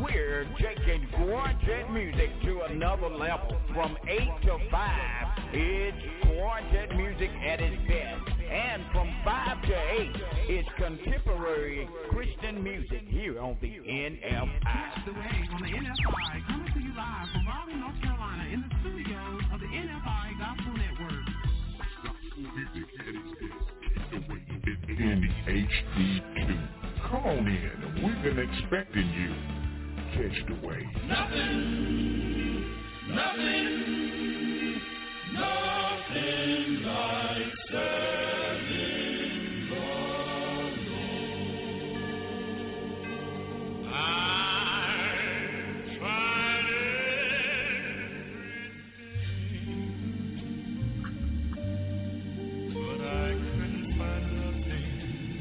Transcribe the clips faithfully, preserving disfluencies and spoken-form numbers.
We're taking quartet music to another level. From eight to five, it's quartet music at its best. And from five to eight, it's contemporary Christian music here on the N F I. Catch the Wave on the N F I, coming to you live from Raleigh, North Carolina, in the studios of the N F I Gospel Network. In the H D two. Come on in, we've been expecting you. Catch the wave. Nothing, nothing, nothing like serving the Lord. I tried everything, but I couldn't find nothing,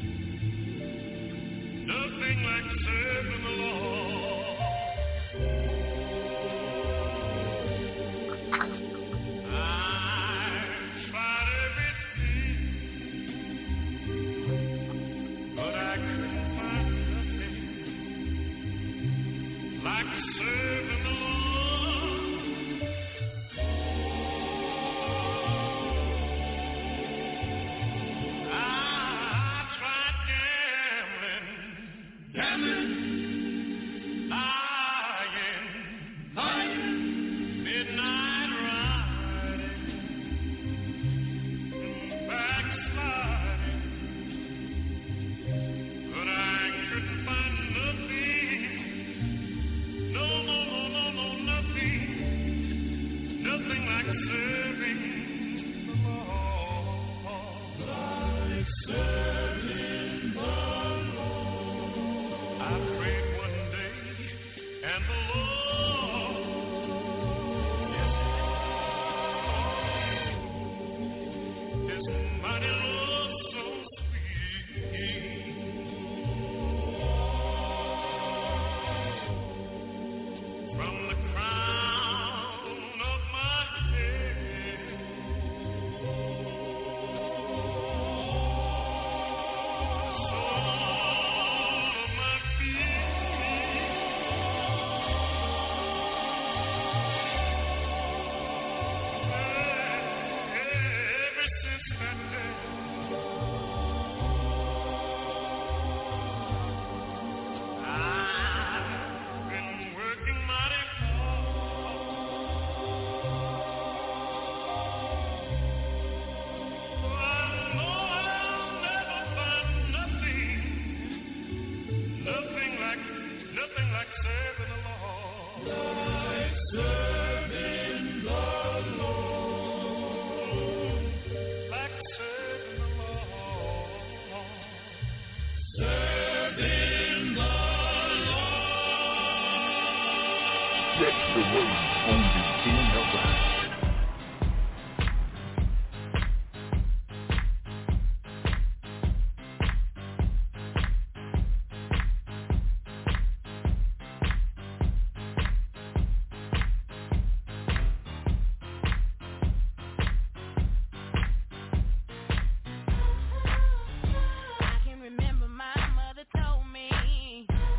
nothing like serving the Lord.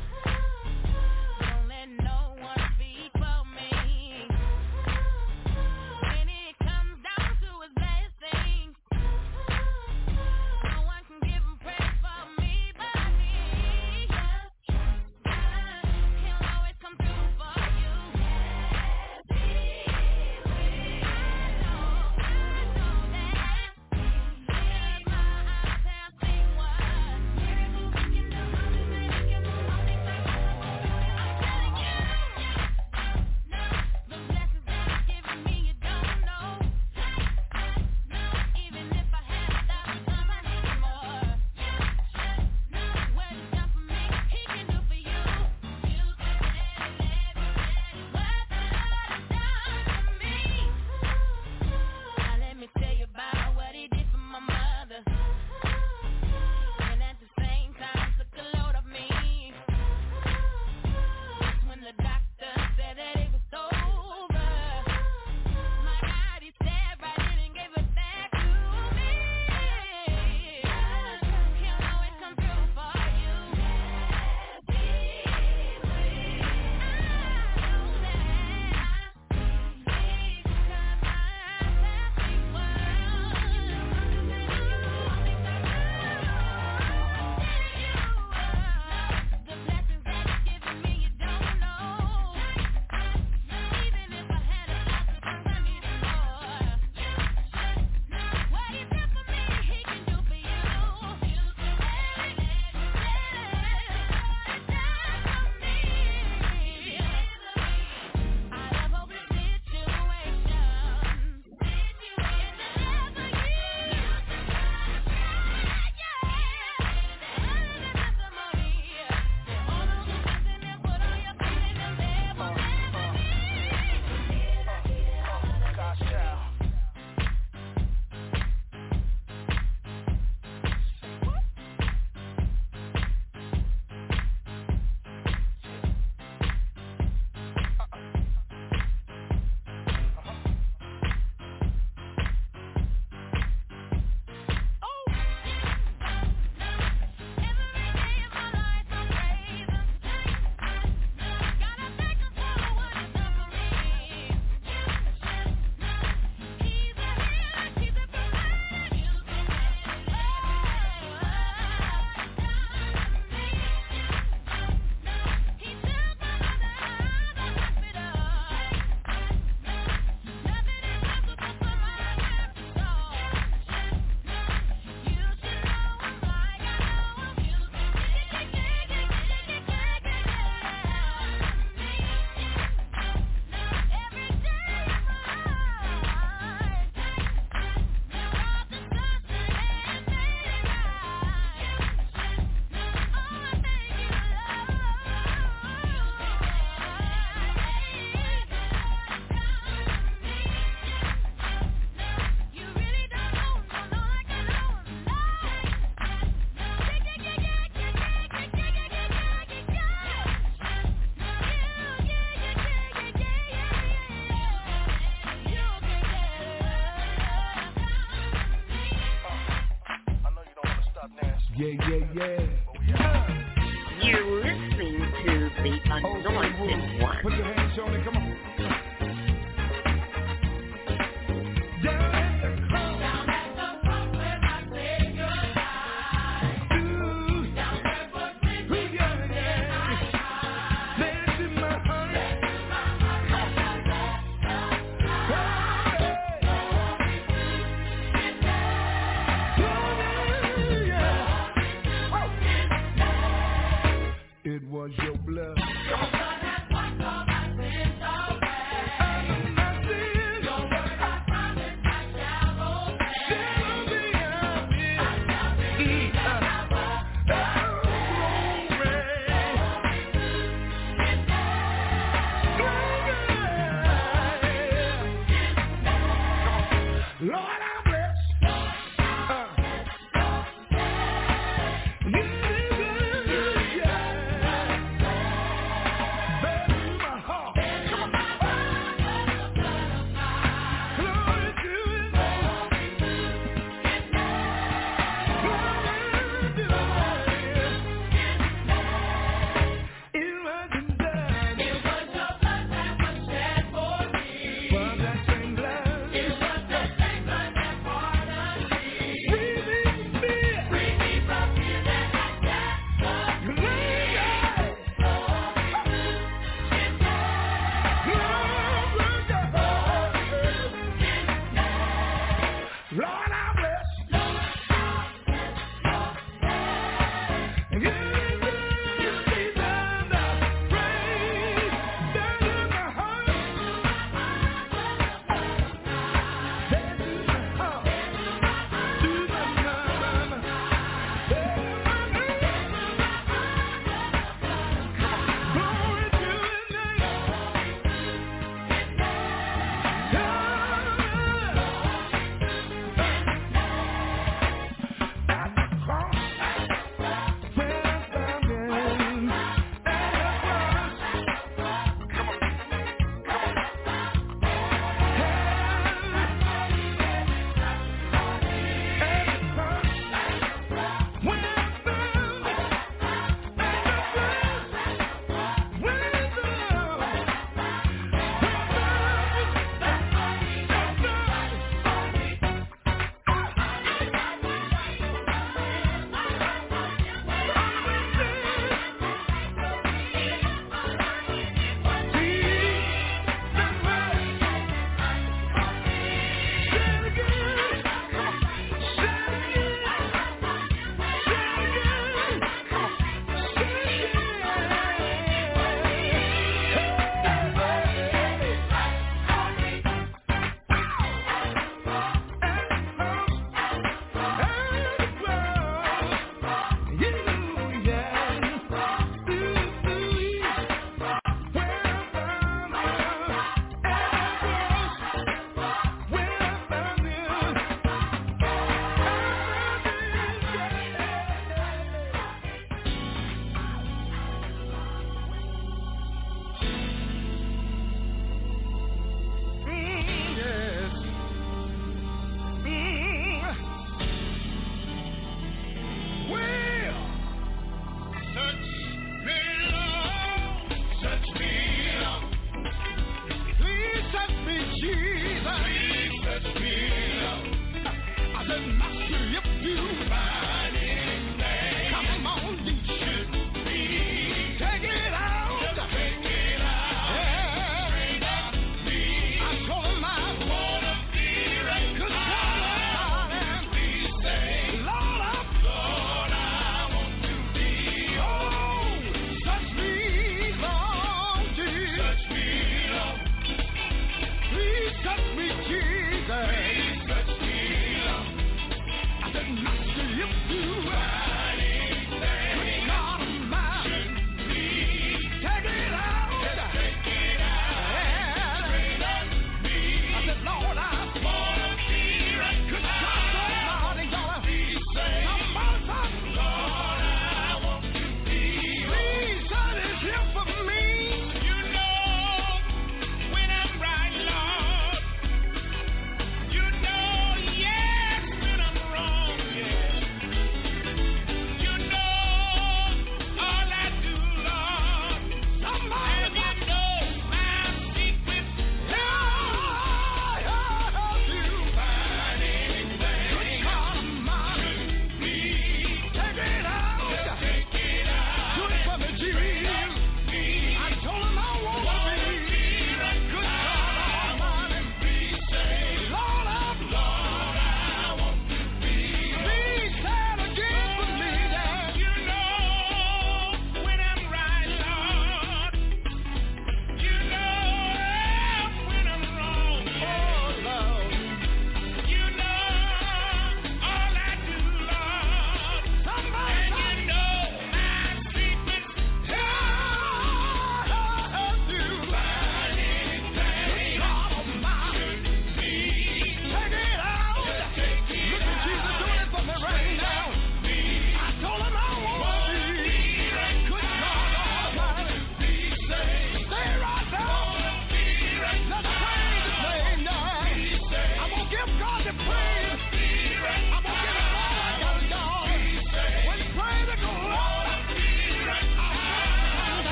Don't let no one speak for me. Yeah, yeah, yeah. You're listening to the Anointed One. Put your hands on it, come on. It was your blood. Lord, I bless. Uh. You did good, yeah.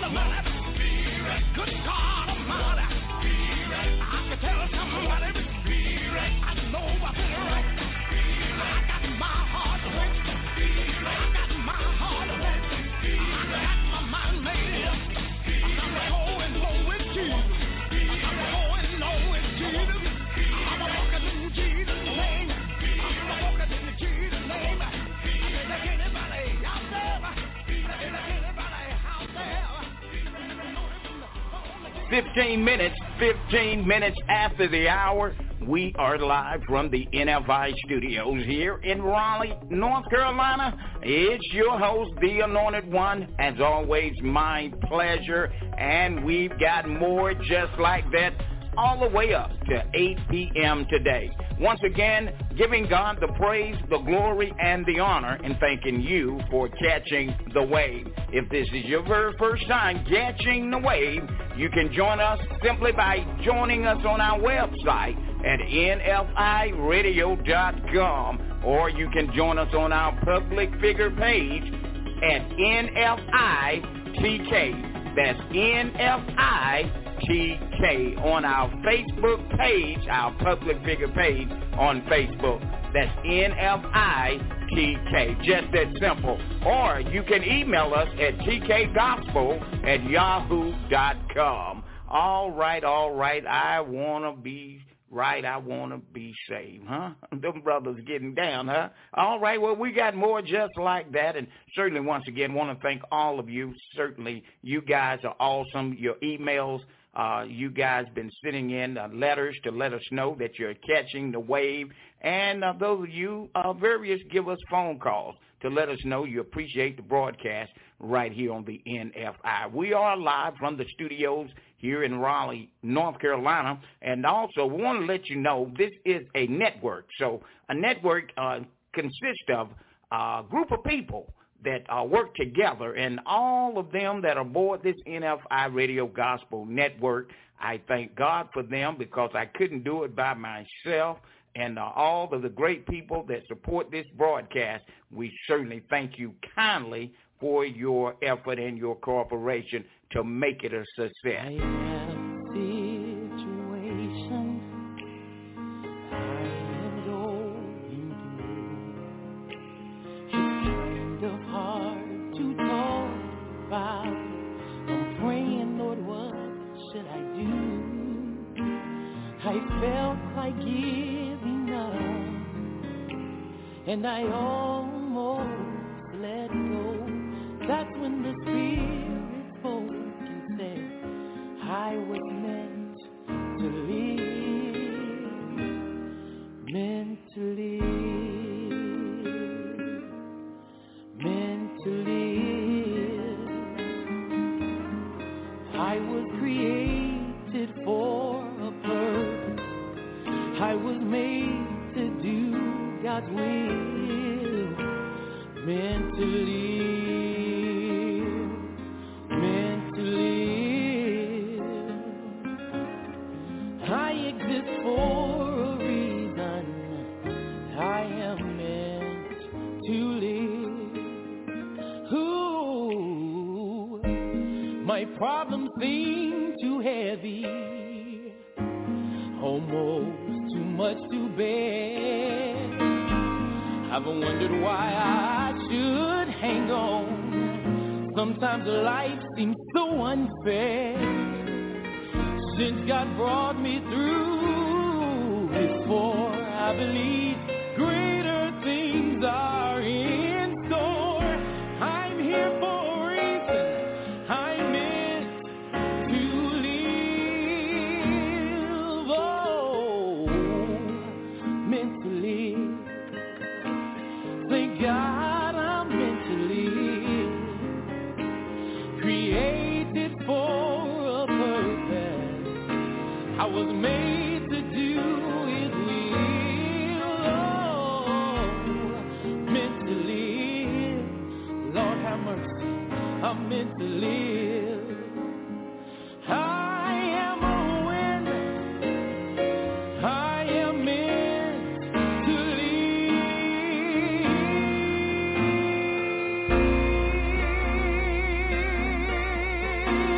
fifteen minutes, fifteen minutes after the hour, we are live from the N F I studios here in Raleigh, North Carolina. It's your host, The Anointed One. As always, my pleasure. And we've got more just like that all the way up to eight p.m. today. Once again, giving God the praise, the glory, and the honor, and thanking you for catching the wave. If this is your very first time catching the wave, you can join us simply by joining us on our website at N F I radio dot com, or you can join us on our public figure page at N F I T K. That's N F I T K on our Facebook page, our public figure page on Facebook. That's N F I T K, just that simple. Or you can email us at T K gospel at yahoo dot com. All right, all right, I want to be right, I want to be saved, huh? Them brothers getting down, huh? All right, well, we got more just like that, and certainly, once again, want to thank all of you. Certainly, you guys are awesome. Your emails, Uh, you guys been sending in uh, letters to let us know that you're catching the wave. And uh, those of you, uh, various, give us phone calls to let us know you appreciate the broadcast right here on the N F I. We are live from the studios here in Raleigh, North Carolina. And also, we want to let you know this is a network. So a network uh, consists of a group of people that uh, work together, and all of them that are aboard this N F I Radio Gospel Network, I thank God for them because I couldn't do it by myself. And uh, all of the great people that support this broadcast, we certainly thank you kindly for your effort and your cooperation to make it a success. I have a situation I am going through. It's kind of hard to talk about. I'm praying, Lord, what should I do? I felt like giving up, and I almost let go. That's when the Spirit spoke and said, I was meant to live, meant to live, meant to live. I was created for a purpose. I was made to do God's will, meant to live. For a reason, I am meant to live. Ooh, my problems seem too heavy, almost too much to bear. I've wondered why I should hang on. Sometimes life seems so unfair. Since God brought me through before, I believe greater things are in store. I'm here for a reason. I'm meant to live. Oh, meant to live. Thank God I'm meant to live. Created for a purpose. I was made to do His will, oh, meant to live. Lord have mercy, I'm meant to live. I am a winner, I am meant to live.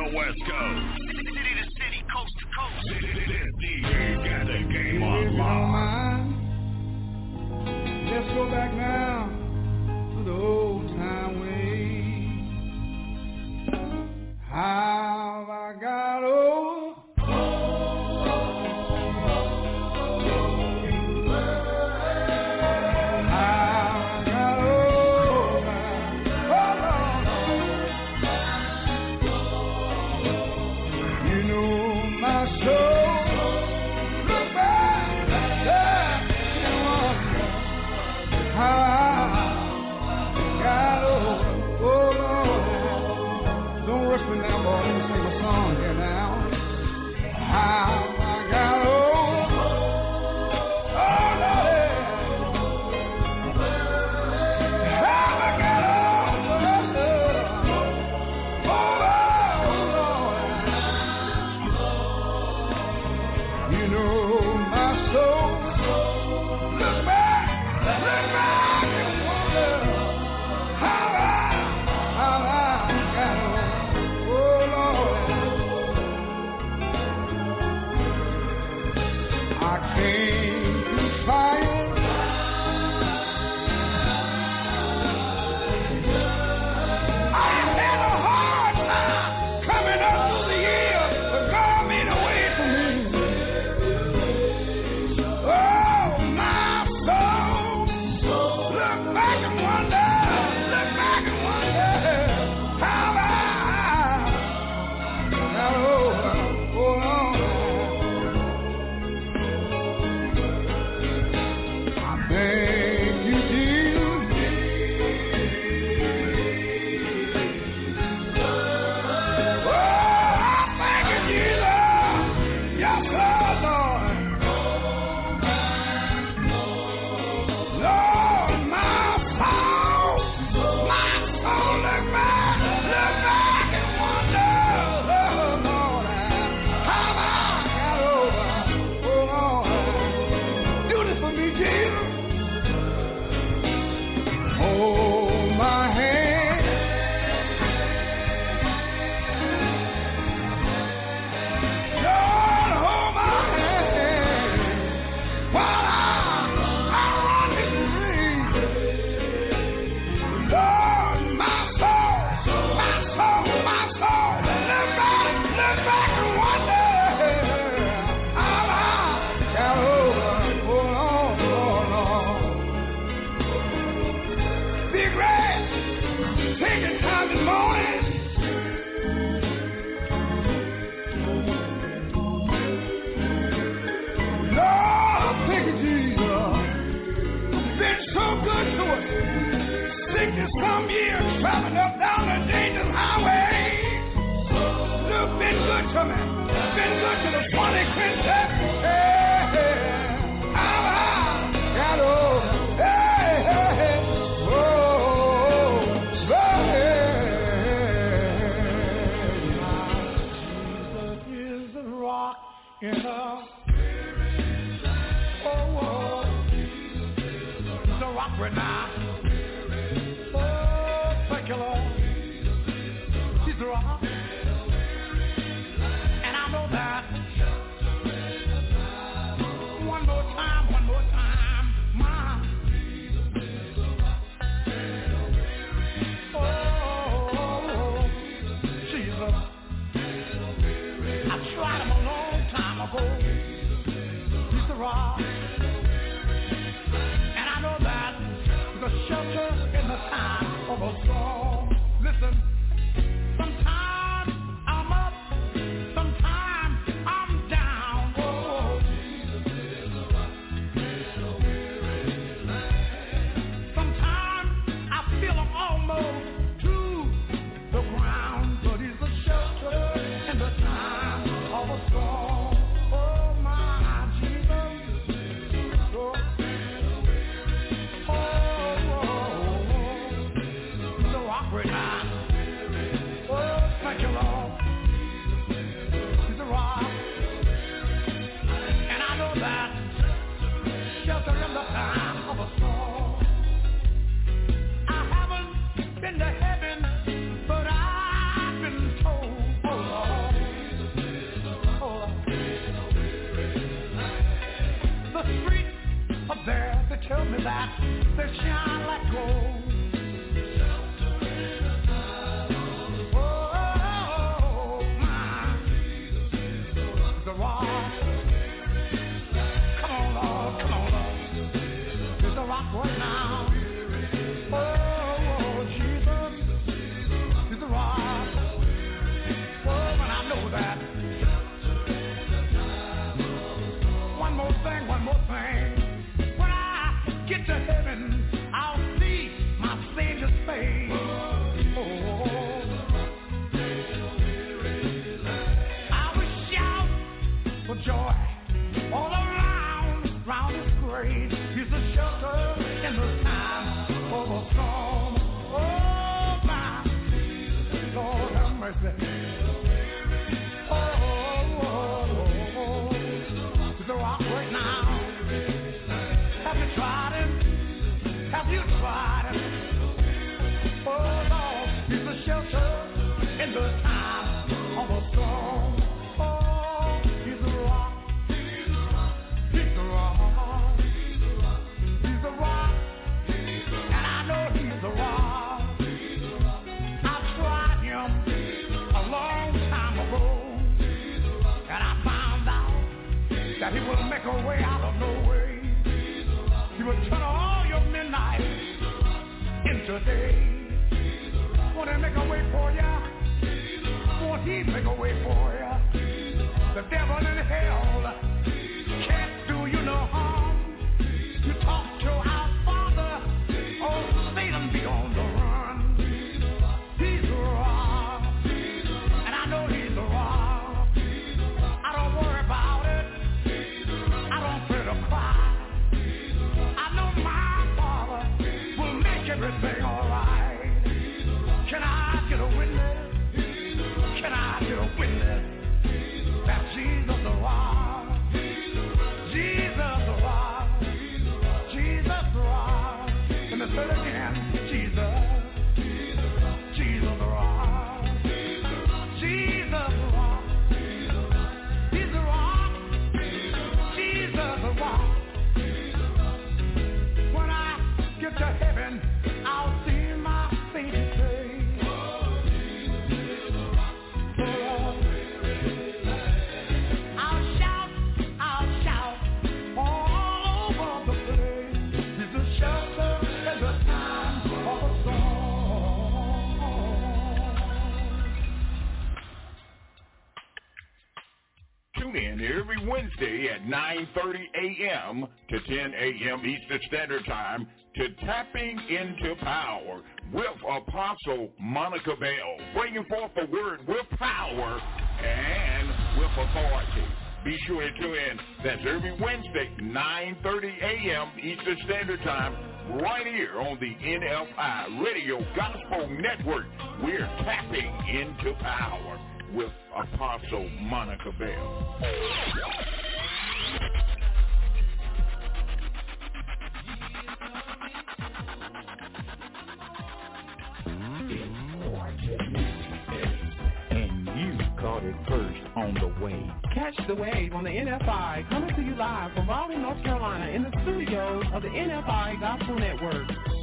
the West Coast. City to city, coast to coast. This D J got the game on lock. Let's go back now to the old time way. How I got over. tell me that they shine like gold. Joy all around, round his grave. He's a shelter in the time of a storm. Oh my, Lord have mercy. Oh, oh, oh, oh. He's a rock right now. Have you tried him? Have you tried him? Oh Lord, he's a shelter in the time of a storm. He will make a way out of no way. He will turn all your midnight into day. Won't he make a way for you? Won't he make a way for you? The devil in hell can't do you no harm. You talk to our Father, oh Satan be on the run. He's robbed, and I know he's robbed. I don't worry about it. Everything all right. Can I get a witness? Can I get a witness that Jesus the rock? Jesus the rock. Jesus the rock. And the third again, Jesus. Jesus the rock. Jesus the rock. He's the rock. Jesus the rock. When I get to heaven, I'll see my Savior's face. I'll shout, I'll shout all over the place. He's a shelter in the time of a storm. Tune in every Wednesday at nine thirty a.m. to ten a.m. Eastern Standard Time to Tapping into Power with Apostle Monica Bell, bringing forth the word with power and with authority. Be sure to tune in. That's every Wednesday, nine thirty a.m. Eastern Standard Time, right here on the N F I Radio Gospel Network. We're tapping into power with Apostle Monica Bell. And you caught it first on the wave. Catch the wave on the N F I, coming to you live from Raleigh, North Carolina, in the studios of the N F I Gospel Network.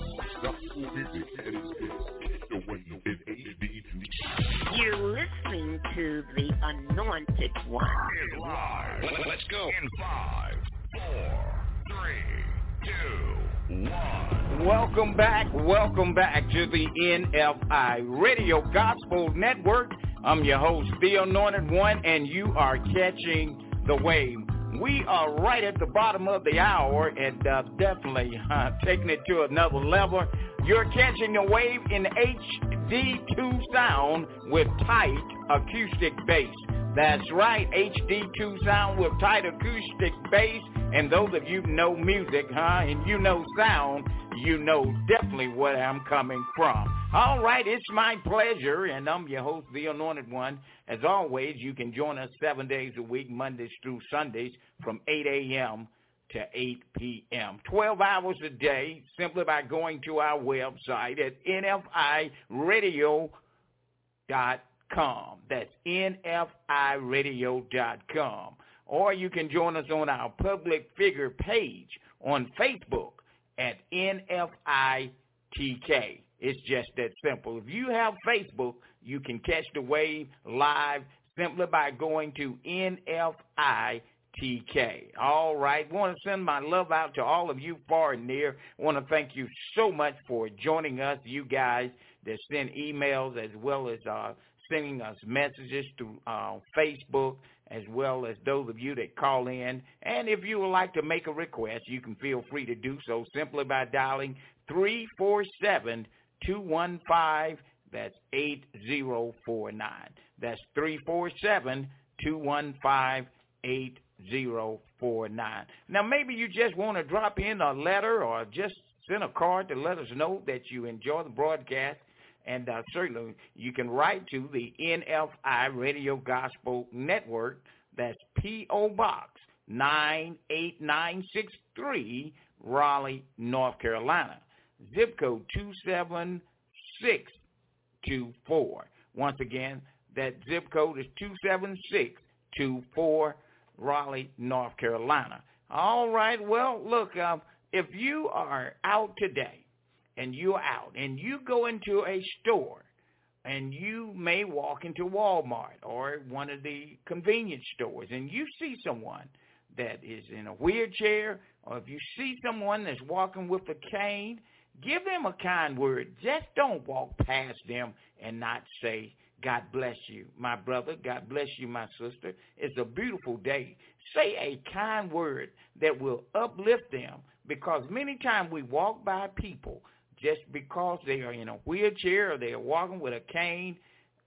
You're listening to the Anointed One. Live. Let's go in five, four, three, two, one. Welcome back, welcome back to the N F I Radio Gospel Network. I'm your host, the Anointed One, and you are catching the wave. We are right at the bottom of the hour and uh, definitely uh, taking it to another level. You're catching the wave in H D two sound with tight acoustic bass. That's right, H D two sound with tight acoustic bass. And those of you who know music, huh, and you know sound, you know definitely where I'm coming from. All right, it's my pleasure, and I'm your host, the Anointed One. As always, you can join us seven days a week, Mondays through Sundays, from eight a.m. to eight p.m. twelve hours a day, simply by going to our website at N F I radio dot com. That's N F I radio dot com. Or you can join us on our public figure page on Facebook. at N F I T K. It's just that simple. If you have Facebook, you can catch the wave live simply by going to N F I T K. All right. I want to send my love out to all of you far and near. I want to thank you so much for joining us, you guys that send emails as well as uh, sending us messages through uh, Facebook, as well as those of you that call in. And if you would like to make a request, you can feel free to do so simply by dialing three four seven, two one five, that's eight zero four nine. That's three four seven, two one five, eight zero four nine. Now, maybe you just want to drop in a letter or just send a card to let us know that you enjoy the broadcast. And uh, certainly you can write to the N F I Radio Gospel Network. That's P O. Box nine eight nine six three, Raleigh, North Carolina. Zip code two seven six two four. Once again, that zip code is two seven six two four, Raleigh, North Carolina. All right, well, look, uh, if you are out today, and you're out, and you go into a store, and you may walk into Walmart or one of the convenience stores, and you see someone that is in a wheelchair, or if you see someone that's walking with a cane, give them a kind word. Just don't walk past them and not say, God bless you, my brother. God bless you, my sister. It's a beautiful day. Say a kind word that will uplift them, because many times we walk by people just because they are in a wheelchair or they are walking with a cane,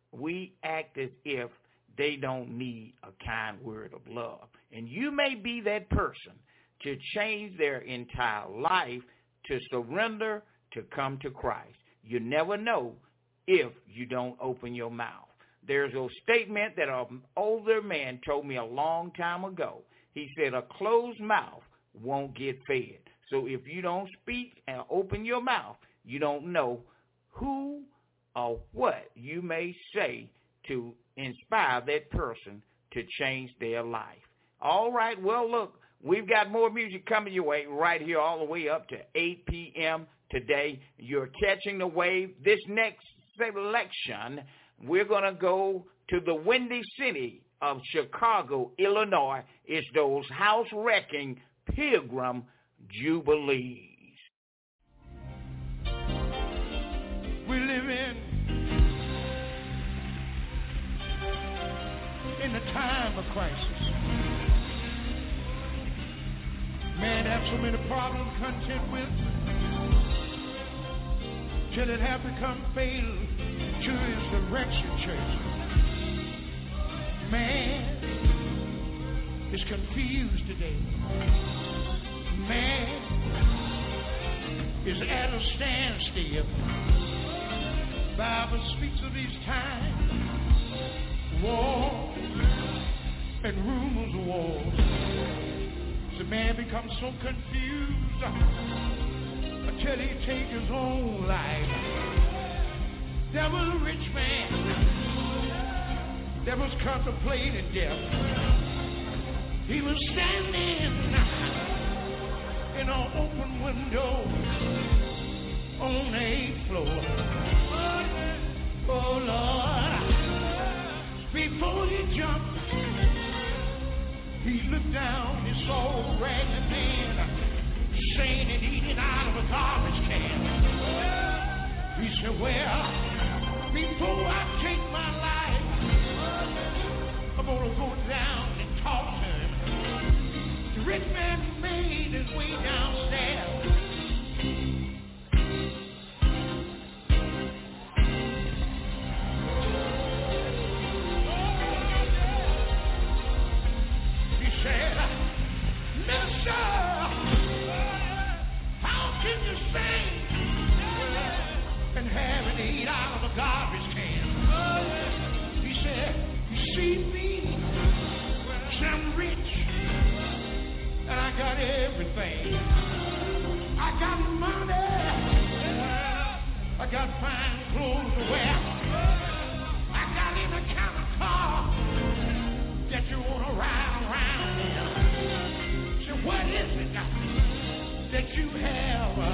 we act as if they don't need a kind word of love. And you may be that person to change their entire life, to surrender, to come to Christ. You never know if you don't open your mouth. There's a statement that an older man told me a long time ago. He said, a closed mouth won't get fed. So if you don't speak and open your mouth, you don't know who or what you may say to inspire that person to change their life. All right, well, look, we've got more music coming your way right here all the way up to eight p.m. today. You're catching the wave. This next selection, we're going to go to the Windy City of Chicago, Illinois. It's those house-wrecking Pilgrim Jubilees. We live in in a time of crisis. Man have so many problems to contend with, till it have become fatal to his direction, church. Man is confused today. Man is at a standstill. Bible speaks of these times, war and rumors of wars. The man becomes so confused until he takes his own life. There was a rich man that was contemplating death. He was standing in an open window on the eighth floor. Oh Lord, before he jumped, he looked down, he saw a ragged man saying and eating out of a garbage can. He said, well, before I take my life, I'm gonna go down and talk to him. The rich man made his way downstairs. Garbage can. He said, you see me? I'm rich and I got everything. I got money. I got fine clothes to wear. I got any kind of car that you want to ride around in. So what is it that you have?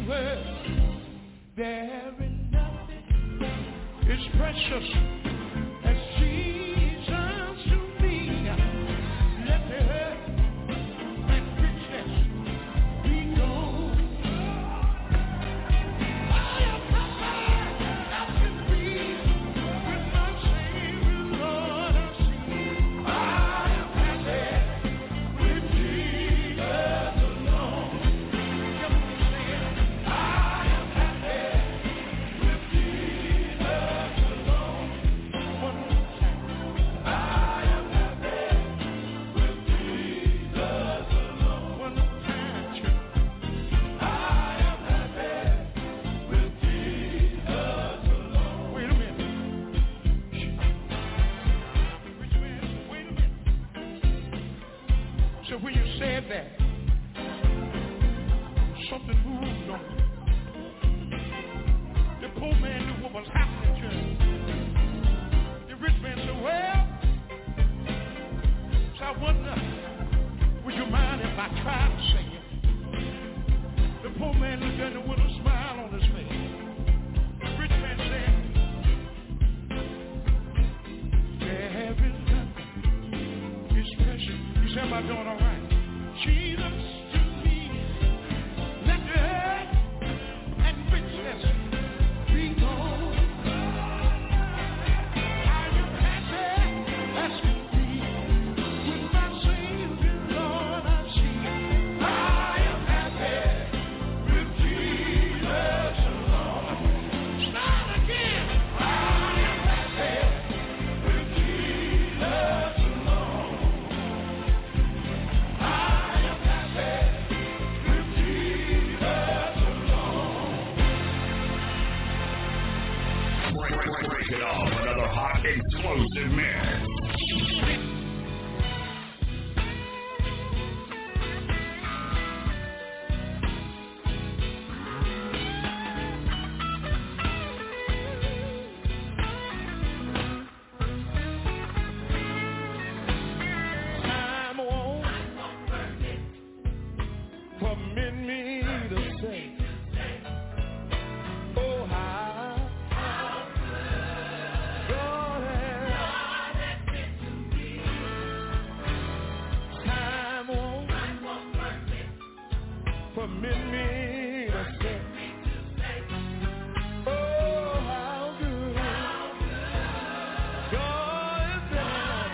word. There is nothing as precious as Jesus to me. Let the earth and richness be known. I am happy, I can breathe with my Savior, Lord, I see. I am happy with Jesus alone. Come on, say it. I am happy with Jesus alone. One more time. I am happy with Jesus alone. One more time, church. I am happy with Jesus alone. Wait a minute. Rich man, wait a minute. So when you said that, something moved on me. The poor man knew what was happening to him. The rich man said, well, so I wonder, would you mind if I tried to sing it? The poor man looked at him with a smile on his face. The rich man said, there is nothing is precious. You said, am I doing all right? Jesus to me, let the earth and richness be known. I am happy as can be with my Savior, Lord, I see. I am happy with Jesus alone. Start again. I am happy with Jesus alone. I am happy with Jesus alone. Break, break, break it off. Another hot, explosive mix. Time won't permit me to say, oh, how God has time won't permit me to say, oh, how good God has been.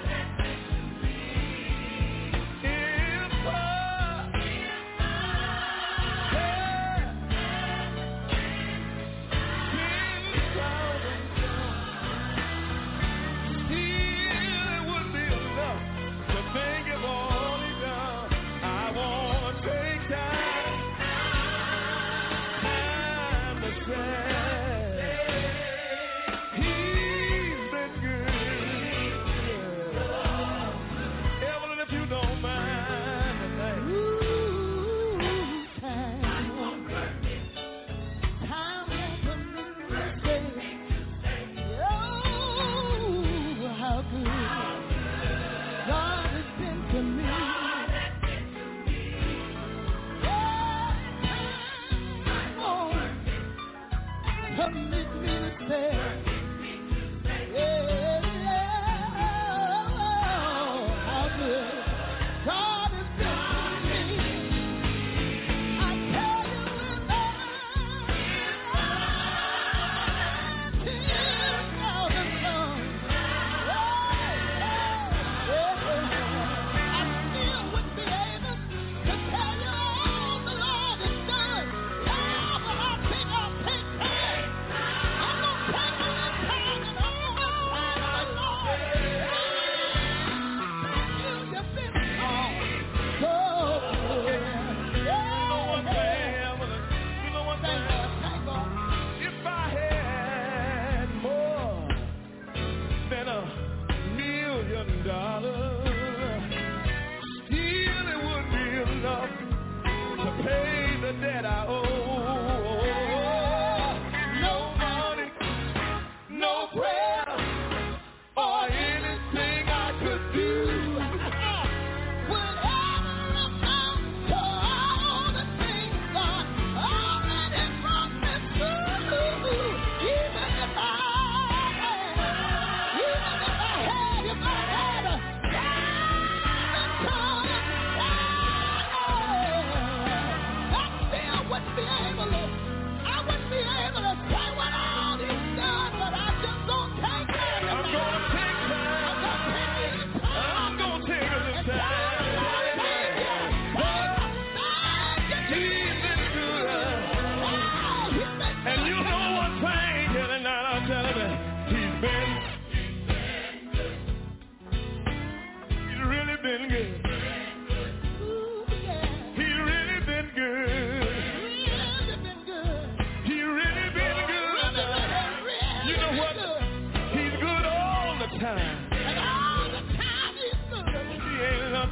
If I had ten thousand tongues, still it would be enough to thank Him for all He done. I wanna take time, time to say He's been good. Evelyn, if you don't mind tonight. Time won't permit me to say, oh, how good God has been to me. Time won't permit me to say, yeah, how good God has been to me. I tell you with all ten thousand tongues, I still wouldn't be able to tell you all the Lord has done. Oh, but I think I'll take time. I'm gonna take a little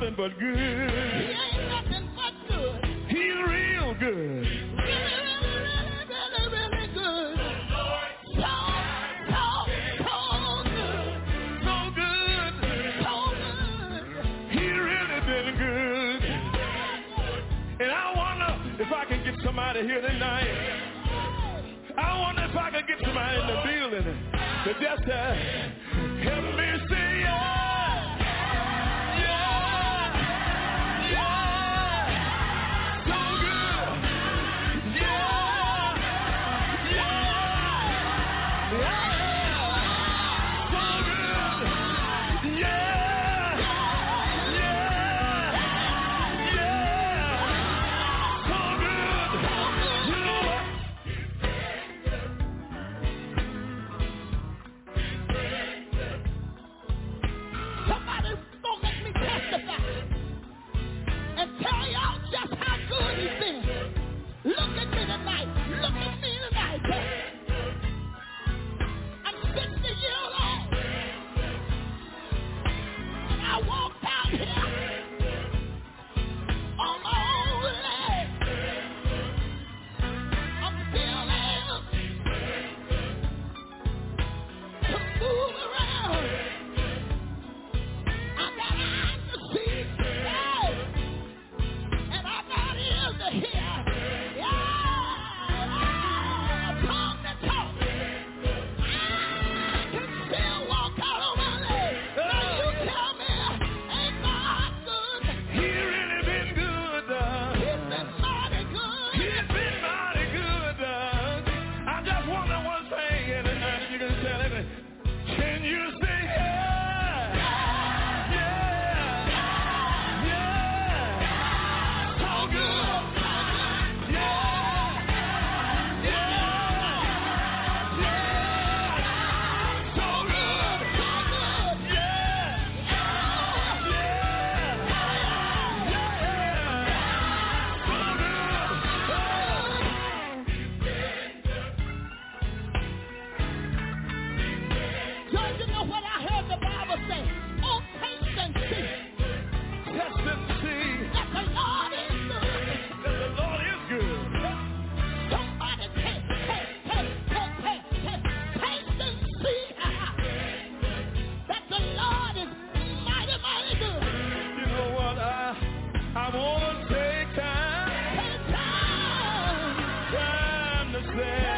nothing but good. He ain't nothing but good. He's real good. Really, really, really, really, really good. So, so, so good. So good. So good. He really been good. And I wonder if I can get somebody here tonight. I wonder if I can get somebody in the building to just uh, help me say yeah. Yeah. Yeah. So good. Yeah. Yeah. Yeah. So good. Yeah. Yeah. Yeah. So good. You know what? Somebody don't let me testify and tell y'all just how good he's been. Look at me tonight. Look at me tonight. I'm sixty years old. And I walked out here on my own legs. I'm still able to move around. I got eyes to see, yeah, and I got ears to hear, yeah, tongue to talk. I can still walk out on my legs. Now you tell me, ain't God good? He really been good. Uh, He's been mighty good. He's been mighty good. Uh, I just wonder one thing, and tonight you can tell it. Can you say yeah? Yeah. Yeah. So good. Yeah. Yeah. Yeah. So good. Yeah. Yeah. Don't you know what I heard the Bible say? Oh, taste and see Test and see that the Lord is good. that the Lord is good. Somebody taste, taste, taste, taste, taste, taste, taste and see that the Lord is mighty, mighty good. You know what? I I want to take time, Take time. time to say.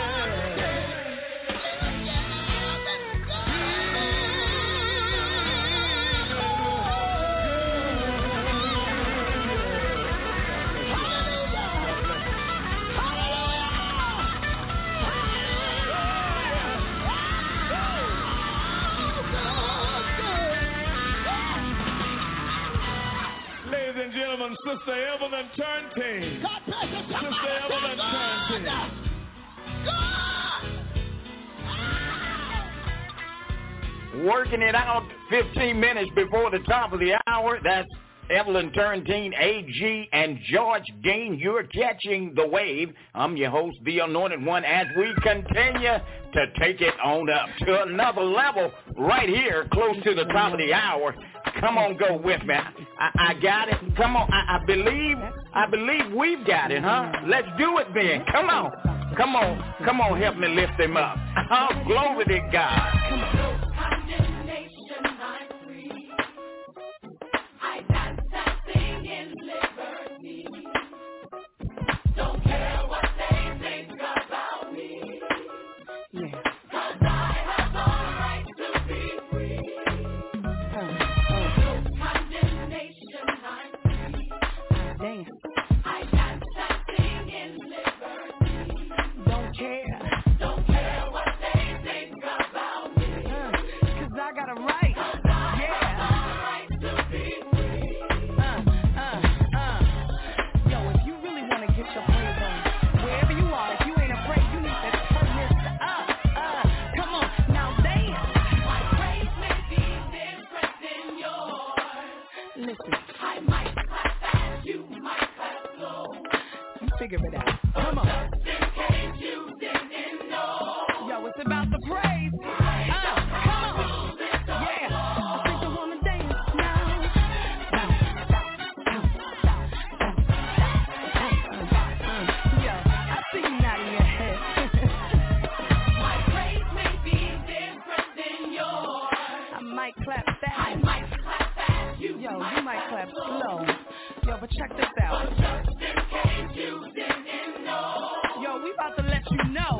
Ladies and gentlemen, Sister Evelyn Turntine. God bless you. Sister Somebody Evelyn say Turntine. God. Working it out fifteen minutes before the top of the hour. That's Evelyn Turntine, A G, and George Dean. You're catching the wave. I'm your host, The Anointed One, as we continue to take it on up to another level right here, close to the top of the hour. Come on, go with me. I, I got it. Come on. I, I believe, I believe we've got it, huh? Let's do it then. Come on. Come on. Come on, help me lift him up. Oh, glory to God. Come on. Don't care what they think about me. Yeah. 'Cause I have the right to be free. Uh, uh. No condemnation, I'm free. I dance. I dance and sing in liberty. Don't care. Don't care what they think about me. Uh, 'cause I got a right. 'Cause I yeah. have the right to be free. Uh, uh, uh. Yo, if you really want to get your praise on, wherever you are, if you ain't afraid, you need to turn this up, uh, come on, now dance. My praise may be different than yours. Listen, I might clap fast, you might clap slow. You figure it out. Come on. Just in case you didn't about to let you know.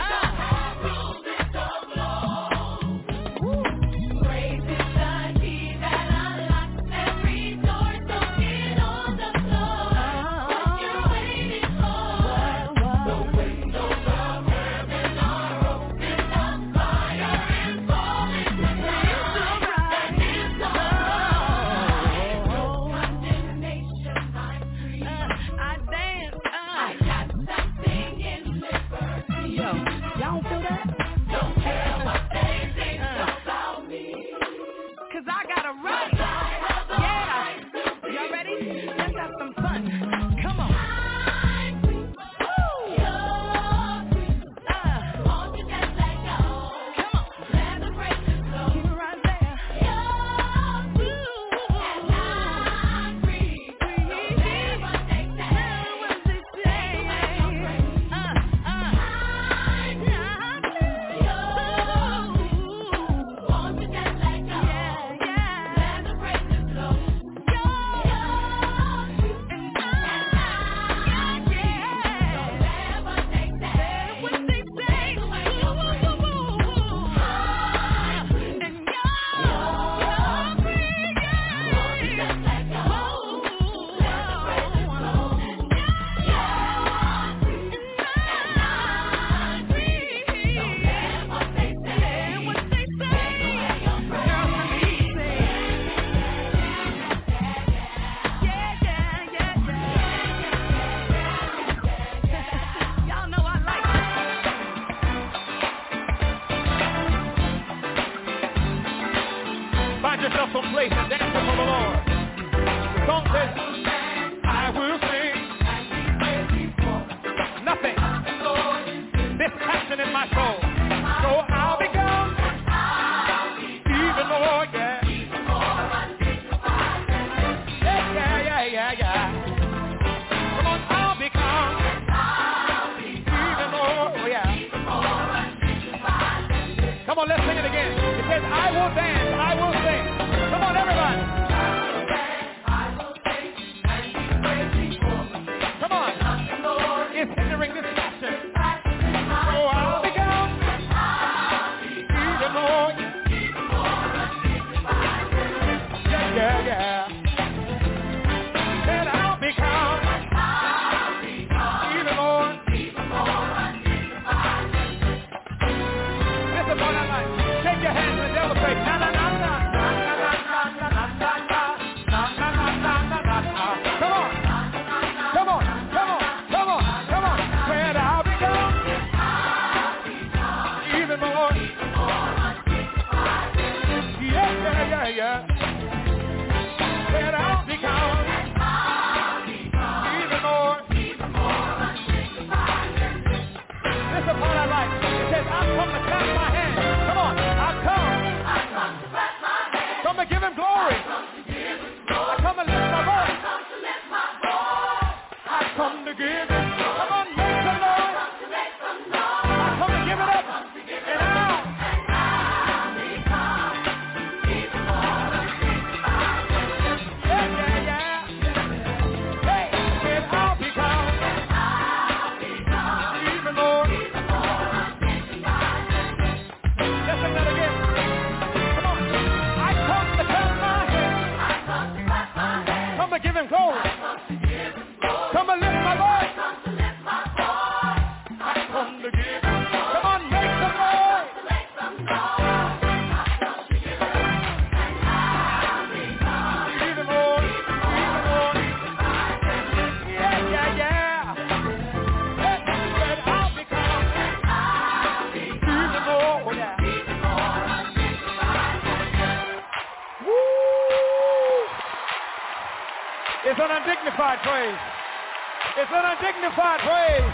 It's an undignified praise. It's an undignified praise.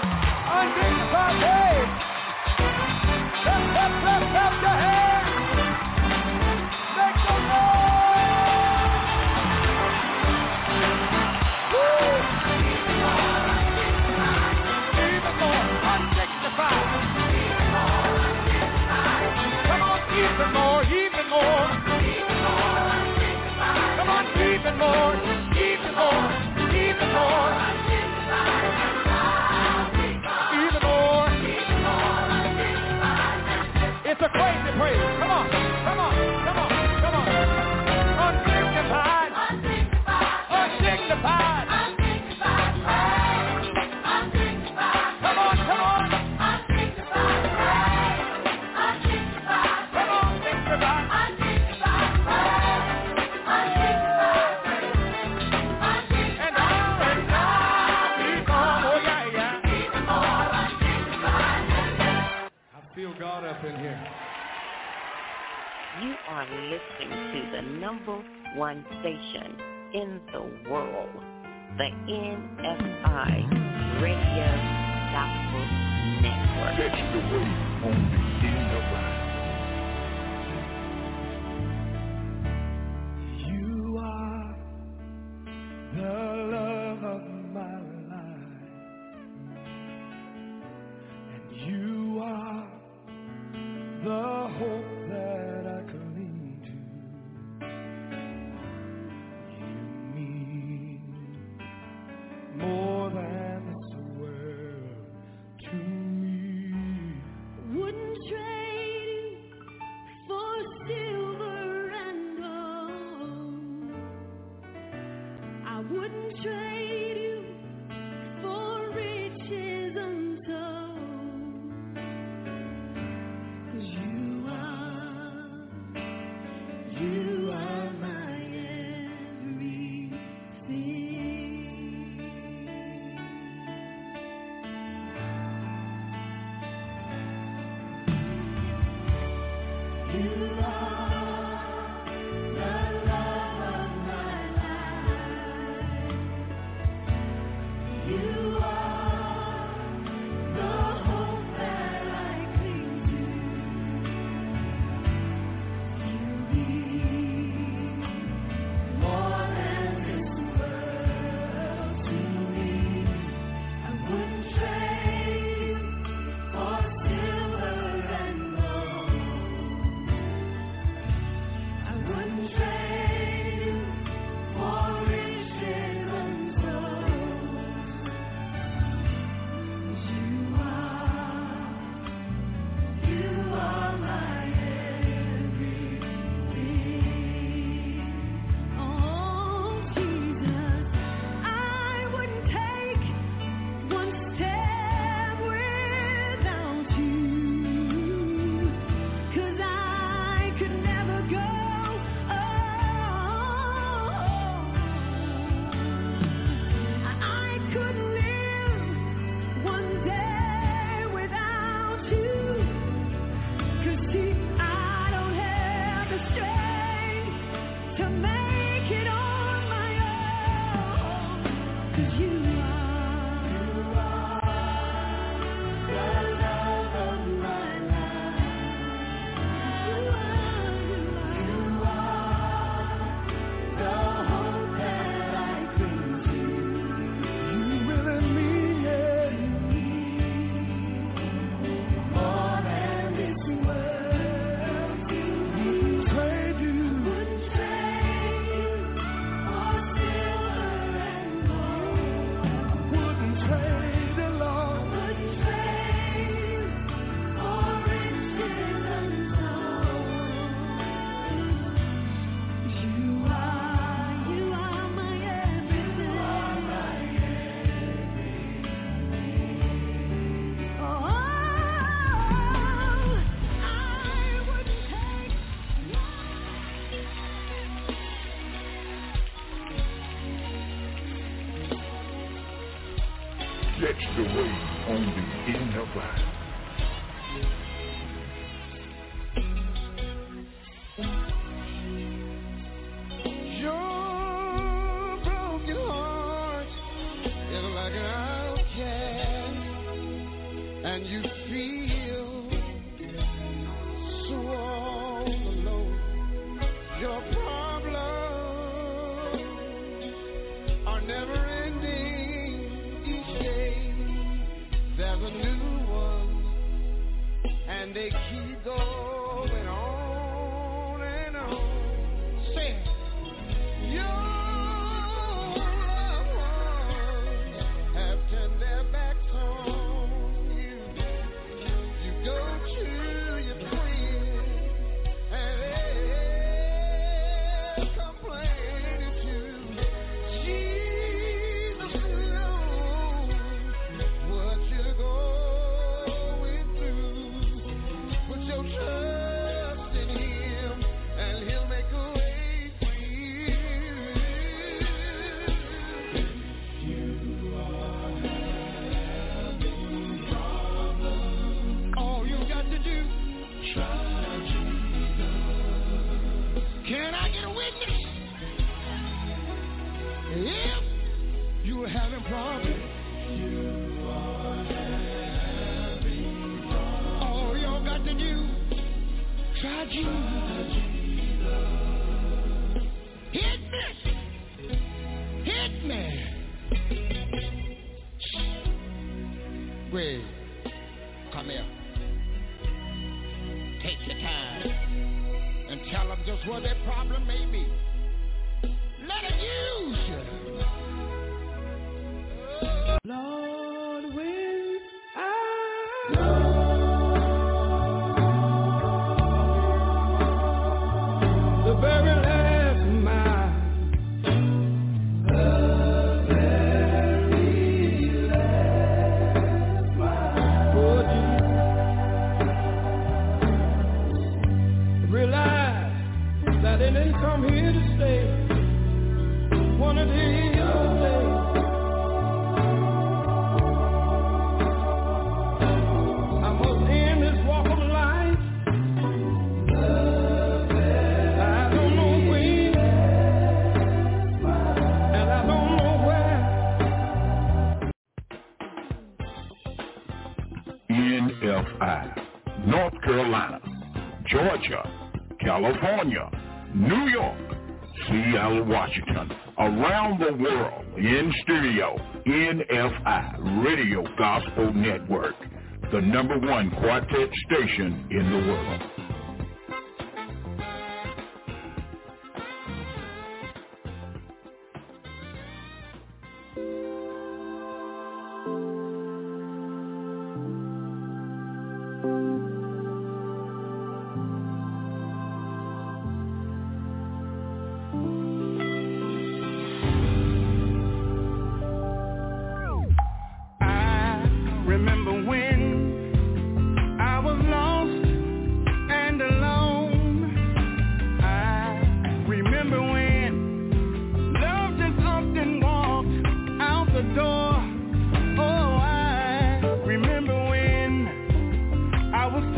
Undignified praise. Clap, clap, clap, clap your hands. Make some noise. Woo. Even more undignified. Come on, even more, even more. Come on, even more. Even more, even more, even up in here. You are listening to the number one station in the world, the N F I Radio Gospel Network. Catch the wave on the N F I. You are the love of my life, and you are the hope that I cling to. You mean more than this world to me. Wouldn't trade you for silver and gold. I wouldn't trade you for riches untold. 'Cause you are, you are my everything. You are the love of my life. You are the hope that I cling to. You mean more than this world to me. I wouldn't trade you for silver and gold. I wouldn't trade you for riches untold. 'Cause you are, you are my everything. Oh, Jesus, I wouldn't take one step without you. 'Cause I could never go. Oh, I couldn't live one day without you. 'Cause see, I don't have the strength to make it on my own. 'Cause you are, you are the love of my life. You are, you are the hope that I cling to. You really mean it. More than this world to me. Wouldn't trade you. Wouldn't trade you for silver and gold. Wouldn't trade the Lord. Wouldn't trade you for riches untold. You are, you are my everything. Oh, I wouldn't take Catch the wave on the N F I. Your broken heart is like an outcast, and you feel so all alone. Your problems are never ending. Each day there's a new one, and they keep going on and on. Say it. Your loved ones have turned their backs on you. You go to your friends and they're complaining too. Jesus knows what you're going through. Put your trust Jesus. Hit me. Hit me. Wait. Come here. Take your time and tell them just what their problem may be. Let it use you. Lord, when I the very last mile, the very last mile, oh Jesus, realize that it didn't come here to stay. One of these days, I must end this walk of life. I don't know when, and I don't know where. N F I, North Carolina, Georgia, California, New York, Seattle, Washington, around the world, in studio, N F I Radio Gospel Network, the number one quartet station in the world. I was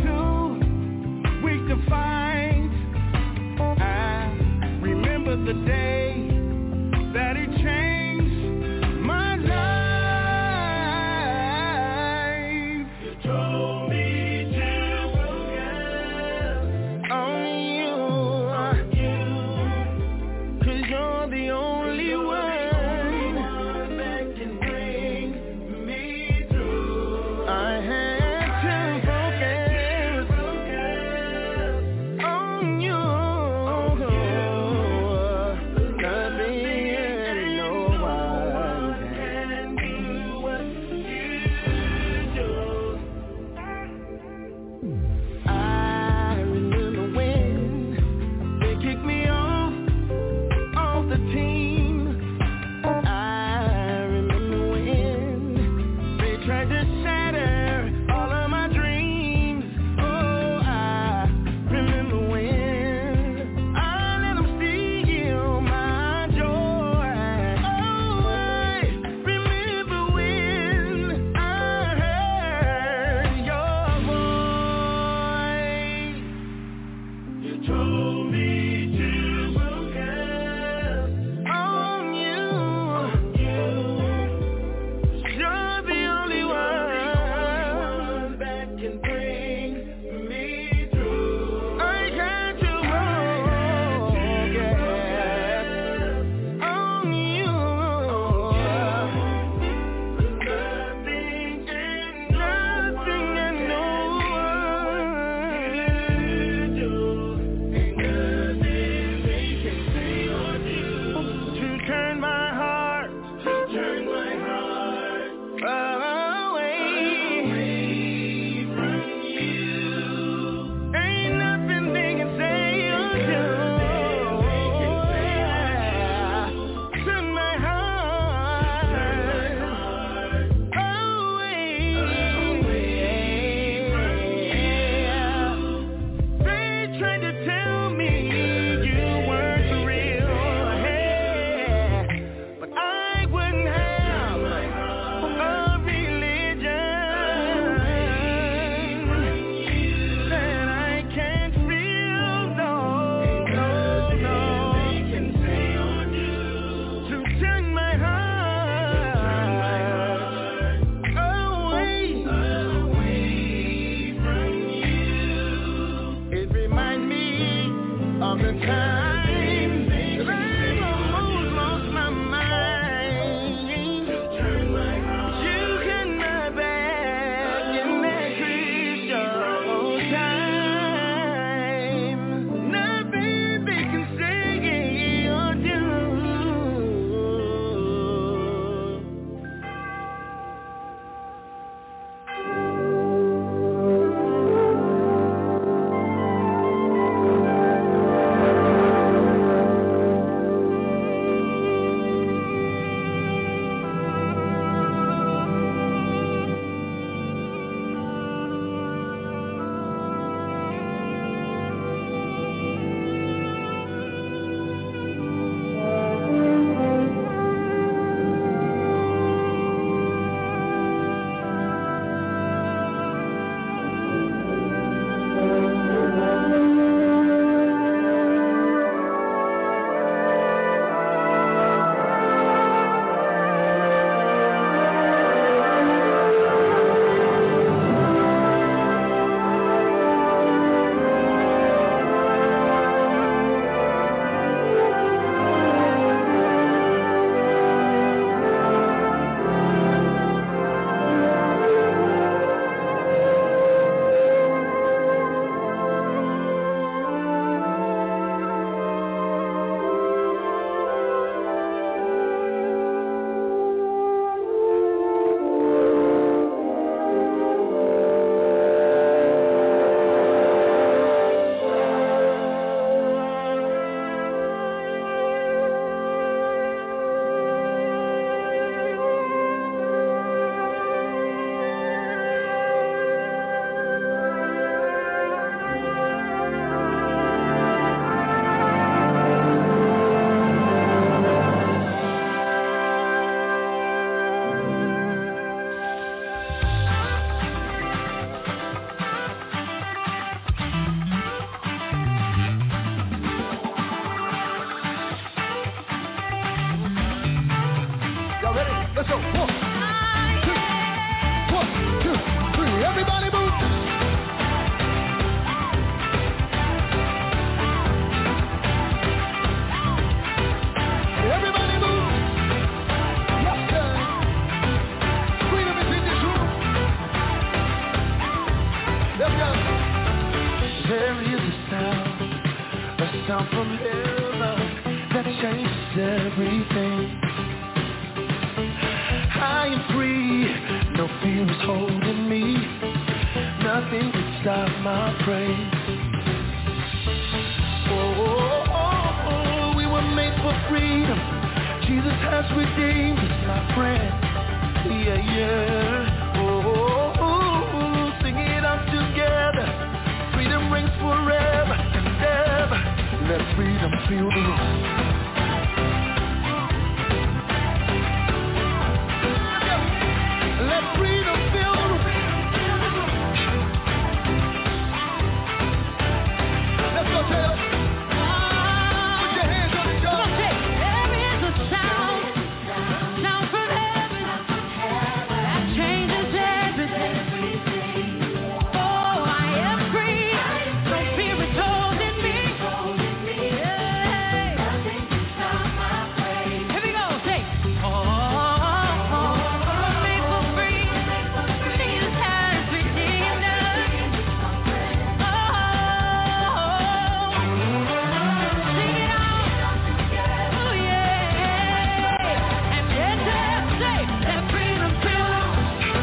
down from heaven that changes everything. I am free, no fear is holding me. Nothing can stop my praise. Oh, oh, oh, oh, we were made for freedom. Jesus has redeemed us, my friend. Yeah, yeah. Oh, oh, oh, oh, sing it out together. Freedom rings forever and ever. Let freedom fill the room. Let freedom fill the room. Let's go, Taylor. Put your hands on each other. There is a sound, sound from heaven that changes everything. Oh, I am free. No fear is holding me. Yeah. Nothing can stop my praise. Here we go. Say, oh, oh, oh, we're made for freedom. Jesus has redeemed us. Oh, sing it out. Oh, yeah. And let us say that freedom fills.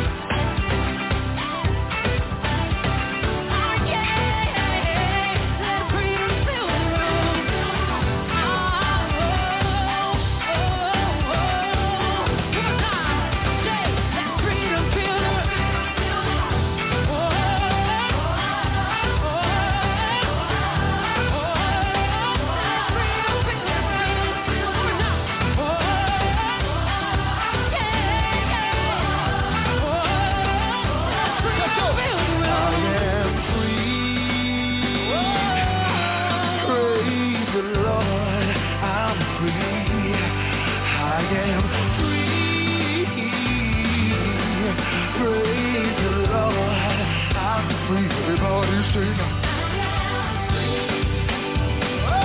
Oh, yeah. Let freedom fill the room. Oh, oh, oh, oh. One more time. Say that freedom fill the room. Oh, oh, oh, I am free. Praise the Lord, I'm free. I am free. Praise the Lord, I'm free. Everybody sing. Oh,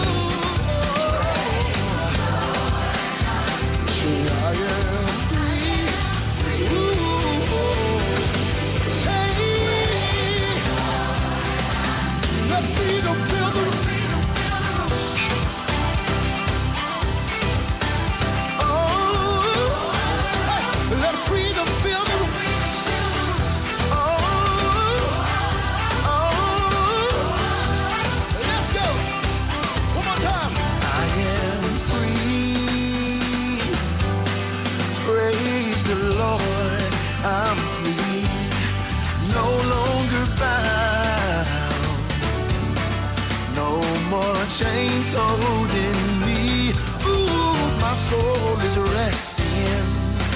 say I am free. Ooh, hey, let freedom fill the room. Oh, hey, let freedom fill the room. Oh, oh, let's go. One more time. I am free. Praise the Lord, I'm free. No longer bound. No more chains holding me. Ooh, my soul is resting.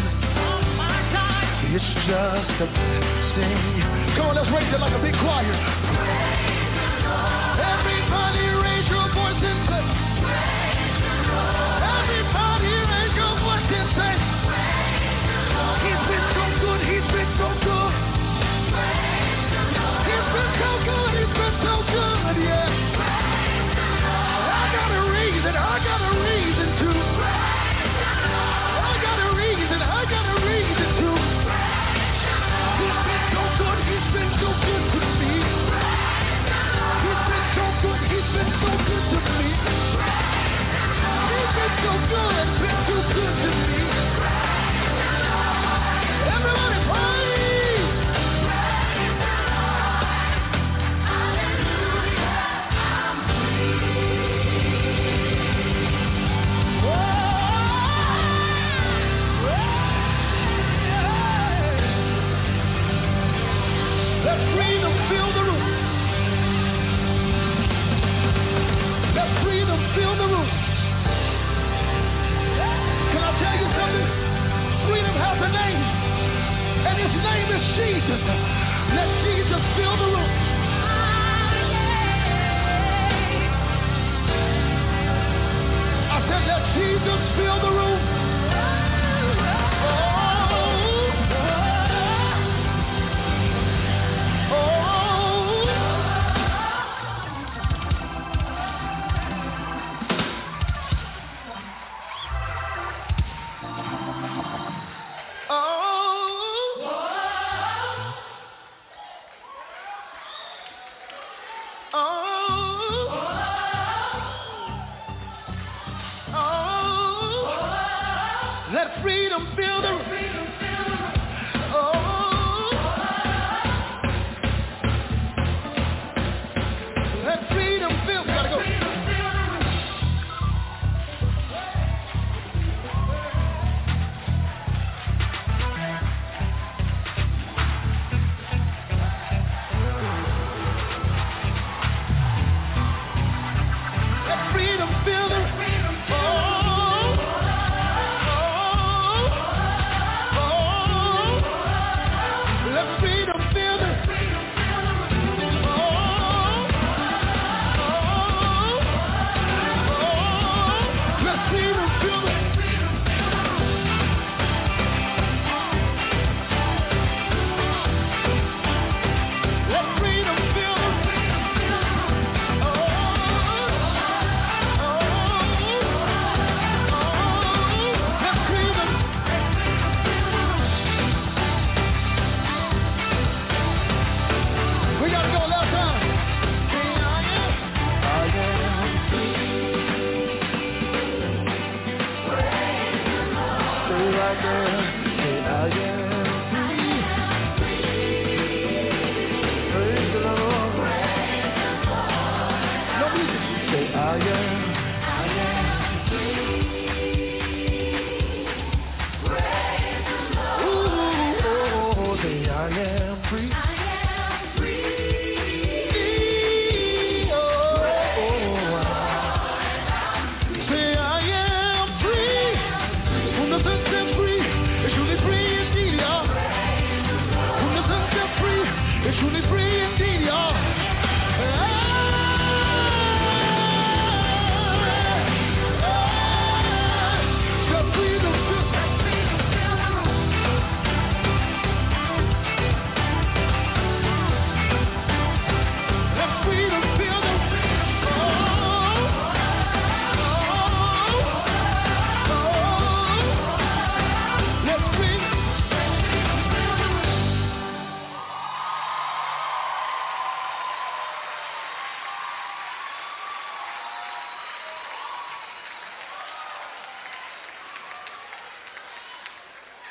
It's just a blessing. Come on, let's raise it like a big choir. Everybody raise your voice and say. Everybody raise your voice and say. He's been so good, he's been so good. He's been so good, he's been so good, yeah. I got a reason, I got a reason to. I got a reason, I got a reason to. He's been so good, he's been so good to me.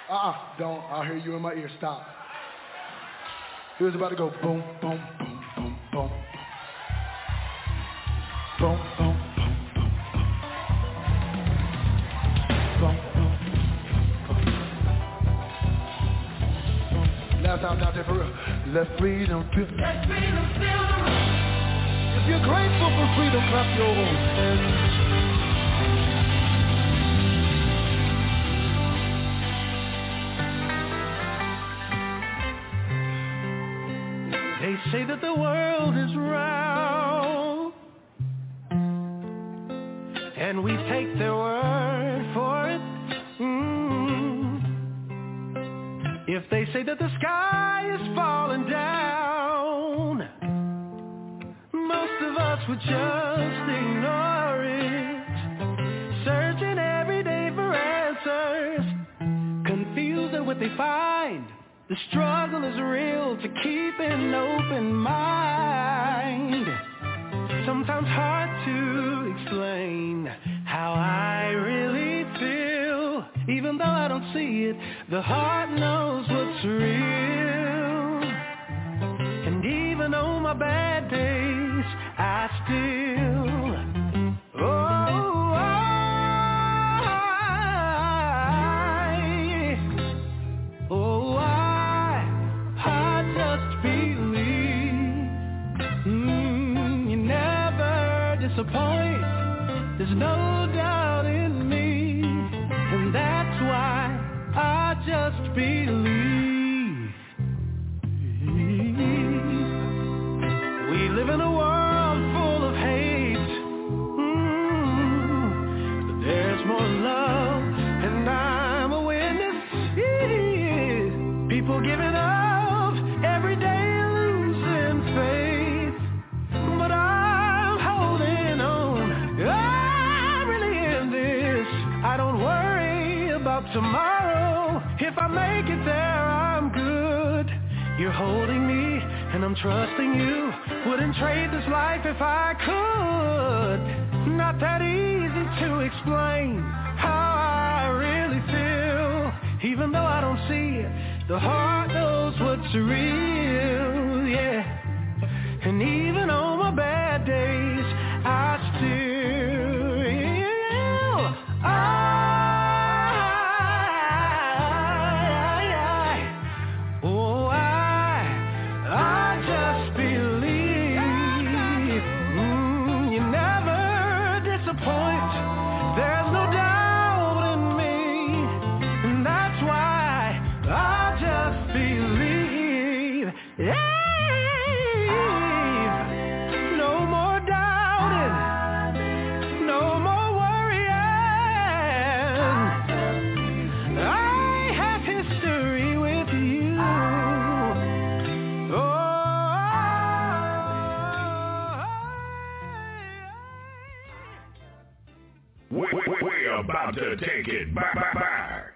Uh-uh, don't. I'll hear you in my ear. Stop. Here's about to go boom, boom, boom, boom, boom. Boom, boom, boom, boom, boom. Boom, boom, boom, boom. Last time out there for real. Let freedom fill. Let freedom fill the room. If you're grateful for freedom, clap your hands. They say that the world is round, and we take their word for it. Mm. If they say that the sky is falling down, most of us would just ignore it, searching every day for answers, confused at what they find. The struggle is real to keep an open mind. Sometimes hard to explain how I really feel. Even though I don't see it, the heart knows what's real. And even on my bad days, I still, oh, I, oh, I. Disappoint, there's no doubt in me, and that's why I just believe. We live in a world full of hate, mm, but there's more love, and I'm a witness. People giving up every day, losing faith, but I tomorrow. If I make it there, I'm good. You're holding me, and I'm trusting you. Wouldn't trade this life if I could. Not that easy to explain how I really feel. Even though I don't see it, the heart knows what's real, yeah. And even on my bad days, I still, I about to take it back, back, back.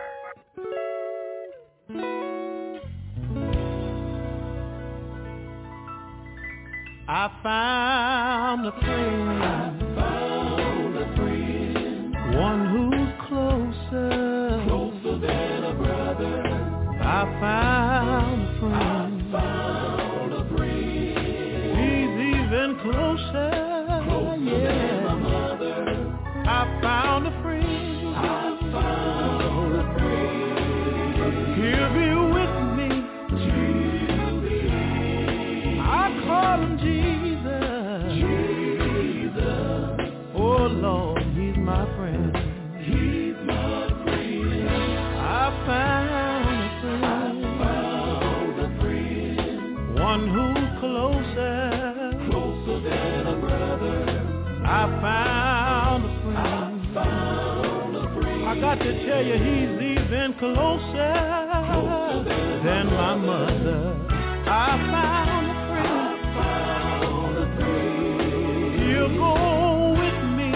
I found a friend, I found a friend, one who's closer, closer than a brother. I found a friend, I found a friend, he's even closer, closer yeah. than my mother. I found a friend, I found a friend, he'll be with me, he'll be. I call him Jesus, Jesus, oh Lord, he's my friend, he's my friend, I found a friend, I found a friend, one who's closer, closer than a brother, I found a I got to tell you, he's even closer, closer than, than my mother. I found a friend, I found a friend. He'll go with me.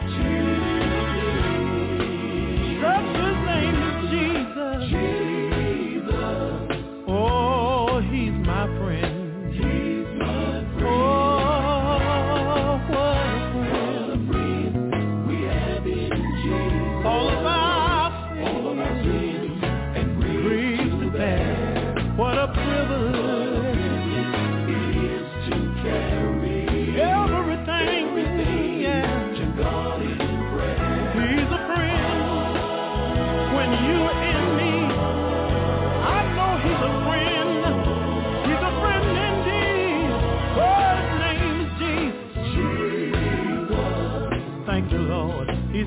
Jesus. His name is Jesus. Jesus. Oh, he's my friend. He's my friend. Oh, what a friend. What a friend we have in Jesus. All of our, all of our sins and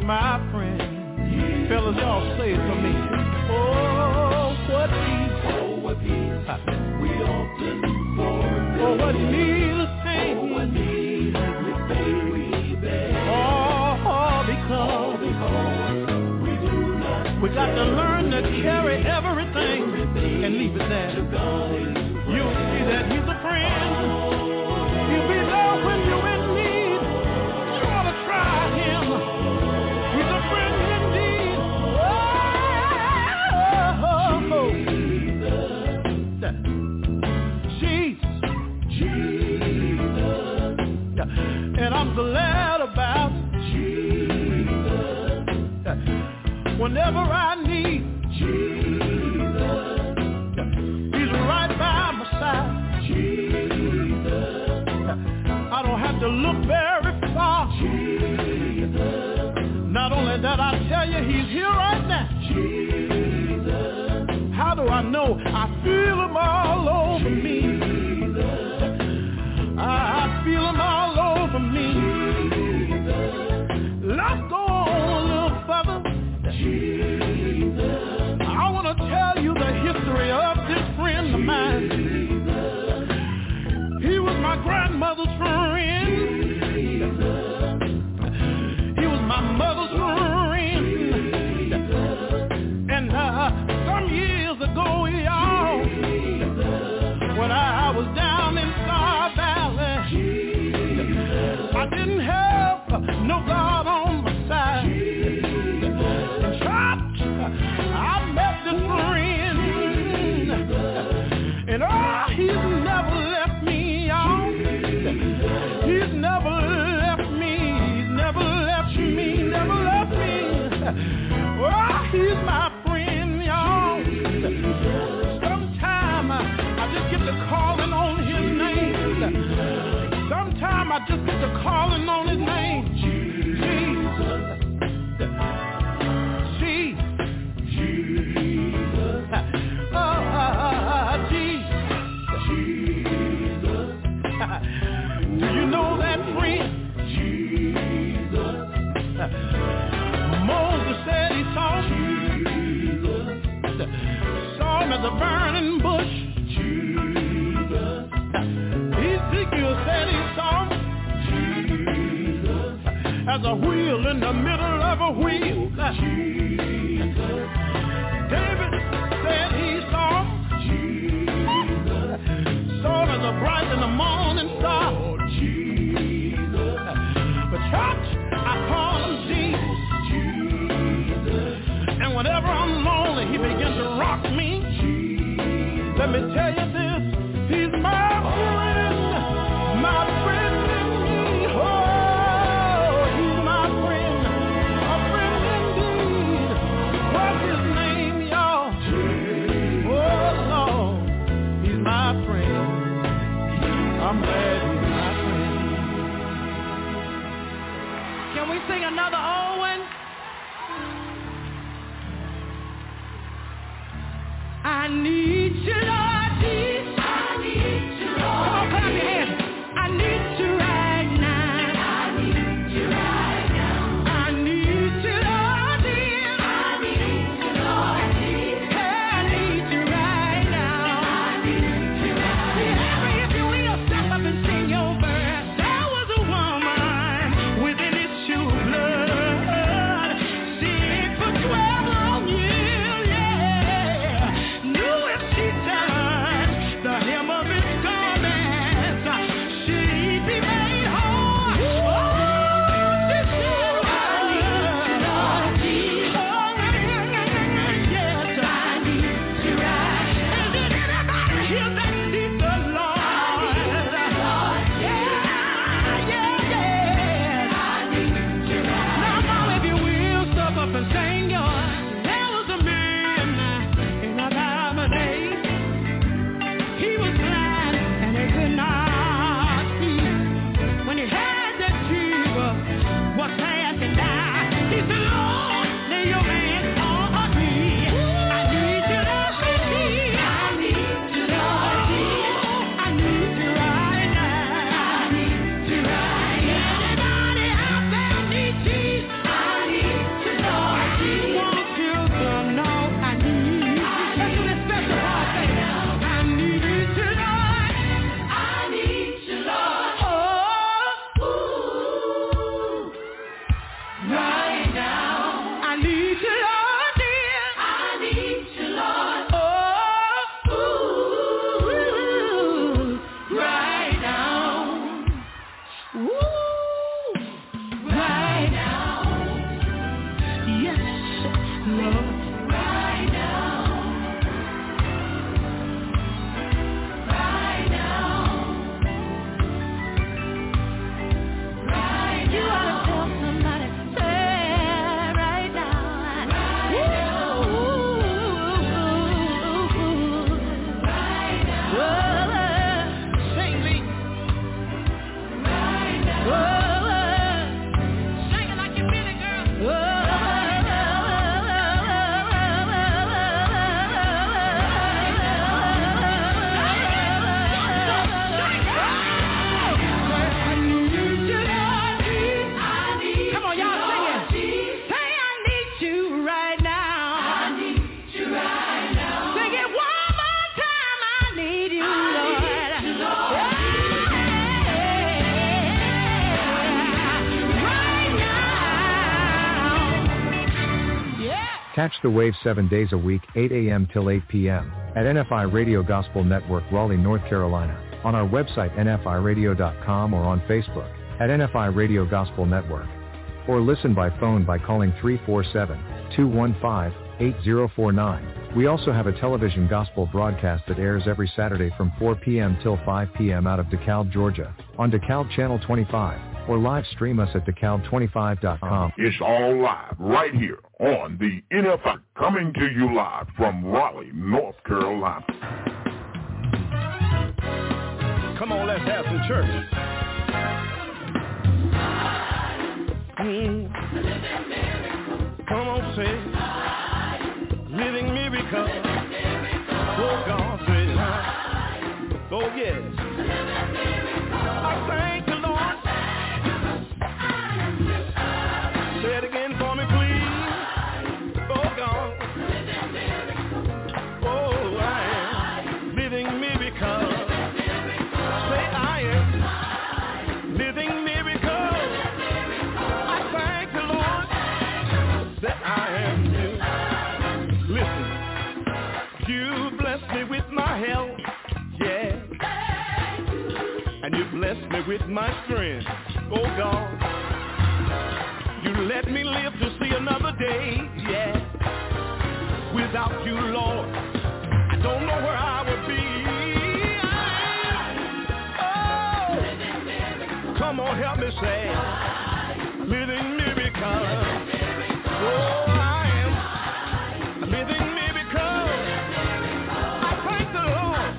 my friend. Fellas, y'all say it for me. Oh, what peace. Oh, what peace. We often forget. Oh, what needless pain. Oh, what needless pain we bear. Oh, oh, because, oh, because we do not. We got to learn to carry everything, everything and leave it there. You'll see that he's a friend. He'll be there when you're in need. You want to try him. He's a friend indeed. Oh, Jesus, Jesus, and I'm glad about Jesus. Whenever I need Jesus, he's right by my side. Jesus, I don't have to look very far. Jesus, not only that, I tell you, he's here right now. Jesus, how do I know? I feel him all over me. Jesus, I feel him all over me. Jesus, let's go on a little further. Jesus, I want to tell you the history of this friend of mine. Jesus, he was my grandmother's friend. Jesus, he was my mother's friend. Jesus, and uh, some years ago, y'all, when I was down in Star Valley, Jesus, I didn't have no God on my side. I met this friend, and oh, he's never left me, y'all. He's never left me, he's never left me, never left me. Oh, he's my friend, y'all. Sometime I, I just get to calling on his name. Sometime I just get to calling on his name. Jesus. Do you know that friend? Jesus. Moses said he saw him. Jesus. Saw him as a burning bush. Jesus. Ezekiel said he saw him. Jesus. As a wheel in the middle of a wheel. Jesus. David said he saw him. Jesus. Saw him as a bright in the morning star. Jesus. But church, I call him Jesus. Jesus. And whenever I'm lonely, he begins to rock me. Jesus. Let me tell you this, he's my friend, my friend indeed. Oh, he's my friend, a friend indeed. What's his name, y'all? Oh, Lord, he's my friend. I'm glad he's my friend. Can we sing another old one? I need you, Lord Jesus. I need you, Lord. Come on, clap your hands. I need you right now. I need you right now. I need you, Lord Jesus. I need you, Lord Jesus. Hey, I need you right now. I need you right now. If you will, step up and Catch the wave seven days a week, eight a.m. till eight p.m. at N F I Radio Gospel Network, Raleigh, North Carolina, on our website N F I radio dot com or on Facebook at N F I Radio Gospel Network. Or listen by phone by calling three four seven, two one five, eight zero four nine. We also have a television gospel broadcast that airs every Saturday from four p.m. till five p.m. out of DeKalb, Georgia, on DeKalb Channel twenty-five, or live stream us at dekalb twenty-five dot com. It's all live right here on the N F I, coming to you live from Raleigh, North Carolina. Come on, let's have some church. Mm. Come on, say, living miracle. Oh, God, say, oh, yes. I thank the Lord. Say it again for me, please. Oh, God. Oh, I am living miracle. Say, I am living miracle. I thank the Lord that I am new. Listen, you blessed me with my health, yeah, and you blessed me with my strength. Oh, God. You let me live to see another day, yeah. Without you, Lord, I don't know where I would be. Oh, come on, help me say, living miracle. Oh, I am a living miracle. I thank the Lord.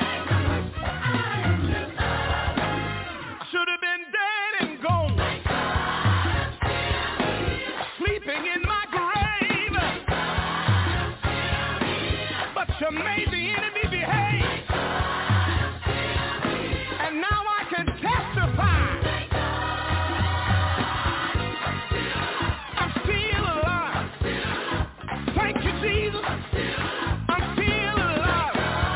I should have been dead and gone, sleeping in my grave, but you made the enemy behave, and now I can testify. I'm still alive. Thank you, Jesus. I'm still alive.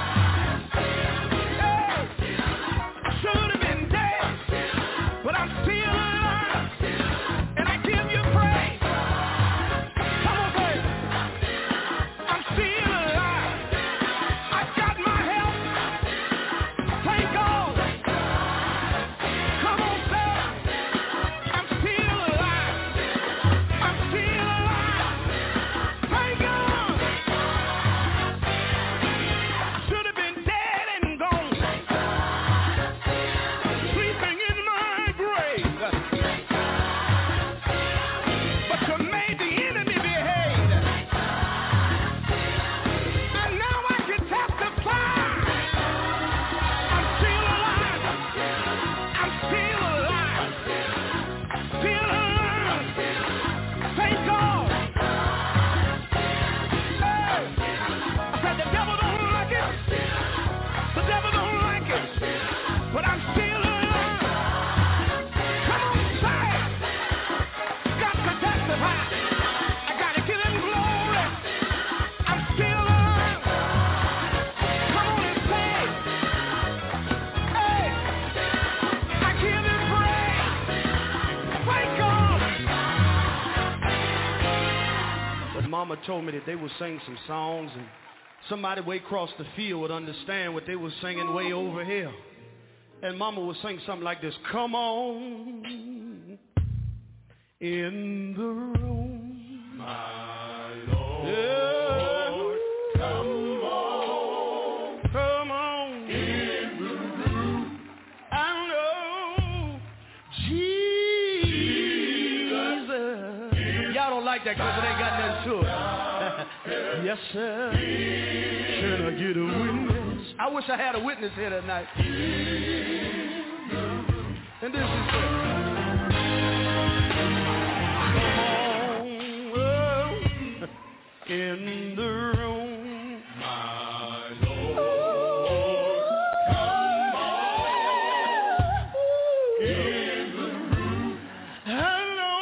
Hey, I should have been dead, but I'm still alive, and I give you praise. Come on, baby. I'm still alive. I've got my health. Thank God. Come on, sir. I'm still alive. I'm still alive. Thank God. I should have been dead and gone, sleeping in my grave, but you made the enemy behave, and now I can testify. I'm still alive. I'm still alive. Still alive. Thank God. Hey, I said the devil don't like it. The devil don't like it. But I'm still alive. Come on, say it. Got to testify. I got to give him glory. I'm still alive. Come on and say it. Hey, I give him praise. Thank God. But Mama told me that they would sing some songs, and somebody way across the field would understand what they were singing way over here. And Mama would sing something like this: come on in the room, my Lord. Yeah. Come on, come on in the room. I know Jesus. Y'all don't like that because it ain't got nothing to it. Yes, sir. Can I get a witness? I wish I had a witness here tonight. And this is it. Come on, oh, in the room, my Lord. Come on in the room. Hello,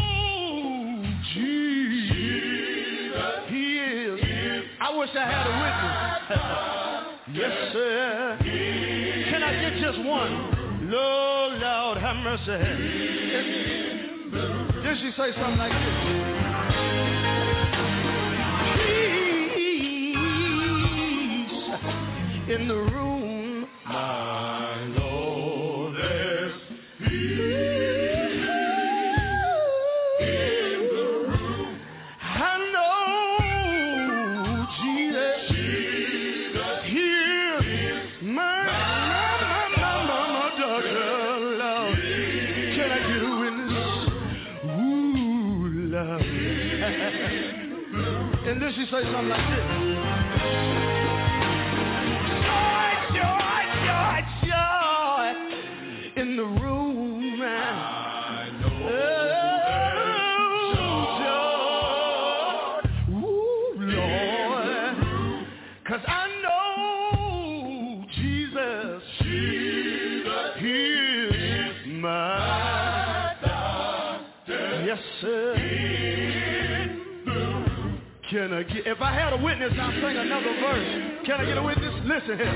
Jesus. He is. I wish I had a witness. Yes, sir. Can I get just one? Lord, Lord, have mercy. Did she say something like this? in the room. My Lord is here in the room. I know Jesus, Jesus here is my, my, my, my, my daughter, Lord. Can I get a witness? Ooh, love. And then she say something like this. In the room, I know oh, ooh, Lord, 'cause I know Jesus, Jesus is my doctor. Yes, sir. Can I get, if I had a witness, I'll sing another verse. Can I get a witness? Listen here.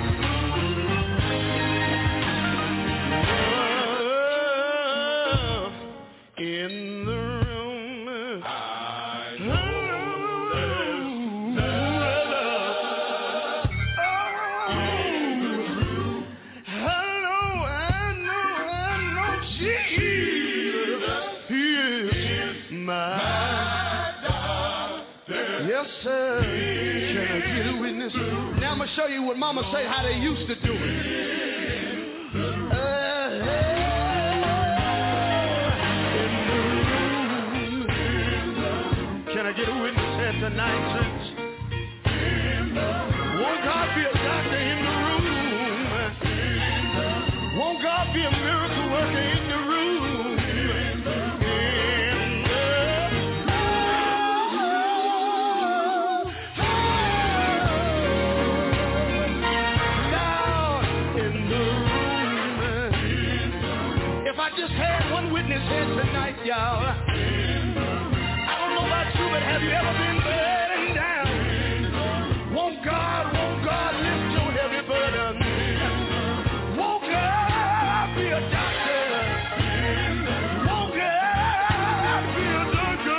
In the room, I know there's I know, I know, I know Jesus is my doctor. Yes, sir. Can I get a witness? Now I'm going to show you what Mama say how they used to do it. Uh, Can I get a witness here tonight, church? Won't God be a doctor in the room? Won't God be a miracle worker in the room? In the in the room. If I just had one witness here tonight, y'all. But have you ever been burdened down? Won't God, won't God lift your heavy burden? Won't God be a doctor? Won't God be a doctor?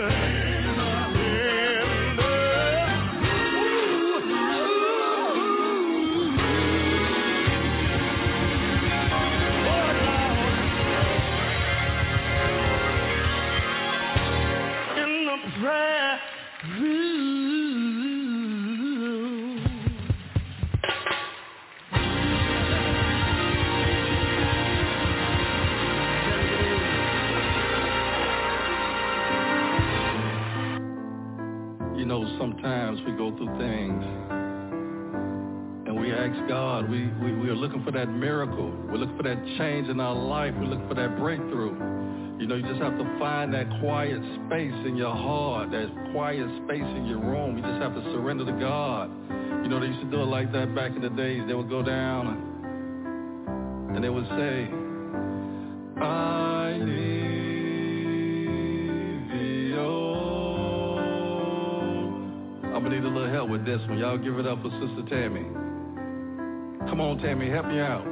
In the prayer room. You know, sometimes we go through things and we ask God, we, we, we are looking for that miracle. We're looking for that change in our life. We're looking for that breakthrough. You know, you just have to find that quiet space in your heart, that quiet space in your room. You just have to surrender to God. You know, they used to do it like that back in the days. They would go down and, and they would say, I need thee, oh. I'm going to need a little help with this one. Y'all give it up for Sister Tammy. Come on, Tammy, help me out.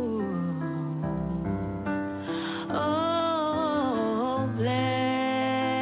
Oh, bless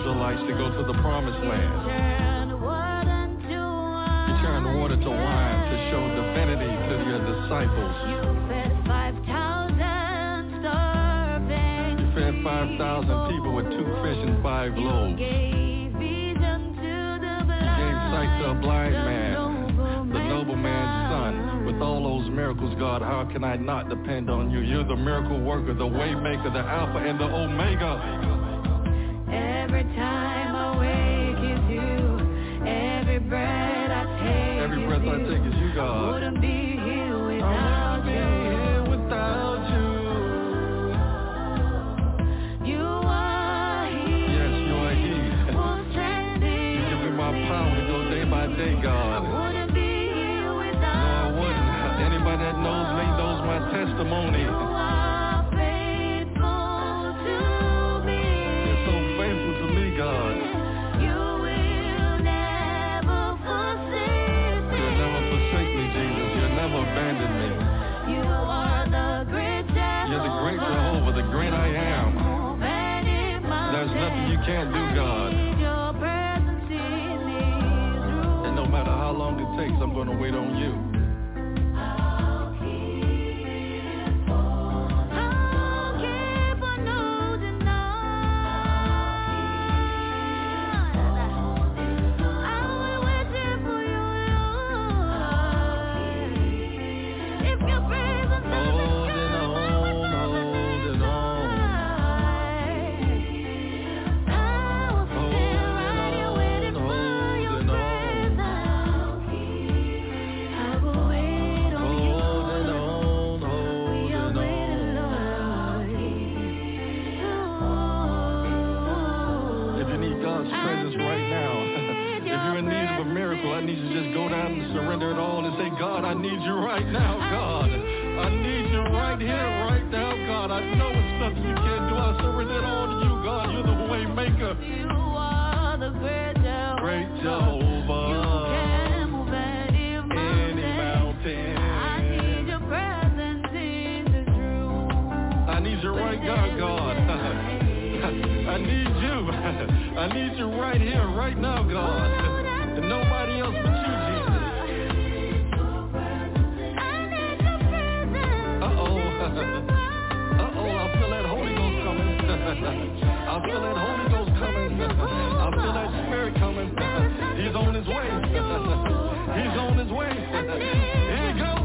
Israelites to go to the promised land. You turned water to wine to show divinity to your disciples. You fed five thousand people with two fish and five loaves. You gave sight to a blind man, the nobleman's son. With all those miracles, God, how can I not depend on you? You're the miracle worker, the way maker, the Alpha and the Omega. Every time I wake is you. Every breath I take Every breath I take is you, God. Wouldn't be here without you. Here without you. You are He. Yes, you are He. Who's standing. You give me my power to go day by day, God. I wouldn't be here without No, I wouldn't. Anybody that knows me knows my testimony. you. Are faithful to me. You're so faithful to me, God. You will never forsake me. You'll never forsake me, Jesus. You'll never abandon me. You are the great Jehovah. You're the great Jehovah, the great I am. There's nothing you can't do, God. Your presence in this room. And no matter how long it takes, I'm going to wait on you. I'll keep on. I'll keep on holding on. I will wait for you, Lord. If your presence doesn't Holding come, on, holding on. Holding on, holding on. If you need God's presence right now, if you're in need of a miracle, I need you to just go down and surrender it all and say, God, I need you right now, God. I need you right here, right now, God. I know it's nothing you can't do. I surrender it all to you, God. You're the way maker. You are the great Jehovah. Great Jehovah. You can move any Any mountain. mountain. I need your presence in this room. I need you right now, God. I need you. I need you right here, right now, God. And nobody else but you, Jesus. Uh-oh. Uh-oh, I feel that Holy Ghost coming. I feel that Holy Ghost coming. I feel that Spirit coming. He's on his way. He's on his way. Here you go.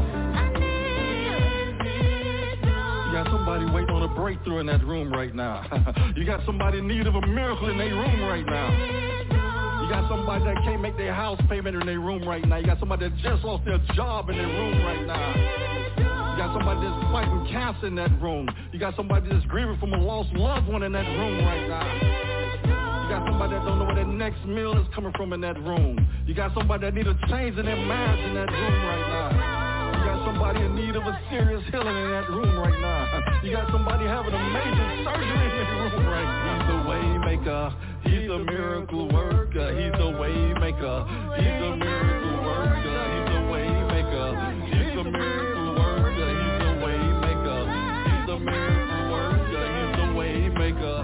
You got somebody waiting on a breakthrough in that room right now. You got somebody in need of a miracle in their room right now. You got somebody that can't make their house payment in their room right now. You got somebody that just lost their job in their room right now. You got somebody that's fighting cancer in that room. You got somebody that's grieving from a lost loved one in that room right now. You got somebody that don't know where their next meal is coming from in that room. You got somebody that need a change in their marriage in that room right now. You got somebody in need of a serious healing in that room right now. You got somebody having a major surgery in that room right now. He's the way maker. He's a miracle worker. He's the way maker. He's a miracle worker. He's the way maker. He's the miracle worker. He's the way maker. He's the miracle worker. He's the way maker.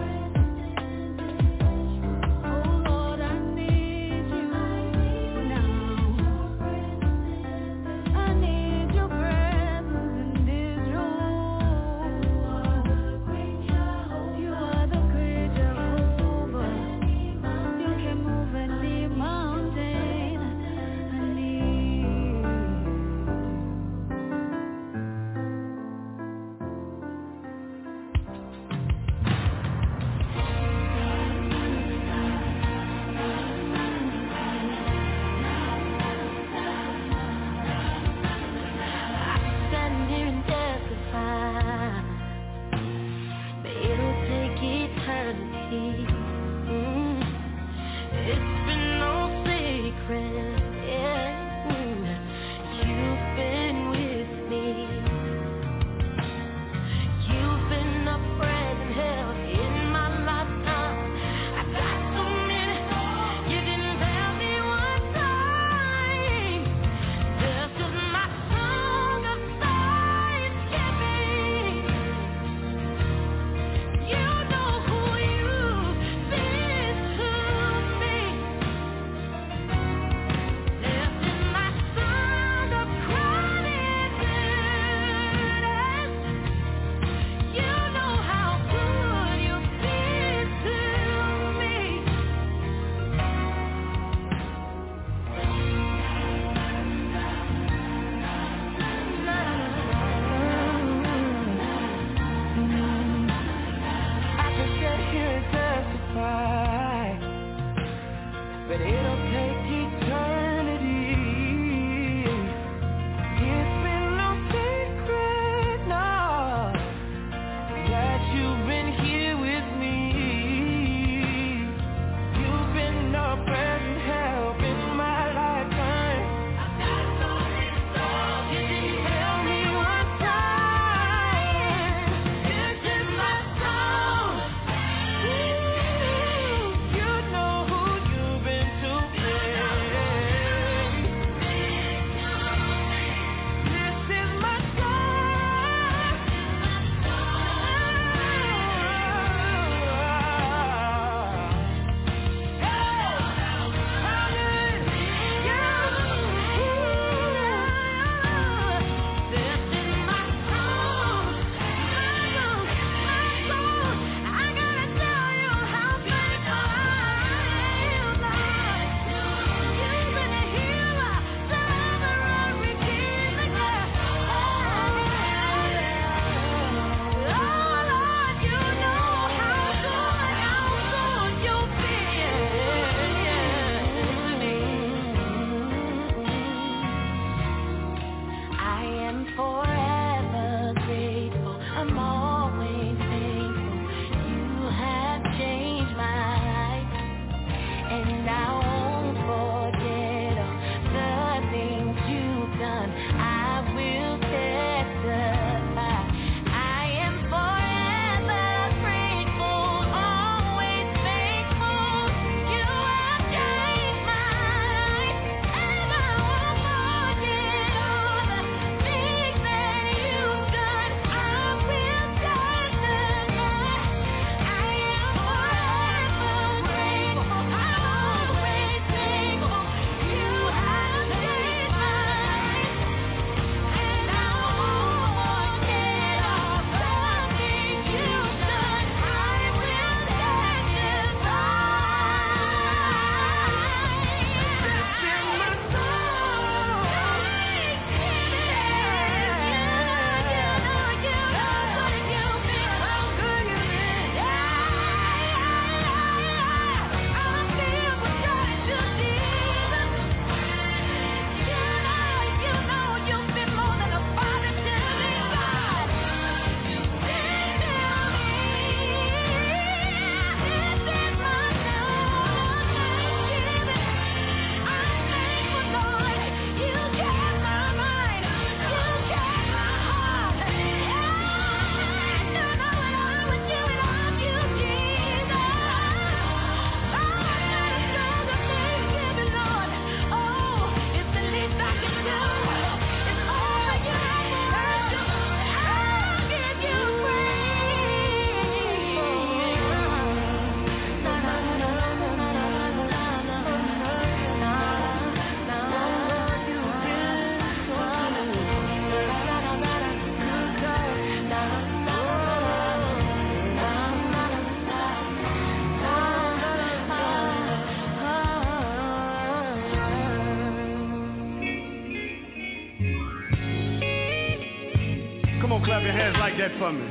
Clap your hands like that for me.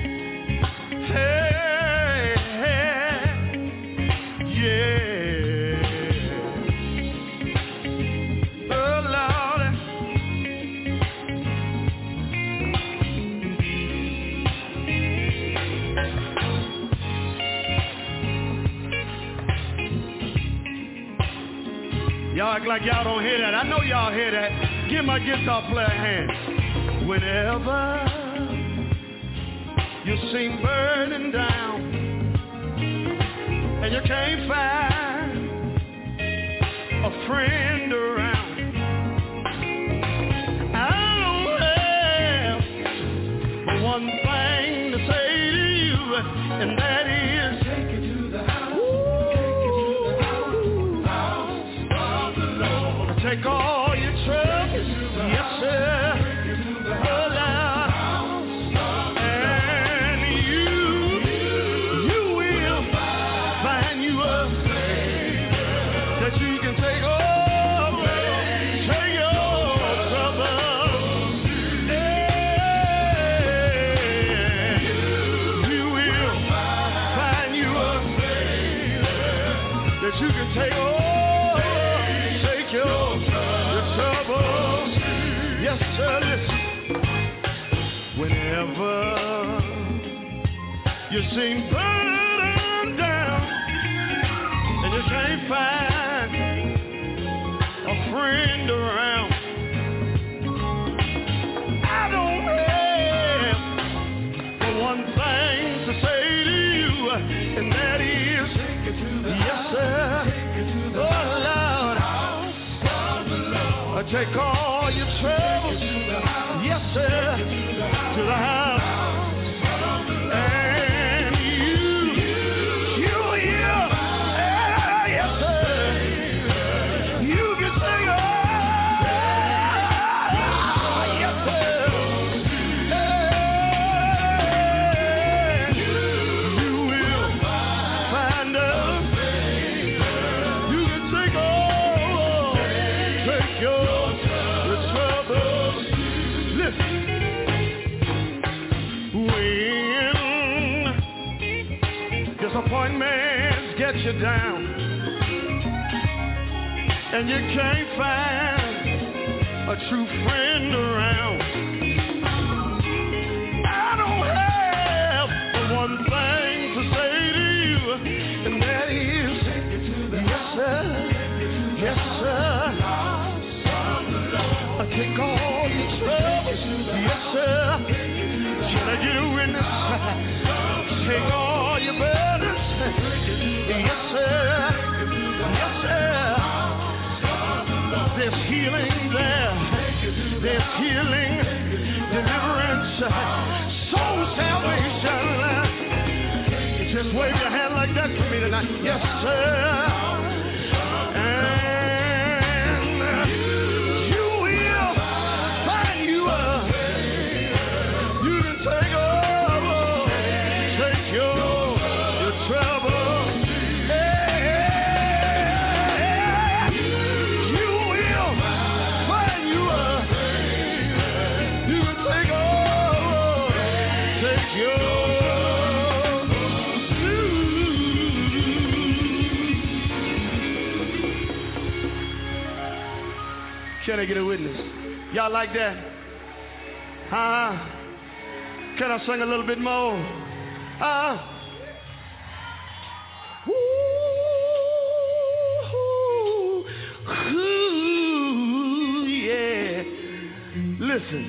Hey, hey, yeah. Oh, Lord. Y'all act like y'all don't hear that. I know y'all hear that. Give my guitar player a hand. Whenever you seem burning down and you can't find a friend around, I don't have but one thing to say to you, and that is take it to the house. Take it to the house. House of the Lord. Take all your troubles. Yes, sir. You seem burdened down and you can't find a friend around. I don't have but one thing to say to you, and that is, yes sir, oh Lord, take all your troubles, yes sir, to the house. Disappointments get you down and you can't find a true friend around. I don't have one thing to say to you, and that is, yes sir, yes sir, I take all your troubles, yes sir. Can I get a witness? Take all your burdens. Yes, sir. Yes, sir. There's healing there. There's healing, deliverance, soul salvation. Just wave your hand like that for me tonight. Yes, sir. And you will find you a, you can take over. Can I get a witness? Y'all like that? Huh? Can I sing a little bit more? Huh? Ooh, ooh, yeah. Listen.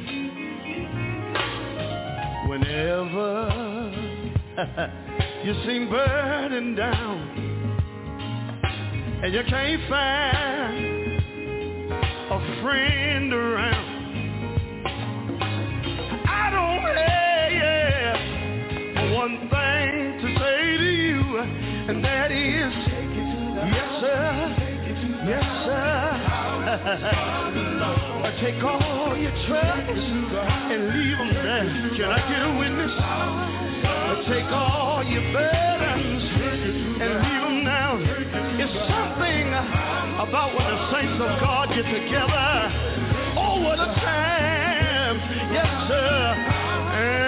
Whenever you seem burdened down and you can't find a friend around, I don't have yeah, one thing to say to you, and that is, yes sir, yes sir. Take all your troubles and leave them there. Can I get a witness? Take all your burdens and leave them now. It's something about when the saints of God get together. Oh, what a time. Yes, sir. And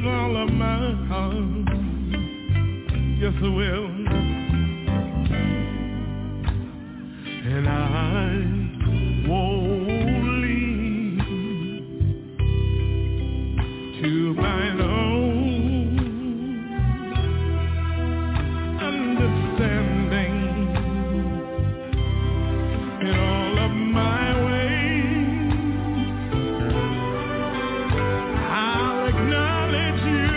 with all of my heart. Yes, I will. And I won't lean to mine own understanding. In all of my ways, I'll acknowledge you,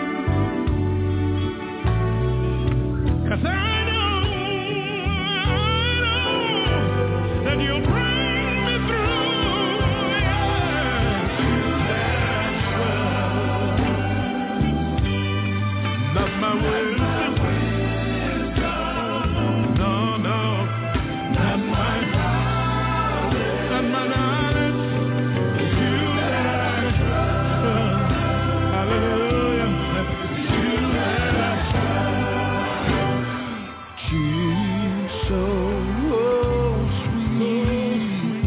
'cause I know, I know that you'll bring me through. Yes, that's not my wisdom. No, no, not my, not my knowledge. It's you that I trust. Hallelujah. It's you that I trust. Jesus, so sweet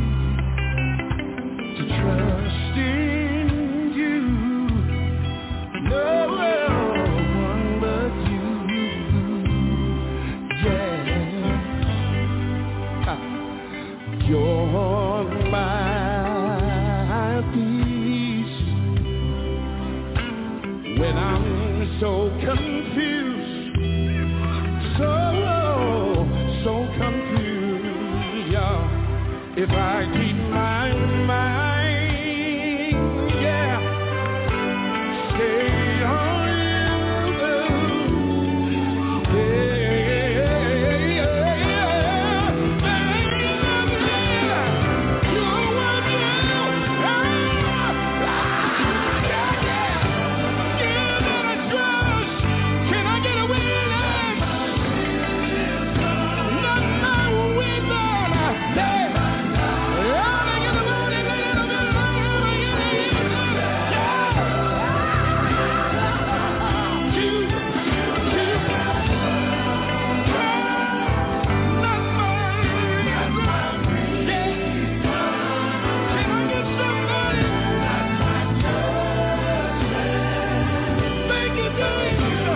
to trust in you. No one but you. Yeah. Ah. You're my peace when I'm so confused, so, so confused, yeah. If I keep my mind, yeah, stay on you, yeah, yeah, you're what you are. Can I get a witness? Not my wisdom. Yeah. Early in the morning, a little bit later, yeah. You, you, not my wisdom. Yeah. Can I get somebody? Thank you, Jesus.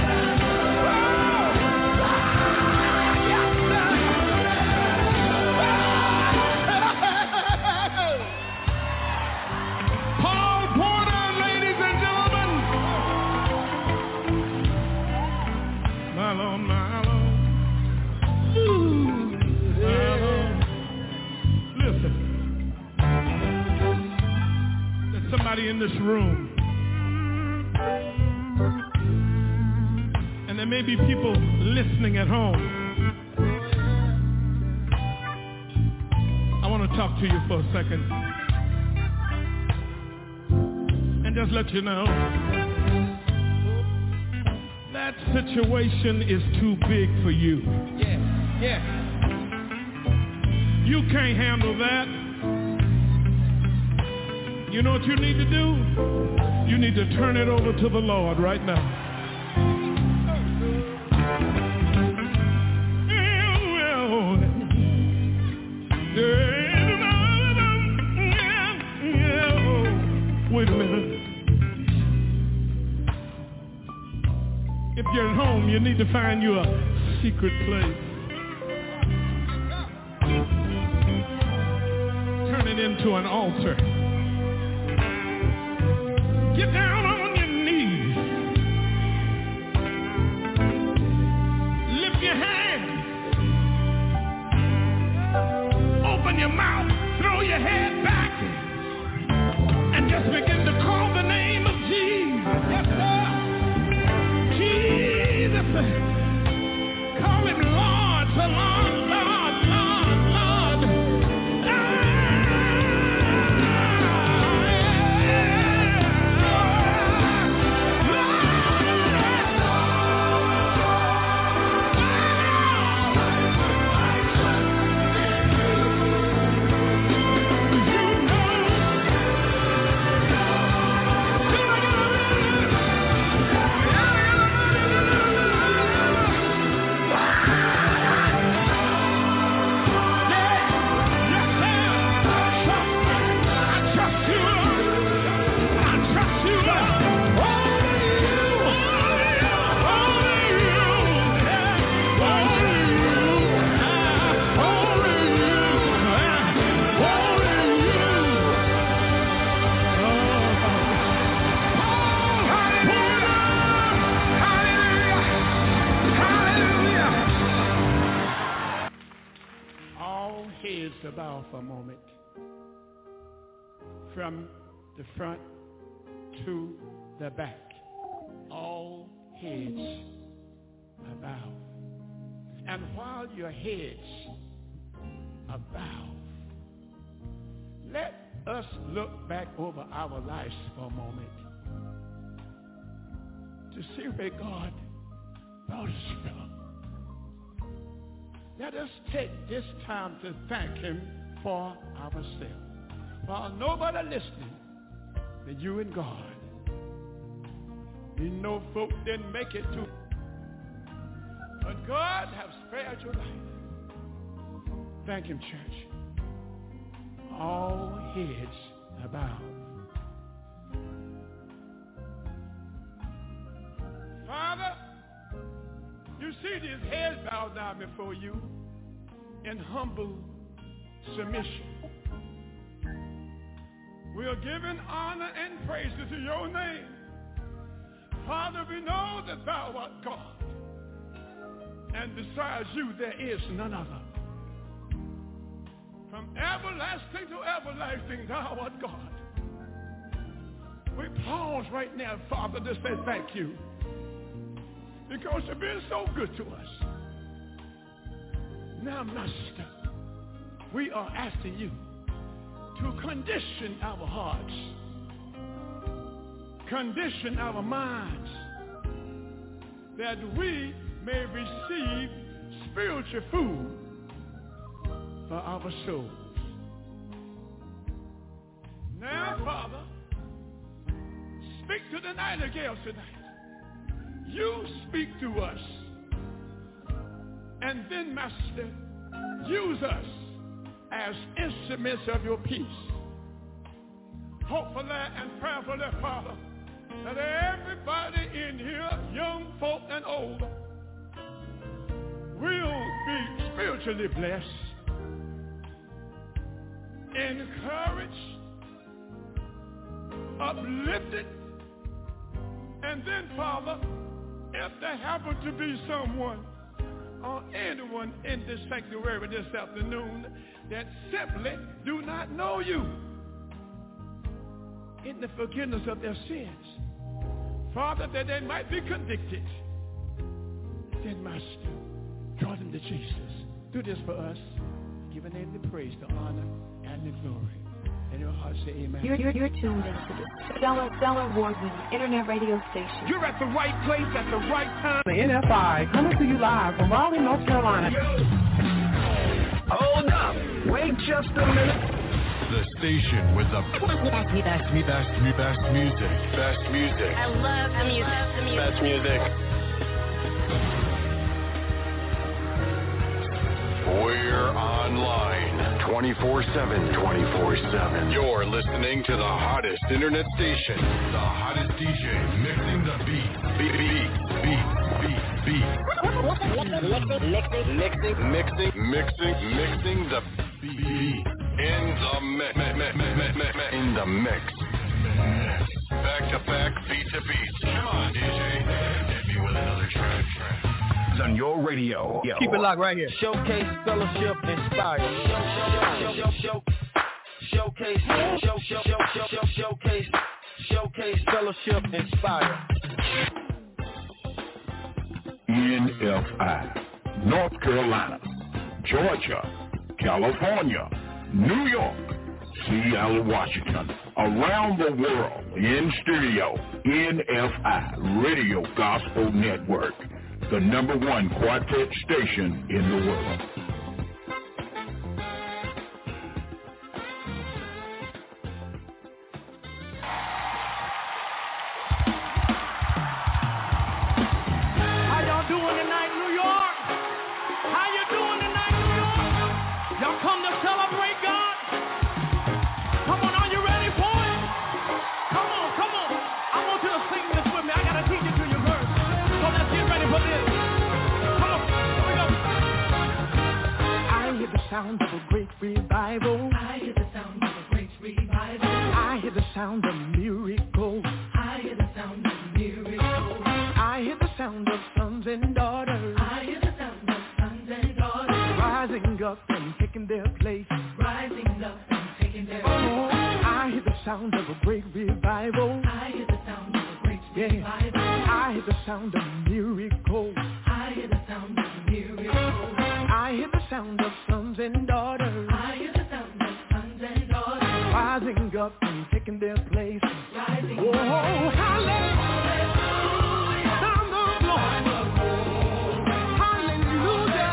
Paul Porter, ladies and gentlemen. My Lord, my Lord. Ooh, my Lord. Listen. There's somebody in this room. And there may be people listening at home. I want to talk to you for a second. And just let you know that situation is too big for you. Yeah, yeah. You can't handle that. You know what you need to do? You need to turn it over to the Lord right now. Wait a minute. If you're at home, you need to find you a secret place. Turn it into an altar. Get down on your knees. Lift your hands. Open your mouth. Throw your head back. And just begin to call the name of Jesus. Yes, sir. Jesus. Call him Lord, so Lord, Lord, Lord, Lord. Ah, bow for a moment. From the front to the back, all heads are bowed. And while your heads are bowed, let us look back over our lives for a moment to see where God brought us from. Let us take this time to thank him for ourselves. While nobody listening but you and God. We know folks didn't make it to, but God has spared your life. Thank him, church. All heads are bowed. Father, you see these heads bowed down before you in humble submission. We are giving honor and praises to your name. Father, we know that thou art God, and besides you there is none other. From everlasting to everlasting, thou art God. We pause right now, Father, to say thank you, because you've been so good to us. Now, Master, we are asking you to condition our hearts, condition our minds, that we may receive spiritual food for our souls. Now, Father, speak to the nightingales tonight. You speak to us, and then, Master, use us as instruments of your peace. Hopefully and prayerfully, Father, that everybody in here, young folk and old, will be spiritually blessed, encouraged, uplifted, and then, Father, if there happen to be someone or anyone in this sanctuary this afternoon that simply do not know you, in the forgiveness of their sins, Father, that they might be convicted, then, Master, draw them to Jesus. Do this for us. Give a name the praise, the honor, and the glory. And your heart say amen. You're, you're, you're tuned into the Stellar, Stellar Award-winning Internet radio station. You're at the right place at the right time. The N F I coming to you live from Raleigh, North Carolina. Hold up. Wait just a minute. The station with the best, best, best, best music. Best music. I love the music. Best music. We're online twenty-four seven, twenty-four seven. You're listening to the hottest internet station. The hottest D J mixing the beat. Beat, beat, beat, beat, beat. Mixing, mixing, mixing, mixing, mixing the beat. In the mix, in the mix. Back to back, beat to beat. Come on, D J. Hit me with another track. On your radio. Yo. Keep it locked right here. Showcase, fellowship, inspire. Show, show, show, showcase, show, show, show, show, showcase, showcase, fellowship, inspire. N F I, North Carolina, Georgia, California, New York, Seattle, Washington, around the world, in studio, N F I Radio Gospel Network, the number one quartet station in the world. How y'all doing tonight, New York? How you doing tonight, New York? Y'all come to celebrate God? Come on, are you ready for it? Come on, come on. I want you to sing this with me. I gotta teach it to you first. So let's get ready for this. Come on, here we go. I hear the sound of a great revival. I hear the sound of a great revival. I hear the sound of miracles. I hear the sound of miracles. I hear the sound of sons and daughters. I hear the sound of sons and daughters Rising up and taking their place. Rising sound of a great revival. I hear the sound of a great revival. I hear the sound of miracles. I hear the sound of miracles. I hear the sound of sons and daughters. I hear the sound of sons and daughters rising up and taking their place. Rising oh, up. Hallelujah. Sound of glory. Hallelujah.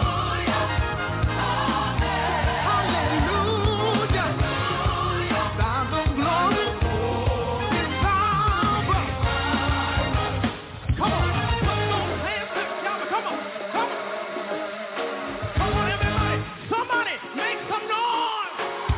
Hallelujah. Sound of glory. Come on. Put those hands together. Come on. Come on. Come on, everybody. Somebody make some noise.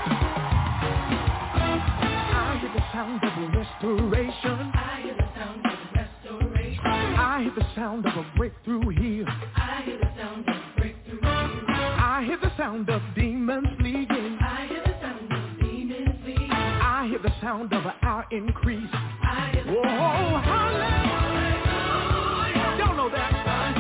I hear the sound of restoration. I hear the sound of restoration. I hear the sound of a breakthrough here. I hear the sound of breakthrough here. I hear the sound of demons fleeing. I hear the sound of demons fleeing. I hear the sound of our increase. I hear the oh, sound hallelujah. Y'all know that.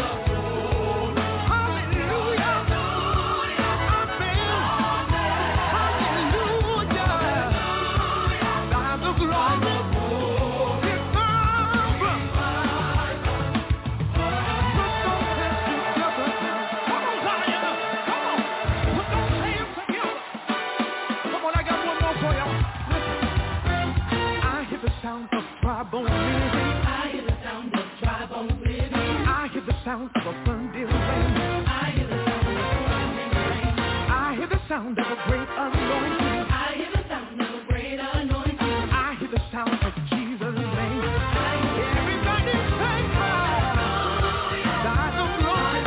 Sound of a burning rain. I hear the sound of a burning rain. I hear the sound of a great anointing. I hear the sound of a great anointing. I hear the sound of Jesus' name. I hear everybody say, Hallelujah. Thy the glory.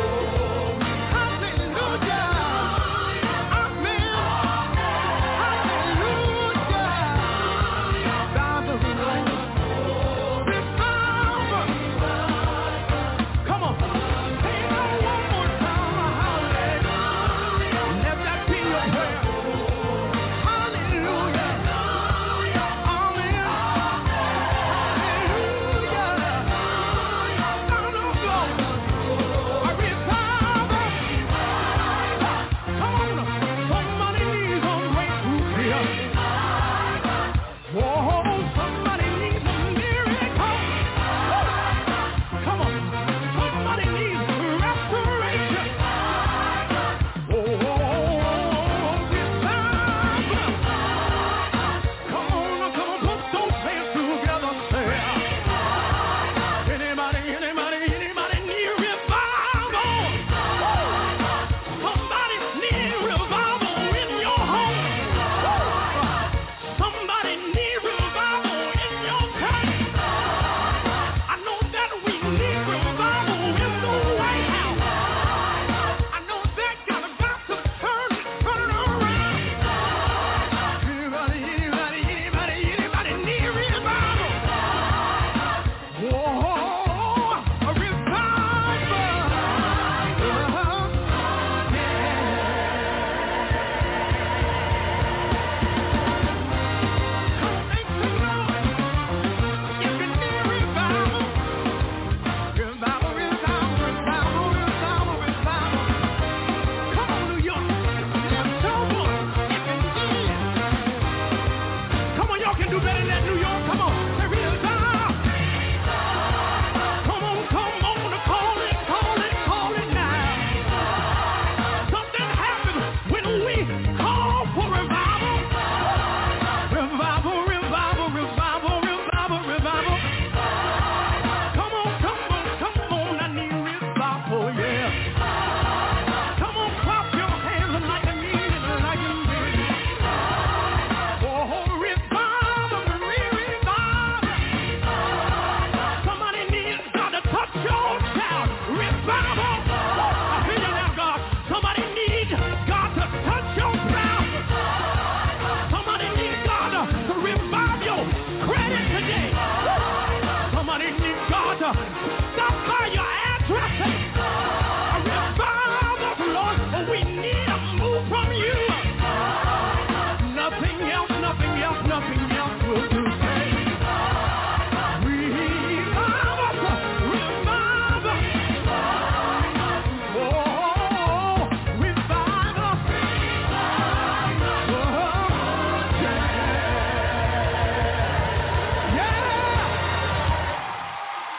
Hallelujah. Amen. Hallelujah. Thy the glory.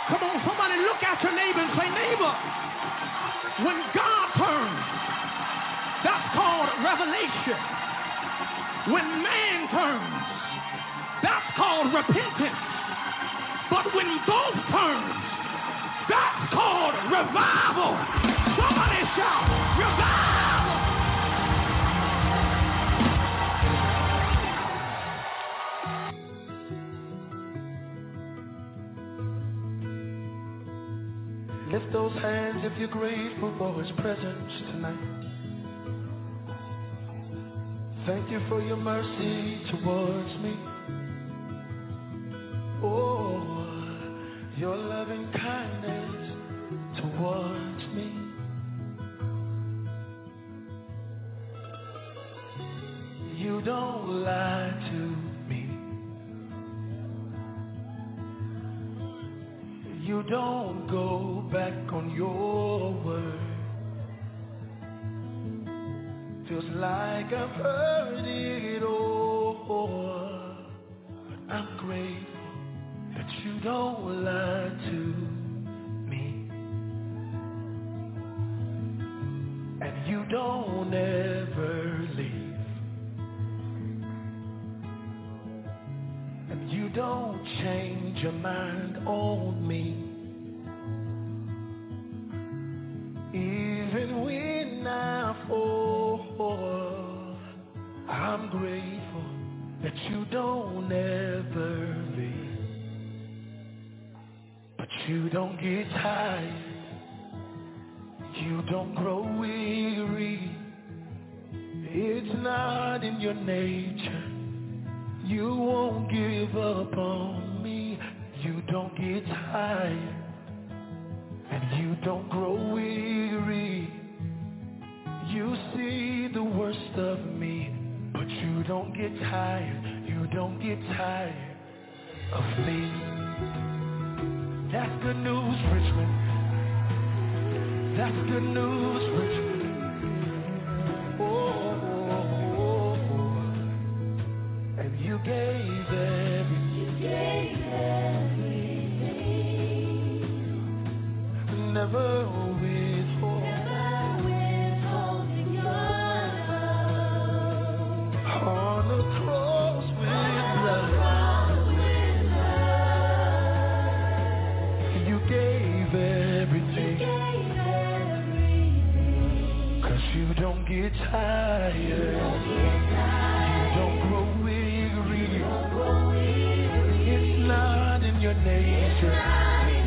Come on, somebody look at your neighbor and say, neighbor, when God turns, that's called revelation. When man turns, that's called repentance. But when both turn, that's called revival. Somebody shout, revival! Lift those hands if you're grateful for his presence tonight. Thank you for your mercy towards me. Oh, your loving kindness towards me. You don't lie to me. You don't go back on your word. Feels like I've heard it all, but I'm grateful that you don't lie to me, and you don't ever leave, and you don't change your mind on me, even when I fall. I'm grateful that you don't ever leave, but you don't get tired, you don't grow weary. It's not in your nature, you won't give up on me. You don't get tired, and you don't grow weary. You see the worst of me, but you don't get tired, you don't get tired of me. That's good news, Richmond. That's good news, Richmond. Oh, oh, oh. And you gave everything. You gave everything. Never withhold. Never withholding your love. On the cross with love. You gave everything. Cause you don't get tired. You don't grow weary. It's not in your nature.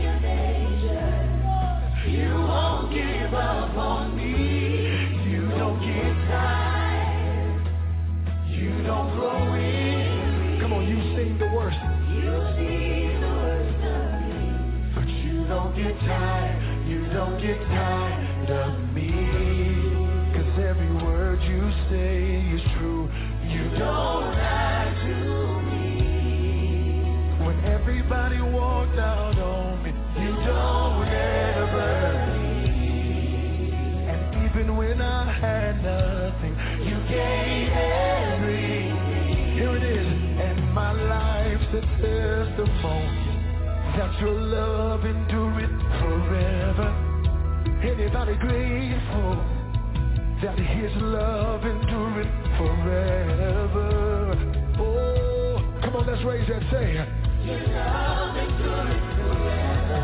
You won't give up on me. You don't get tired. You don't grow weary. Come on, you sing the worst. You sing the worst of me. But you don't get tired. You don't get tired of me. Cause every word you say is true. You don't lie to me. When everybody walked out on me, you don't ever leave. And even when I had nothing, you gave everything. Here it is. And my life's a testimony that your love endureth forever. Anybody grateful that his love endureth forever? Oh, come on, let's raise that, say your love endureth forever.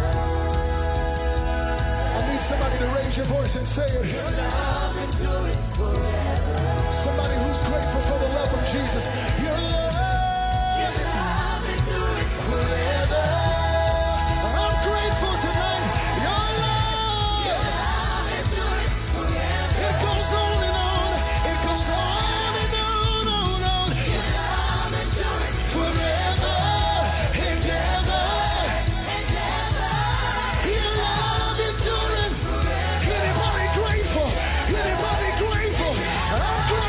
I need somebody to raise your voice and say it. Your love endureth forever. Somebody who's grateful for the love of Jesus. Your love, your love endureth forever. I'm grateful tonight. Your love, your love endureth forever. It goes on and on. It goes on and on, on, on. Your love endureth forever and ever and ever. Your love endureth forever. Anybody grateful? Anybody grateful? I'm grateful.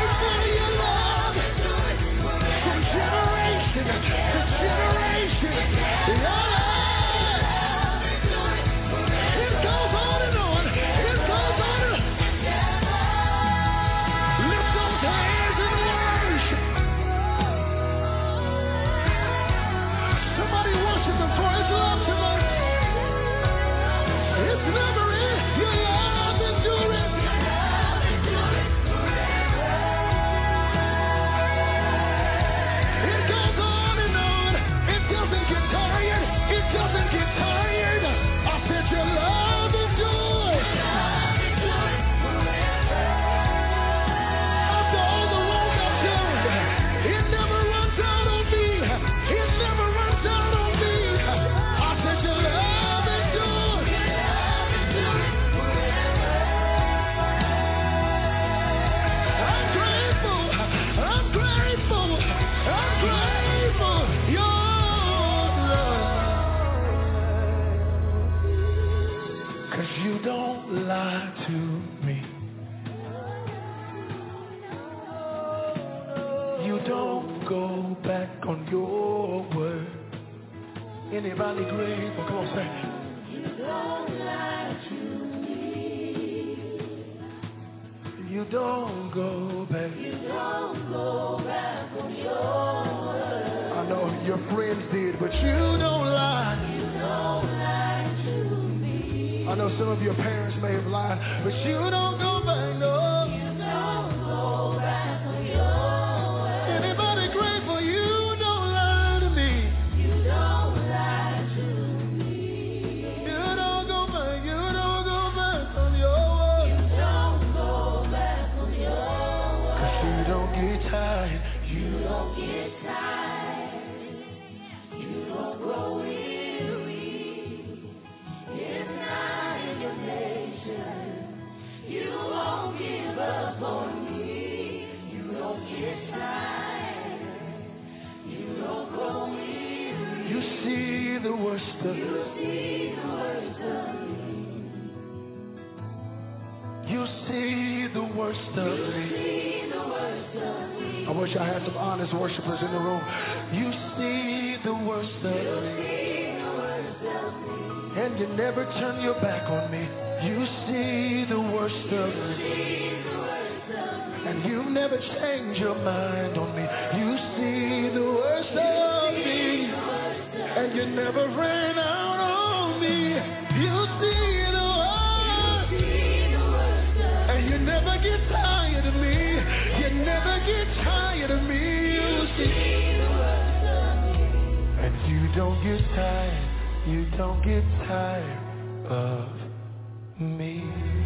'cause you don't lie to me. You don't go back on your word. Anybody grateful? Come on, say. You don't lie to me. You don't go back. You don't go back on your word. I know your friends did, but you don't lie. You don't lie to me. I know some of your parents may have lied, but you don't go back, no. You don't go back on your word. Anybody grateful? You don't lie to me. You don't lie to me. You don't go back. You don't go back on your word. You don't go back on your word. 'Cause you don't get tired. You don't get tired. You don't grow weary. It's not in your nature. You won't give up on me. You don't get tired. You don't grow weary. You see the worst of me. You see the worst of me. You see the worst of me. You see the worst of me. I wish I had some honest worshipers in the room. You see the worst of You me. see the worst of me. And you never turn your back on me. You see the worst of You me. see the worst of me. And you never change your mind on me. You see the worst of me. And you never ran out on me. You see the worst. And you never get tired of me. You never get tired of me. You see the worst of me. And you don't get tired. You don't get tired of me.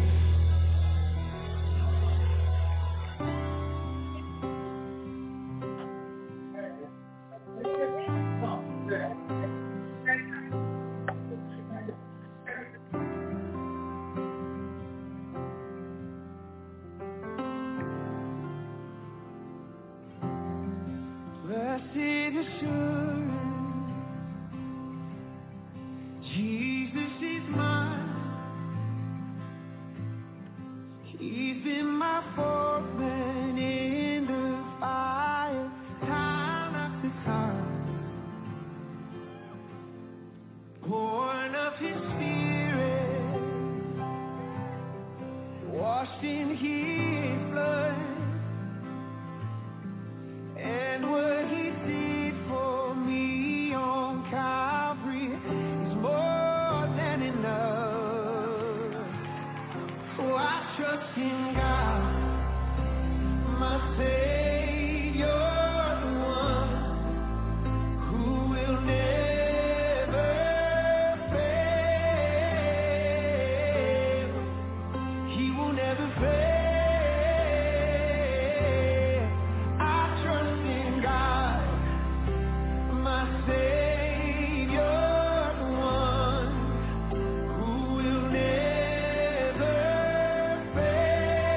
Blessed assurance, Jesus is mine. He's been my fourth man in the fire, time after time. Born of His Spirit, washed in His blood. And what He did for me on Calvary is more than enough. Oh, I trust in God, my Savior, the one who will never fail. He will never fail. Fail.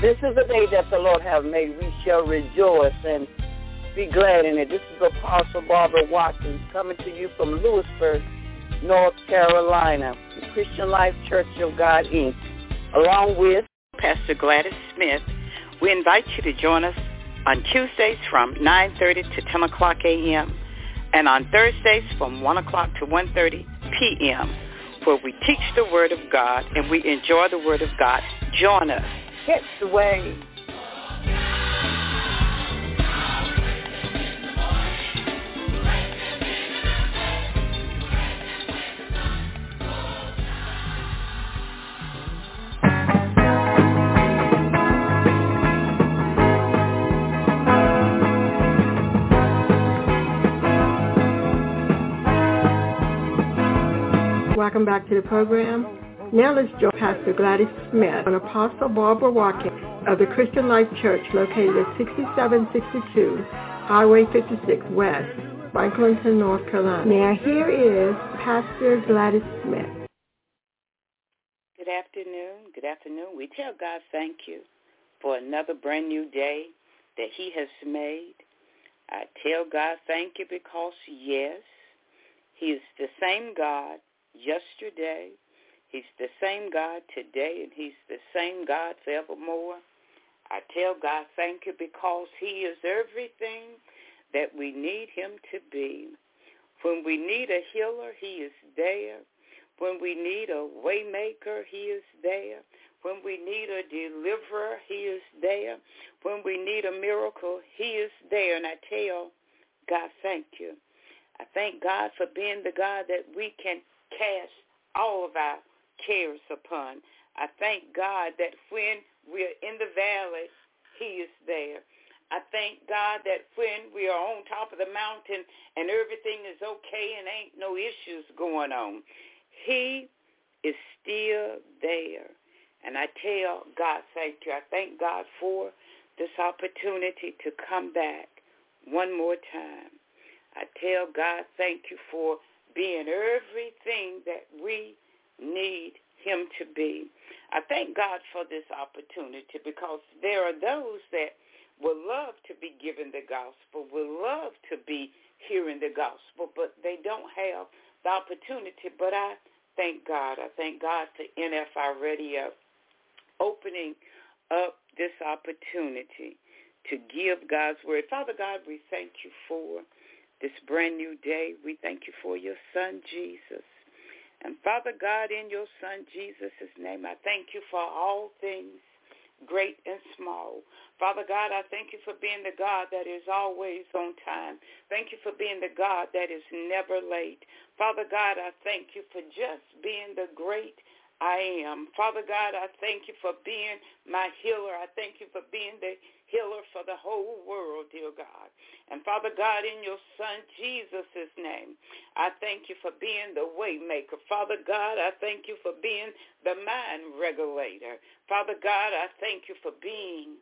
this is the day that the Lord have made. We shall rejoice and be glad in it. This is Apostle Barbara Watkins coming to you from Lewisburg, North Carolina, the Christian Life Church of God, Incorporated, along with Pastor Gladys Smith. We invite you to join us on Tuesdays from nine thirty to ten o'clock a.m. and on Thursdays from one o'clock to one thirty p.m. where we teach the Word of God and we enjoy the Word of God. Join us. Catch the wave. Welcome back to the program. Now let's join Pastor Gladys Smith and Apostle Barbara Watkins of the Christian Life Church located at sixty-seven sixty-two Highway fifty-six West, Franklinton, North Carolina. Now here is Pastor Gladys Smith. Good afternoon. Good afternoon. We tell God thank you for another brand new day that he has made. I tell God thank you because, yes, he is the same God yesterday, he's the same God today, and he's the same God forevermore. I tell God thank you because he is everything that we need him to be. When we need a healer, he is there. When we need a way maker, he is there. When we need a deliverer, he is there. When we need a miracle, he is there. And I tell God thank you. I thank God for being the God that we can cast all of our cares upon. I thank God that when we're in the valley, he is there. I thank God that when we are on top of the mountain and everything is okay and ain't no issues going on, he is still there. And I tell God thank you. I thank God for this opportunity to come back one more time. I tell God thank you for being everything that we need him to be. I thank God for this opportunity because there are those that would love to be given the gospel, would love to be hearing the gospel, but they don't have the opportunity. But I thank God. I thank God for N F I Radio opening up this opportunity to give God's word. Father God, we thank you for this brand new day. We thank you for your son, Jesus. And Father God, in your son, Jesus' name, I thank you for all things, great and small. Father God, I thank you for being the God that is always on time. Thank you for being the God that is never late. Father God, I thank you for just being the great I am. Father God, I thank you for being my healer. I thank you for being the healer for the whole world, dear God. And Father God, in your son Jesus' name, I thank you for being the way maker. Father God, I thank you for being the mind regulator. Father God, I thank you for being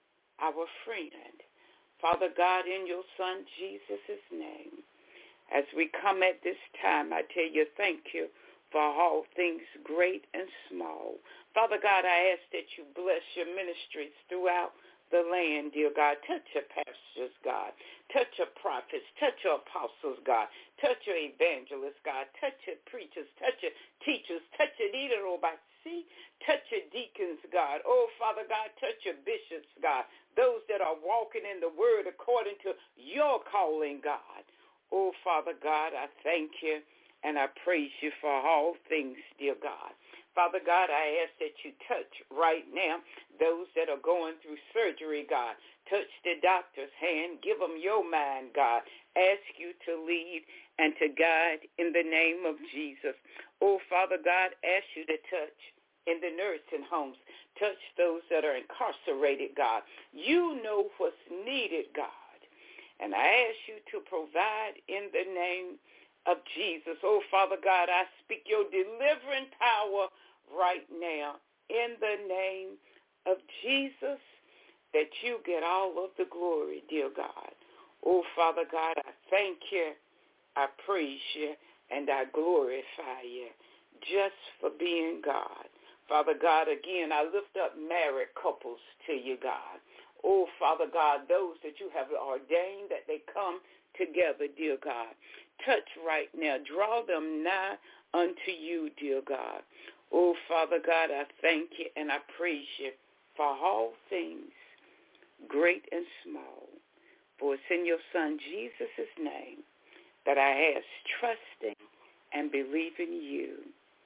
our friend. Father God, in your son Jesus' name, as we come at this time, I tell you thank you for all things great and small. Father God, I ask that you bless your ministries throughout the land, dear God. Touch your pastors, God. Touch your prophets. Touch your apostles, God. Touch your evangelists, God. Touch your preachers. Touch your teachers. Touch your leaders, see. Touch your deacons, God. Oh, Father God, touch your bishops, God. Those that are walking in the word according to your calling, God. Oh, Father God, I thank you. And I praise you for all things, dear God. Father God, I ask that you touch right now those that are going through surgery, God. Touch the doctor's hand. Give them your mind, God. Ask you to lead and to guide in the name of Jesus. Oh, Father God, ask you to touch in the nursing homes. Touch those that are incarcerated, God. You know what's needed, God. And I ask you to provide in the name of Jesus. Oh, Father God, I speak your delivering power right now in the name of Jesus, that you get all of the glory, dear God. Oh, Father God, I thank you, I praise you, and I glorify you just for being God. Father God, again, I lift up married couples to you, God. Oh, Father God, those that you have ordained that they come together, dear God. Touch right now. Draw them nigh unto you, dear God. Oh, Father God, I thank you and I praise you for all things, great and small. For it's in your Son Jesus' name that I ask, trusting and believing you.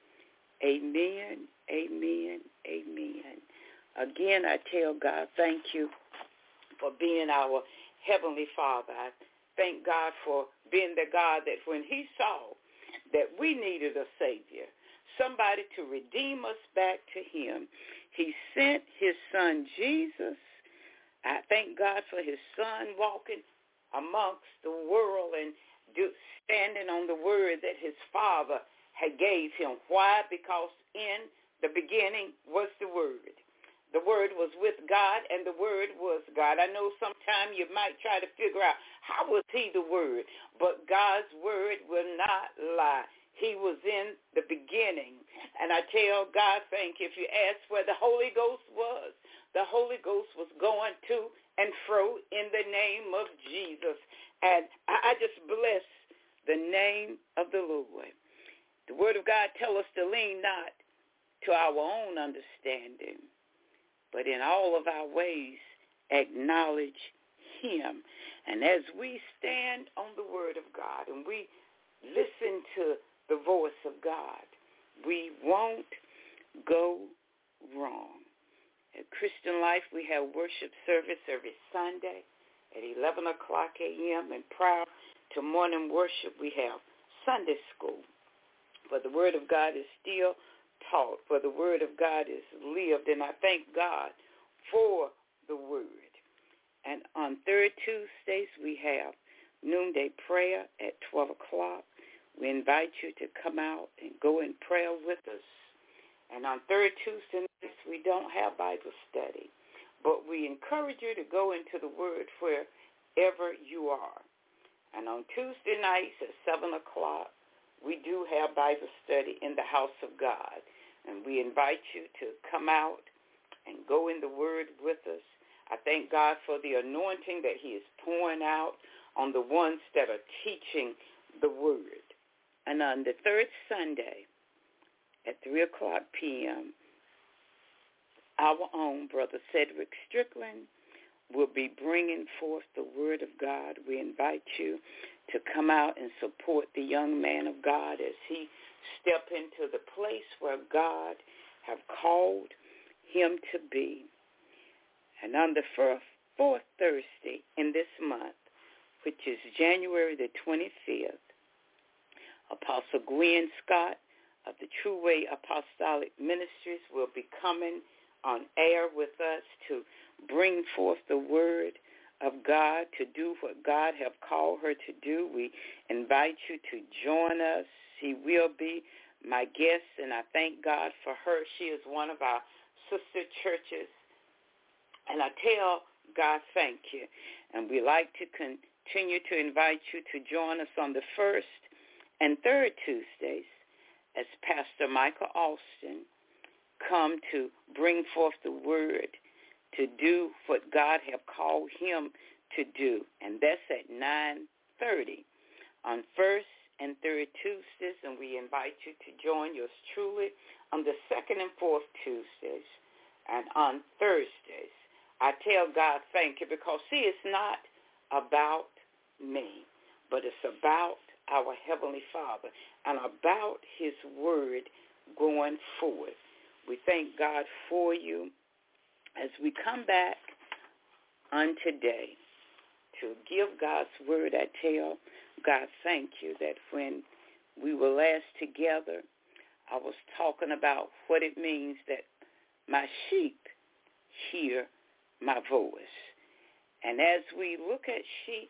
Amen, amen, amen. Again, I tell God, thank you for being our Heavenly Father. I thank God for being the God that when he saw that we needed a Savior, somebody to redeem us back to him, he sent his Son Jesus. I thank God for his Son walking amongst the world and do, standing on the word that his Father had gave him. Why? Because in the beginning was the Word. The Word was with God, and the Word was God. I know sometimes you might try to figure out, how was he the Word? But God's Word will not lie. He was in the beginning. And I tell God, thank you. If you ask where the Holy Ghost was, the Holy Ghost was going to and fro in the name of Jesus. And I just bless the name of the Lord. The Word of God tells us to lean not to our own understanding, but in all of our ways acknowledge him. And as we stand on the Word of God and we listen to the voice of God, we won't go wrong. At Christian Life, we have worship service every Sunday at eleven o'clock a.m. And prior to morning worship, we have Sunday school. For the Word of God is still taught, for the Word of God is lived, and I thank God for the Word. And on third Tuesdays, we have noonday prayer at twelve o'clock. We invite you to come out and go in prayer with us. And on third Tuesday nights, we don't have Bible study, but we encourage you to go into the Word wherever you are. And on Tuesday nights at seven o'clock, we do have Bible study in the house of God. And we invite you to come out and go in the Word with us. I thank God for the anointing that he is pouring out on the ones that are teaching the Word. And on the third Sunday at three o'clock p.m., our own Brother Cedric Strickland will be bringing forth the Word of God. We invite you to come out and support the young man of God as he step into the place where God have called him to be. And on the first, fourth Thursday in this month, which is January the twenty-fifth, Apostle Gwen Scott of the True Way Apostolic Ministries will be coming on air with us to bring forth the Word of God, to do what God have called her to do. We invite you to join us. She will be my guest, and I thank God for her. She is one of our sister churches. And I tell God thank you. And we like to continue to invite you to join us on the first and third Tuesdays as Pastor Michael Alston come to bring forth the Word to do what God have called him to do. And that's at nine thirty on first and third Tuesdays. And we invite you to join yours truly on the second and fourth Tuesdays and on Thursdays. I tell God thank you because, see, it's not about me, but it's about our Heavenly Father and about his Word going forward. We thank God for you. As we come back on today to give God's Word, I tell God thank you that when we were last together, I was talking about what it means that my sheep hear my voice. And as we look at sheep,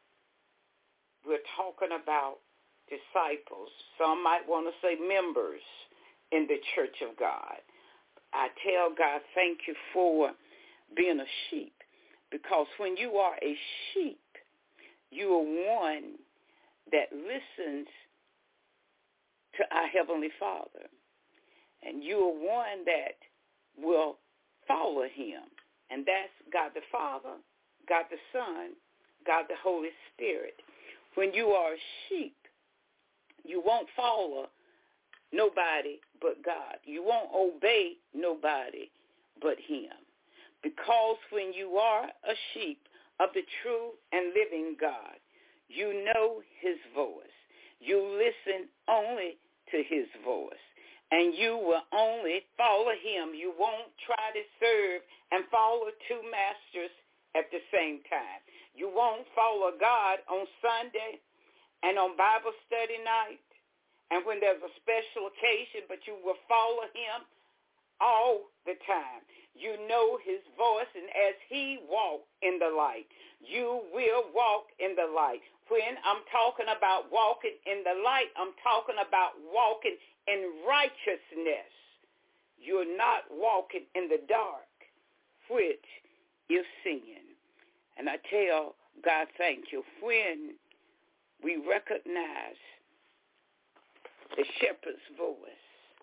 we're talking about disciples. Some might want to say members in the church of God. I tell God thank you for being a sheep, because when you are a sheep, you are one that listens to our Heavenly Father. And you are one that will follow him. And that's God the Father, God the Son, God the Holy Spirit. When you are a sheep, you won't follow nobody but God. You won't obey nobody but him. Because when you are a sheep of the true and living God, you know his voice. You listen only to his voice. And you will only follow him. You won't try to serve and follow two masters at the same time. You won't follow God on Sunday and on Bible study night and when there's a special occasion, but you will follow him all the time. You know his voice, and as he walks in the light, you will walk in the light. When I'm talking about walking in the light, I'm talking about walking in righteousness. You're not walking in the dark, which is sin. And I tell God, thank you. When we recognize the shepherd's voice,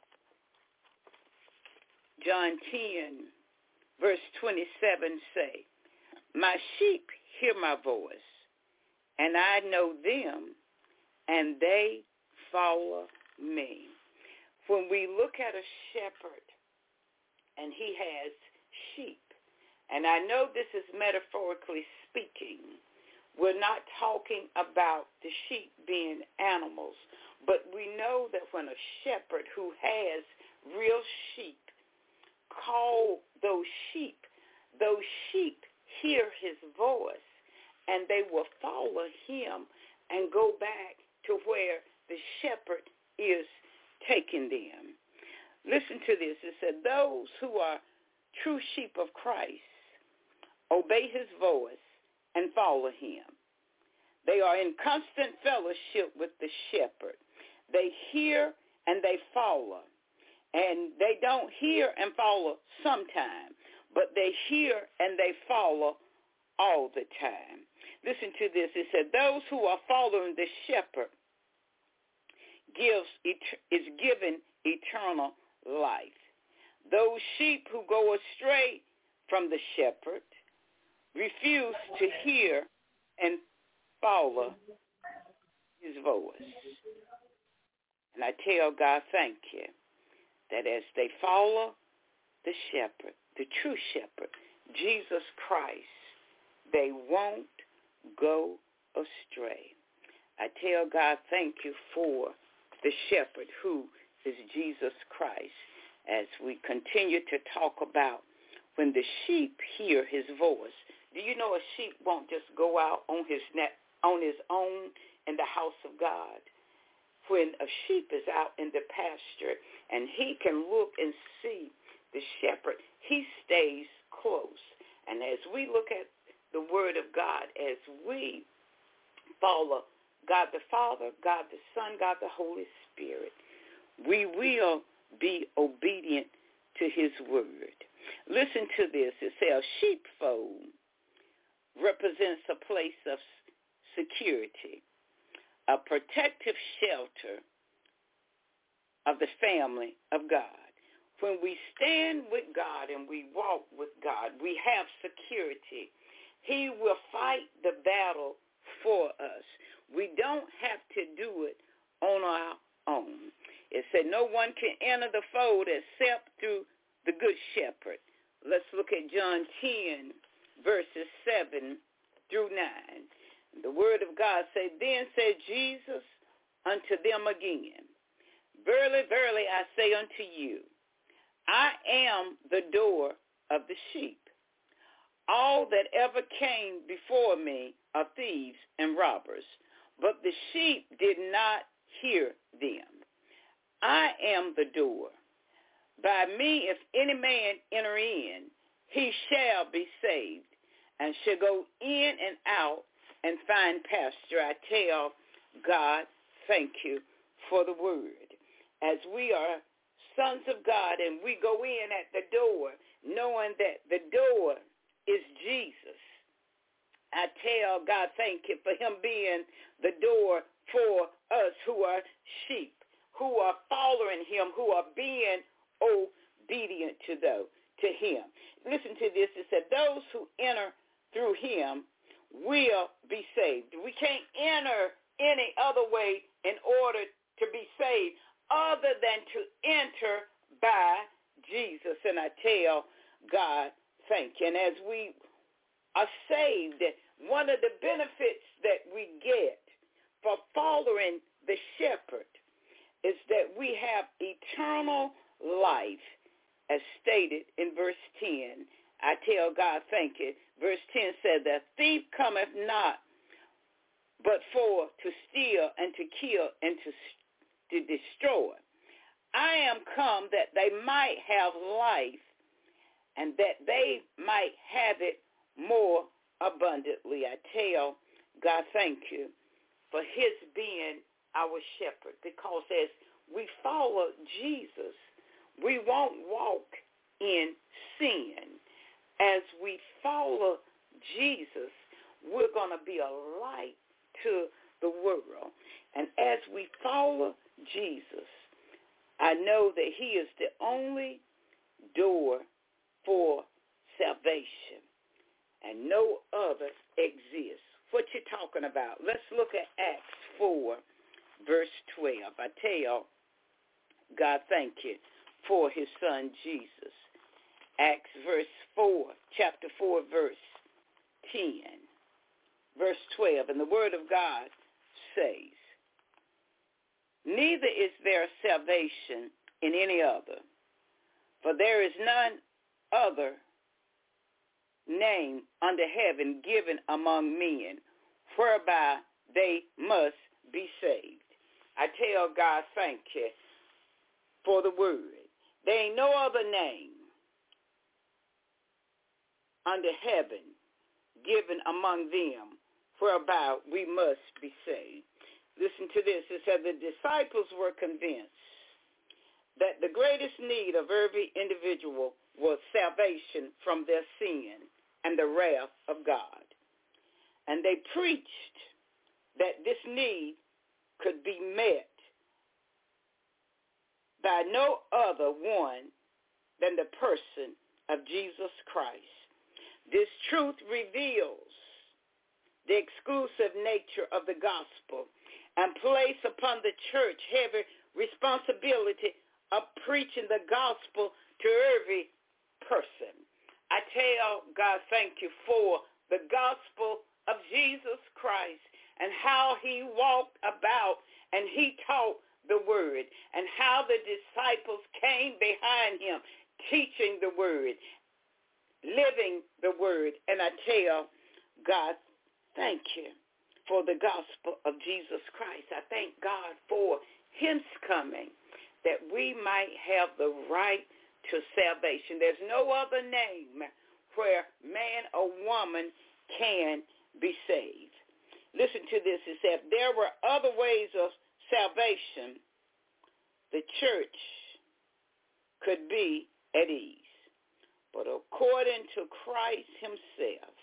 John ten, verse twenty-seven say, my sheep hear my voice, and I know them, and they follow me. When we look at a shepherd, and he has sheep, and I know this is metaphorically speaking, we're not talking about the sheep being animals, but we know that when a shepherd who has real sheep call those sheep, those sheep hear his voice, and they will follow him and go back to where the shepherd is taking them. Listen to this. It said, those who are true sheep of Christ obey his voice and follow him. They are in constant fellowship with the shepherd. They hear and they follow. And they don't hear and follow sometime, but they hear and they follow all the time. Listen to this. It said, those who are following the shepherd gives is given eternal life. Those sheep who go astray from the shepherd refuse to hear and follow his voice. And I tell God, thank you, that as they follow the shepherd, the true shepherd, Jesus Christ, they won't go astray. I tell God, thank you for the shepherd who is Jesus Christ, as we continue to talk about when the sheep hear his voice. Do you know a sheep won't just go out on his net, on his own in the house of God? When a sheep is out in the pasture and he can look and see the shepherd, he stays close. And as we look at the word of God, as we follow God the Father, God the Son, God the Holy Spirit, we will be obedient to his word. Listen to this. It says, a sheepfold represents a place of security, a protective shelter of the family of God. When we stand with God and we walk with God, we have security. He will fight the battle for us. We don't have to do it on our own. It said no one can enter the fold except through the good shepherd. Let's look at John ten, verses seven through nine. The word of God said, then said Jesus unto them again, verily, verily, I say unto you, I am the door of the sheep. All that ever came before me are thieves and robbers, but the sheep did not hear them. I am the door. By me, if any man enter in, he shall be saved, and shall go in and out and find pasture. I tell God, thank you for the word. As we are sons of God and we go in at the door, knowing that the door is Jesus, I tell God, thank you for him being the door for us who are sheep, who are following him, who are being obedient to those, to him. Listen to this. It said, those who enter through him will be saved. We can't enter any other way in order to be saved other than to enter by Jesus. And I tell God, thank you. And as we are saved, one of the benefits that we get for following the shepherd is that we have eternal life, as stated in verse ten. I tell God, thank you. Verse ten said, the thief cometh not, but for to steal and to kill and to, to destroy. I am come that they might have life, and that they might have it more abundantly. I tell God, thank you for his being our shepherd, because as we follow Jesus, we won't walk in sin. As we follow Jesus, we're going to be a light to the world. And as we follow Jesus, I know that he is the only door for salvation, and no other exists. What you talking about? Let's look at Acts four, verse twelve. I tell God, thank you for his son Jesus. Acts verse four, chapter four, verse ten, verse twelve, and the word of God says, neither is there salvation in any other, for there is none other name under heaven given among men whereby they must be saved. I tell God, thank you for the word. There ain't no other name under heaven given among them whereby we must be saved. Listen to this. It said the disciples were convinced that the greatest need of every individual was salvation from their sin and the wrath of God. And they preached that this need could be met by no other one than the person of Jesus Christ. This truth reveals the exclusive nature of the gospel and place upon the church heavy responsibility of preaching the gospel to every person. I tell God, thank you for the gospel of Jesus Christ and how he walked about and he taught the word, and how the disciples came behind him teaching the word, living the word. And I tell God, thank you for the gospel of Jesus Christ. I thank God for his coming, that we might have the right to salvation. There's no other name where man or woman can be saved. Listen to this. It said, there were other ways of salvation, the church could be at ease. But according to Christ himself,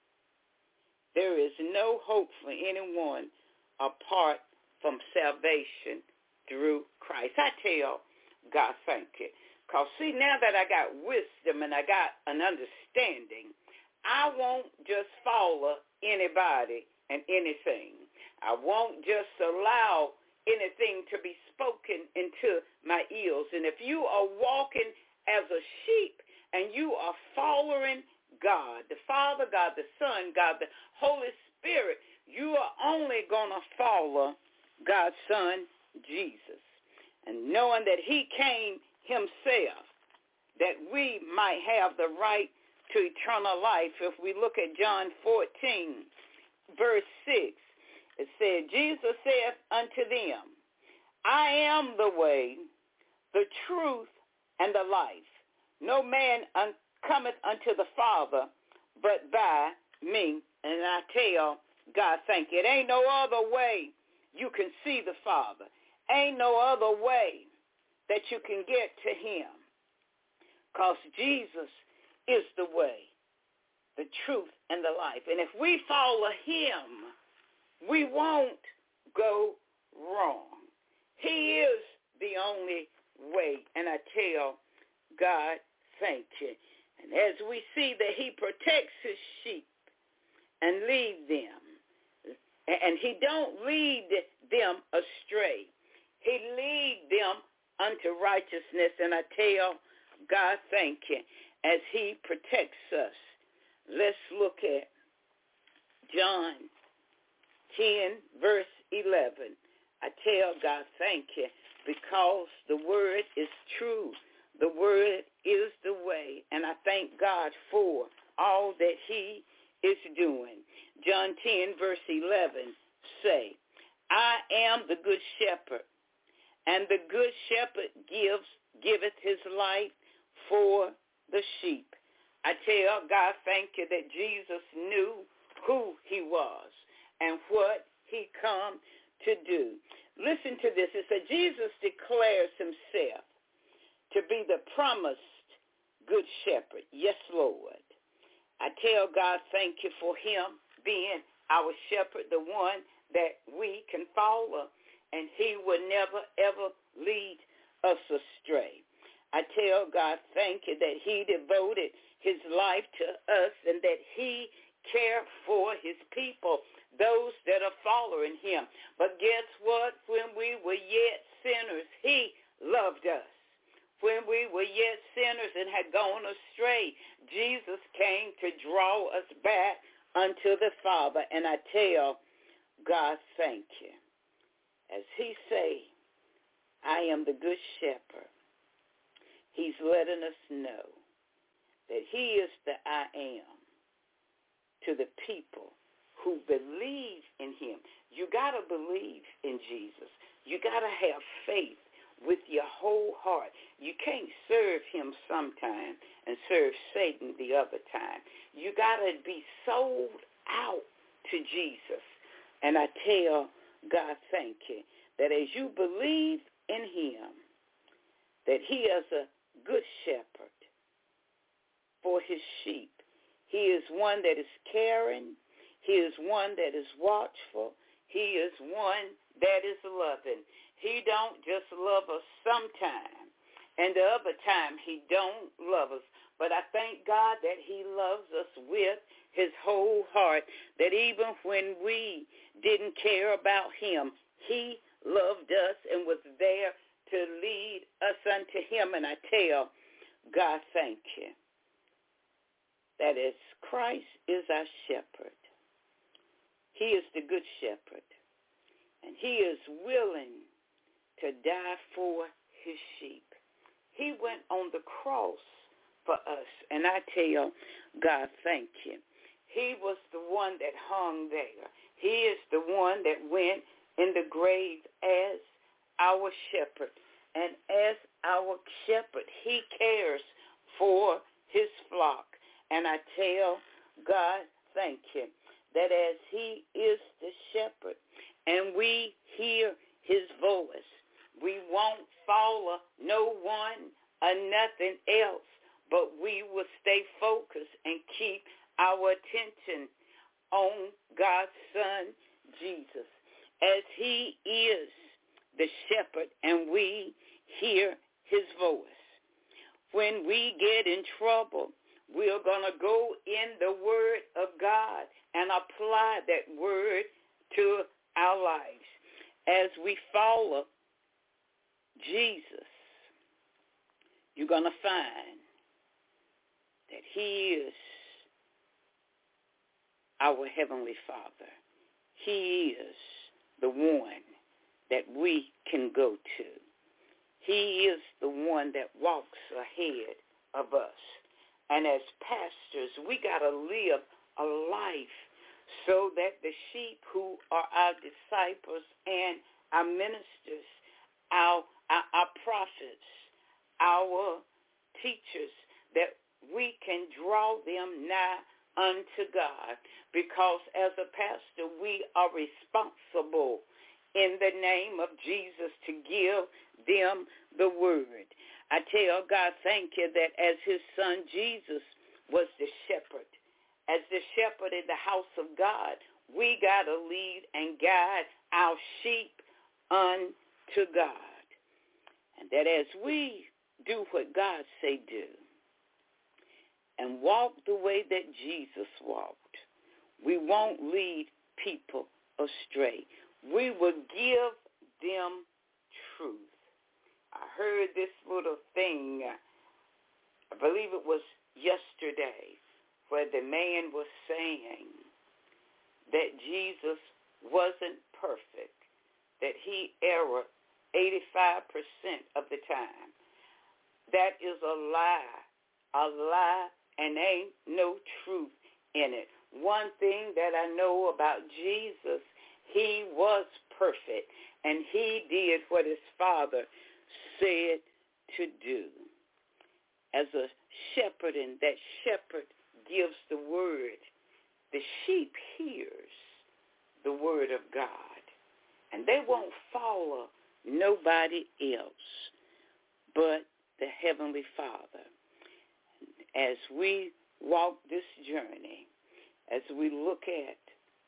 there is no hope for anyone apart from salvation through Christ. I tell God, thank you. Because see, now that I got wisdom and I got an understanding, I won't just follow anybody and anything. I won't just allow anything to be spoken into my ears. And if you are walking as a sheep and you are following God, the Father, God the Son, God the Holy Spirit, you are only going to follow God's Son, Jesus. And knowing that he came himself, that we might have the right to eternal life. If we look at John fourteen, verse six, it said, Jesus saith unto them, I am the way, the truth, and the life. No man un- cometh unto the Father but by me. And I tell God, thank you. It ain't no other way you can see the Father. Ain't no other way that you can get to him. Because Jesus is the way, the truth, and the life. And if we follow him, we won't go wrong. He is the only way. And I tell God thank you. And as we see that he protects his sheep and leads them, and he don't lead them astray. He lead them unto righteousness. And I tell God thank you as he protects us. Let's look at John ten, verse eleven. I tell God thank you because the word is true. The word is the way. And I thank God for all that he is doing. John ten, verse eleven say, I am the good shepherd, and the good shepherd gives giveth his life for the sheep. I tell God thank you that Jesus knew who he was and what he come to do. Listen to this. It said Jesus declares himself to be the promised good shepherd. Yes, Lord. I tell God thank you for him being our shepherd, the one that we can follow, and he will never, ever lead us astray. I tell God thank you that he devoted his life to us and that he cared for his people, those that are following him. But guess what? When we were yet sinners, he loved us. When we were yet sinners and had gone astray, Jesus came to draw us back unto the Father. And I tell God thank you. As he say, I am the good shepherd, he's letting us know that he is the I am to the people who believe in him. You got to believe in Jesus. You got to have faith with your whole heart. You can't serve him sometime and serve Satan the other time. You got to be sold out to Jesus. And I tell God thank you that as you believe in him, that he is a good shepherd for his sheep. He is one that is caring. He is one that is watchful. He is one that is loving. He don't just love us sometime, and the other time he don't love us. But I thank God that he loves us with his whole heart, that even when we didn't care about him, he loved us and was there to lead us unto him. And I tell God thank you that as Christ is our shepherd, he is the good shepherd, and he is willing to die for his sheep. He went on the cross for us, and I tell God thank you. He was the one that hung there. He is the one that went in the grave as our shepherd. And as our shepherd, he cares for his flock. And I tell God thank you that as he is the shepherd and we hear his voice, we won't follow no one or nothing else, but we will stay focused and keep our attention on God's Son, Jesus, as he is the shepherd and we hear his voice. When we get in trouble, we're going to go in the word of God and apply that word to our lives. As we follow Jesus, you're going to find that he is our Heavenly Father. He is the one that we can go to. He is the one that walks ahead of us. And as pastors, we got to live a life so that the sheep who are our disciples and our ministers, our, our, our prophets, our teachers, that we can draw them nigh unto God. Because as a pastor, we are responsible in the name of Jesus to give them the word. I tell God thank you that as his son Jesus was the shepherd, as the shepherd in the house of God, we got to lead and guide our sheep unto God. And that as we do what God say do and walk the way that Jesus walked, we won't lead people astray. We will give them truth. I heard this little thing, I believe it was yesterday, where the man was saying that Jesus wasn't perfect, that he erred eighty-five percent of the time. That is a lie, a lie, and ain't no truth in it. One thing that I know about Jesus, he was perfect, and he did what his Father said to do. As a shepherd, and that shepherd gives the word, the sheep hears the word of God, and they won't follow nobody else but the Heavenly Father. As we walk this journey, as we look at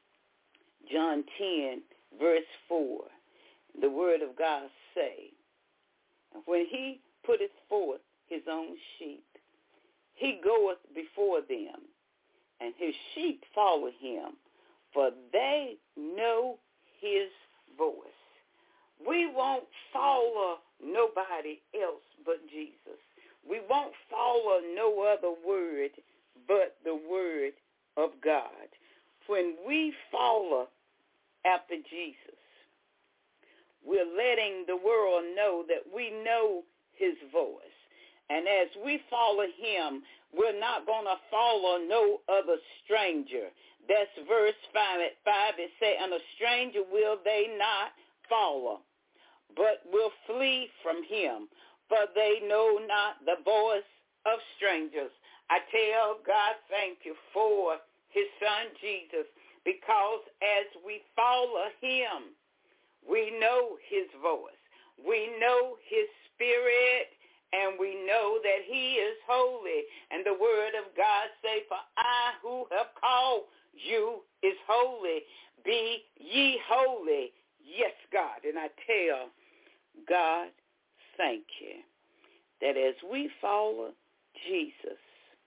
John ten, verse four, the word of God say, when he putteth forth his own sheep, he goeth before them, and his sheep follow him, for they know his voice. We won't follow nobody else but Jesus. We won't follow no other word but the word of God. When we follow after Jesus, we're letting the world know that we know his voice. And as we follow him, we're not going to follow no other stranger. That's verse five. At five, it says, and a stranger will they not follow, but will flee from him, for they know not the voice of strangers. I tell God thank you for his son Jesus, because as we follow him, we know his voice. We know his spirit, and we know that he is holy. And the word of God say, for I who have called you is holy. Be ye holy. Yes, God. And I tell God, thank you, that as we follow Jesus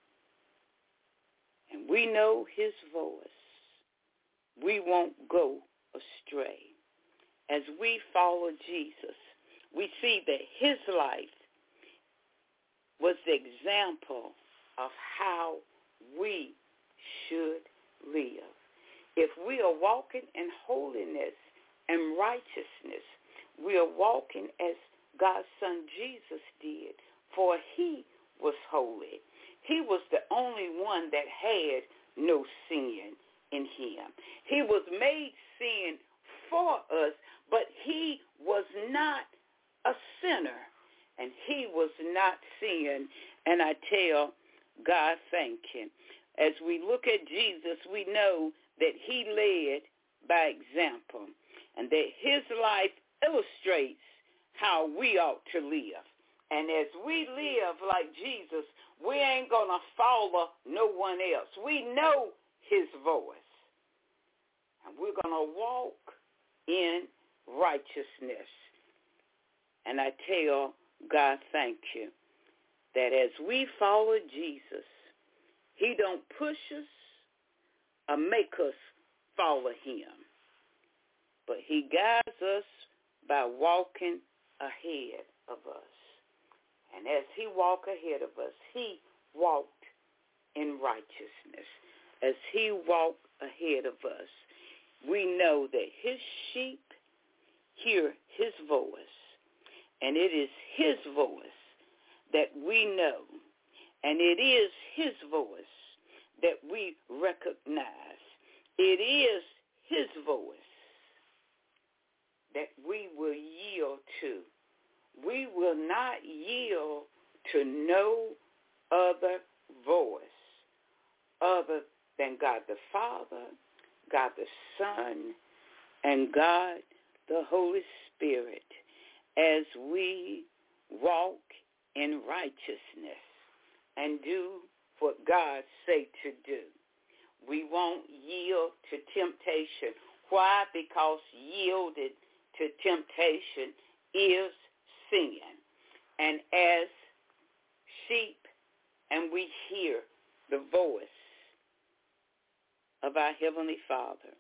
and we know his voice, we won't go astray. As we follow Jesus, we see that his life was the example of how we should live. If we are walking in holiness and righteousness, we are walking as God's son Jesus did, for he was holy. He was the only one that had no sin in him. He was made sin for us, but he was not a sinner, and he was not sin. And I tell God thank him. As we look at Jesus, we know that he led by example, and that his life illustrates how we ought to live. And as we live like Jesus, we ain't going to follow no one else. We know his voice, and we're going to walk in righteousness. And I tell God thank you that as we follow Jesus, he don't push us or make us follow him, but he guides us by walking ahead of us. And as he walked ahead of us, he walked in righteousness. As he walked ahead of us, we know that his sheep hear his voice, and it is his voice that we know, and it is his voice that we recognize. It is his voice that we will yield to. We will not yield to no other voice other than God the Father, God the Son, and God the Holy Spirit, as we walk in righteousness and do what God say to do. We won't yield to temptation. Why? Because yielded to temptation is sin. And as sheep and we hear the voice of our Heavenly Father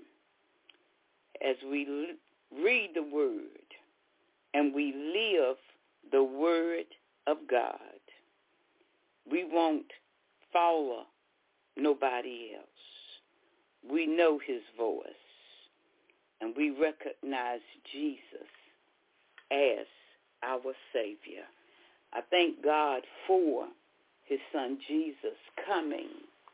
as we l- read the Word and we live the Word of God. We won't follow nobody else. We know his voice, and we recognize Jesus as our Savior. I thank God for his son Jesus coming,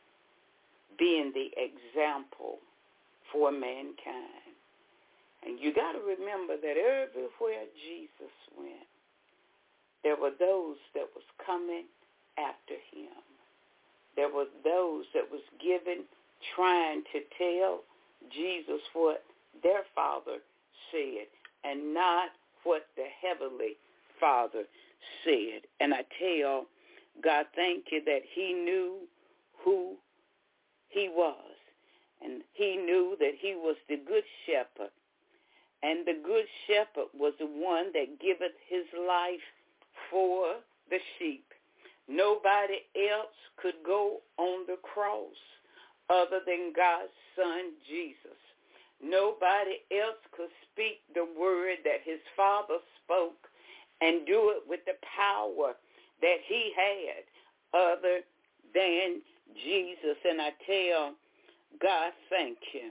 being the example for mankind. And you got to remember that everywhere Jesus went, there were those that was coming after him. There were those that was given, trying to tell Jesus what their Father said and not what the Heavenly Father said. And I tell God, thank you that he knew who he was. And he knew that he was the good shepherd. And the good shepherd was the one that giveth his life for the sheep. Nobody else could go on the cross other than God's son Jesus. Nobody else could speak the word that his Father spoke and do it with the power that he had other than Jesus. And I tell God, thank you.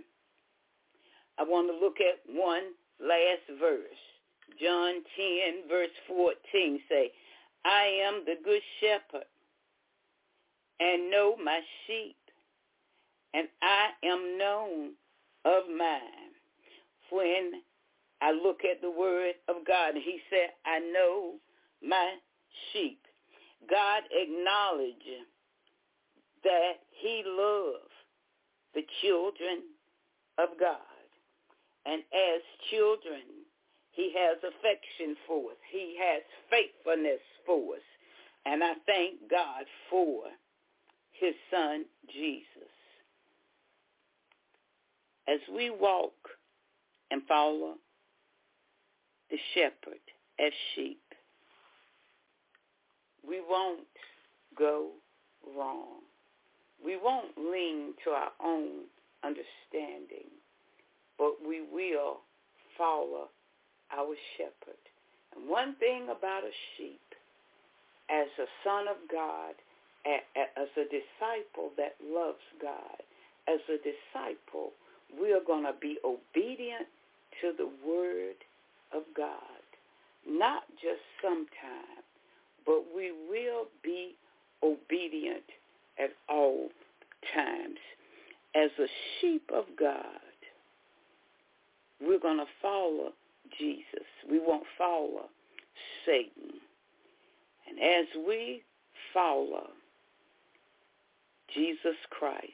I want to look at one last verse. John ten, verse fourteen say, I am the good shepherd and know my sheep, and I am known of mine. When I look at the word of God, and he said, I know my sheep. God acknowledged that he loved the children of God. And as children, he has affection for us. He has faithfulness for us. And I thank God for his son, Jesus. As we walk and follow the shepherd as sheep, we won't go wrong. We won't lean to our own understanding, but we will follow our shepherd. And one thing about a sheep, as a son of God, as a disciple that loves God, as a disciple, we are going to be obedient to the word of God. Not just sometime, but we will be obedient at all times. As a sheep of God, we're going to follow Jesus. We won't follow Satan. And as we follow Jesus Christ,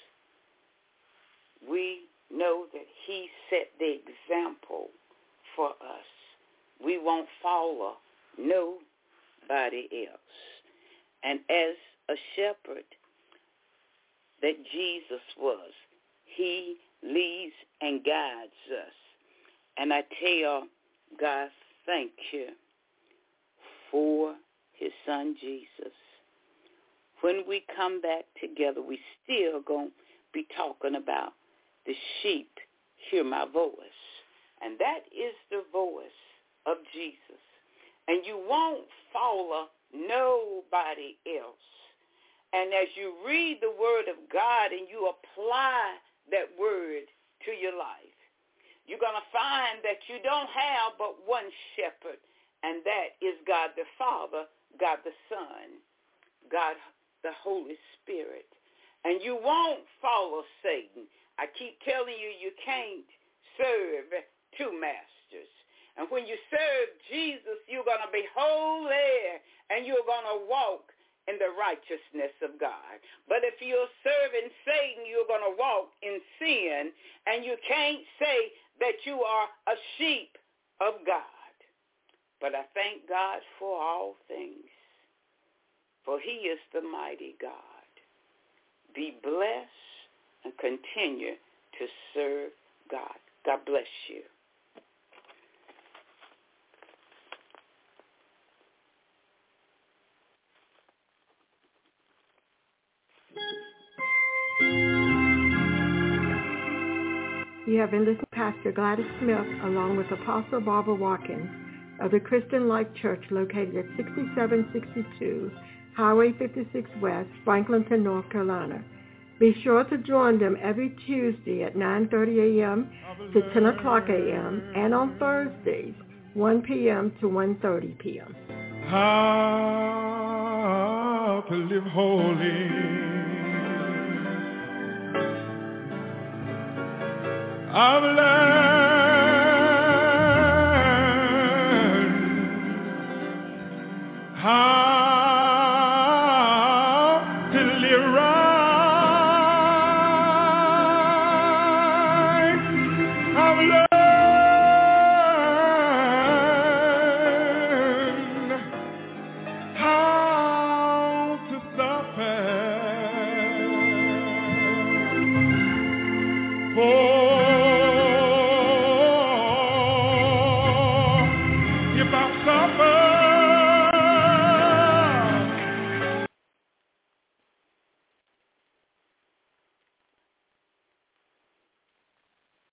we know that he set the example for us. We won't follow nobody else. And as a shepherd that Jesus was, he leads and guides us. And I tell God, thank you for his son Jesus. When we come back together, we still going to be talking about the sheep hear my voice. And that is the voice of Jesus. And you won't follow nobody else. And as you read the word of God and you apply that word to your life, you're going to find that you don't have but one shepherd, and that is God the Father, God the Son, God the Holy Spirit. And you won't follow Satan. I keep telling you, you can't serve two masters. And when you serve Jesus, you're going to be holy, and you're going to walk in the righteousness of God. But if you're serving Satan, you're going to walk in sin, and you can't say that you are a sheep of God. But I thank God for all things, for he is the mighty God. Be blessed and continue to serve God. God bless you. have been listening to Pastor Gladys Smith along with Apostle Barbara Watkins of the Christian Life Church located at sixty-seven sixty-two Highway fifty-six West, Franklinton, North Carolina. Be sure to join them every Tuesday at nine thirty a.m. to ten o'clock a.m. and on Thursdays, one p.m. to one thirty p.m. How to live holy. I've learned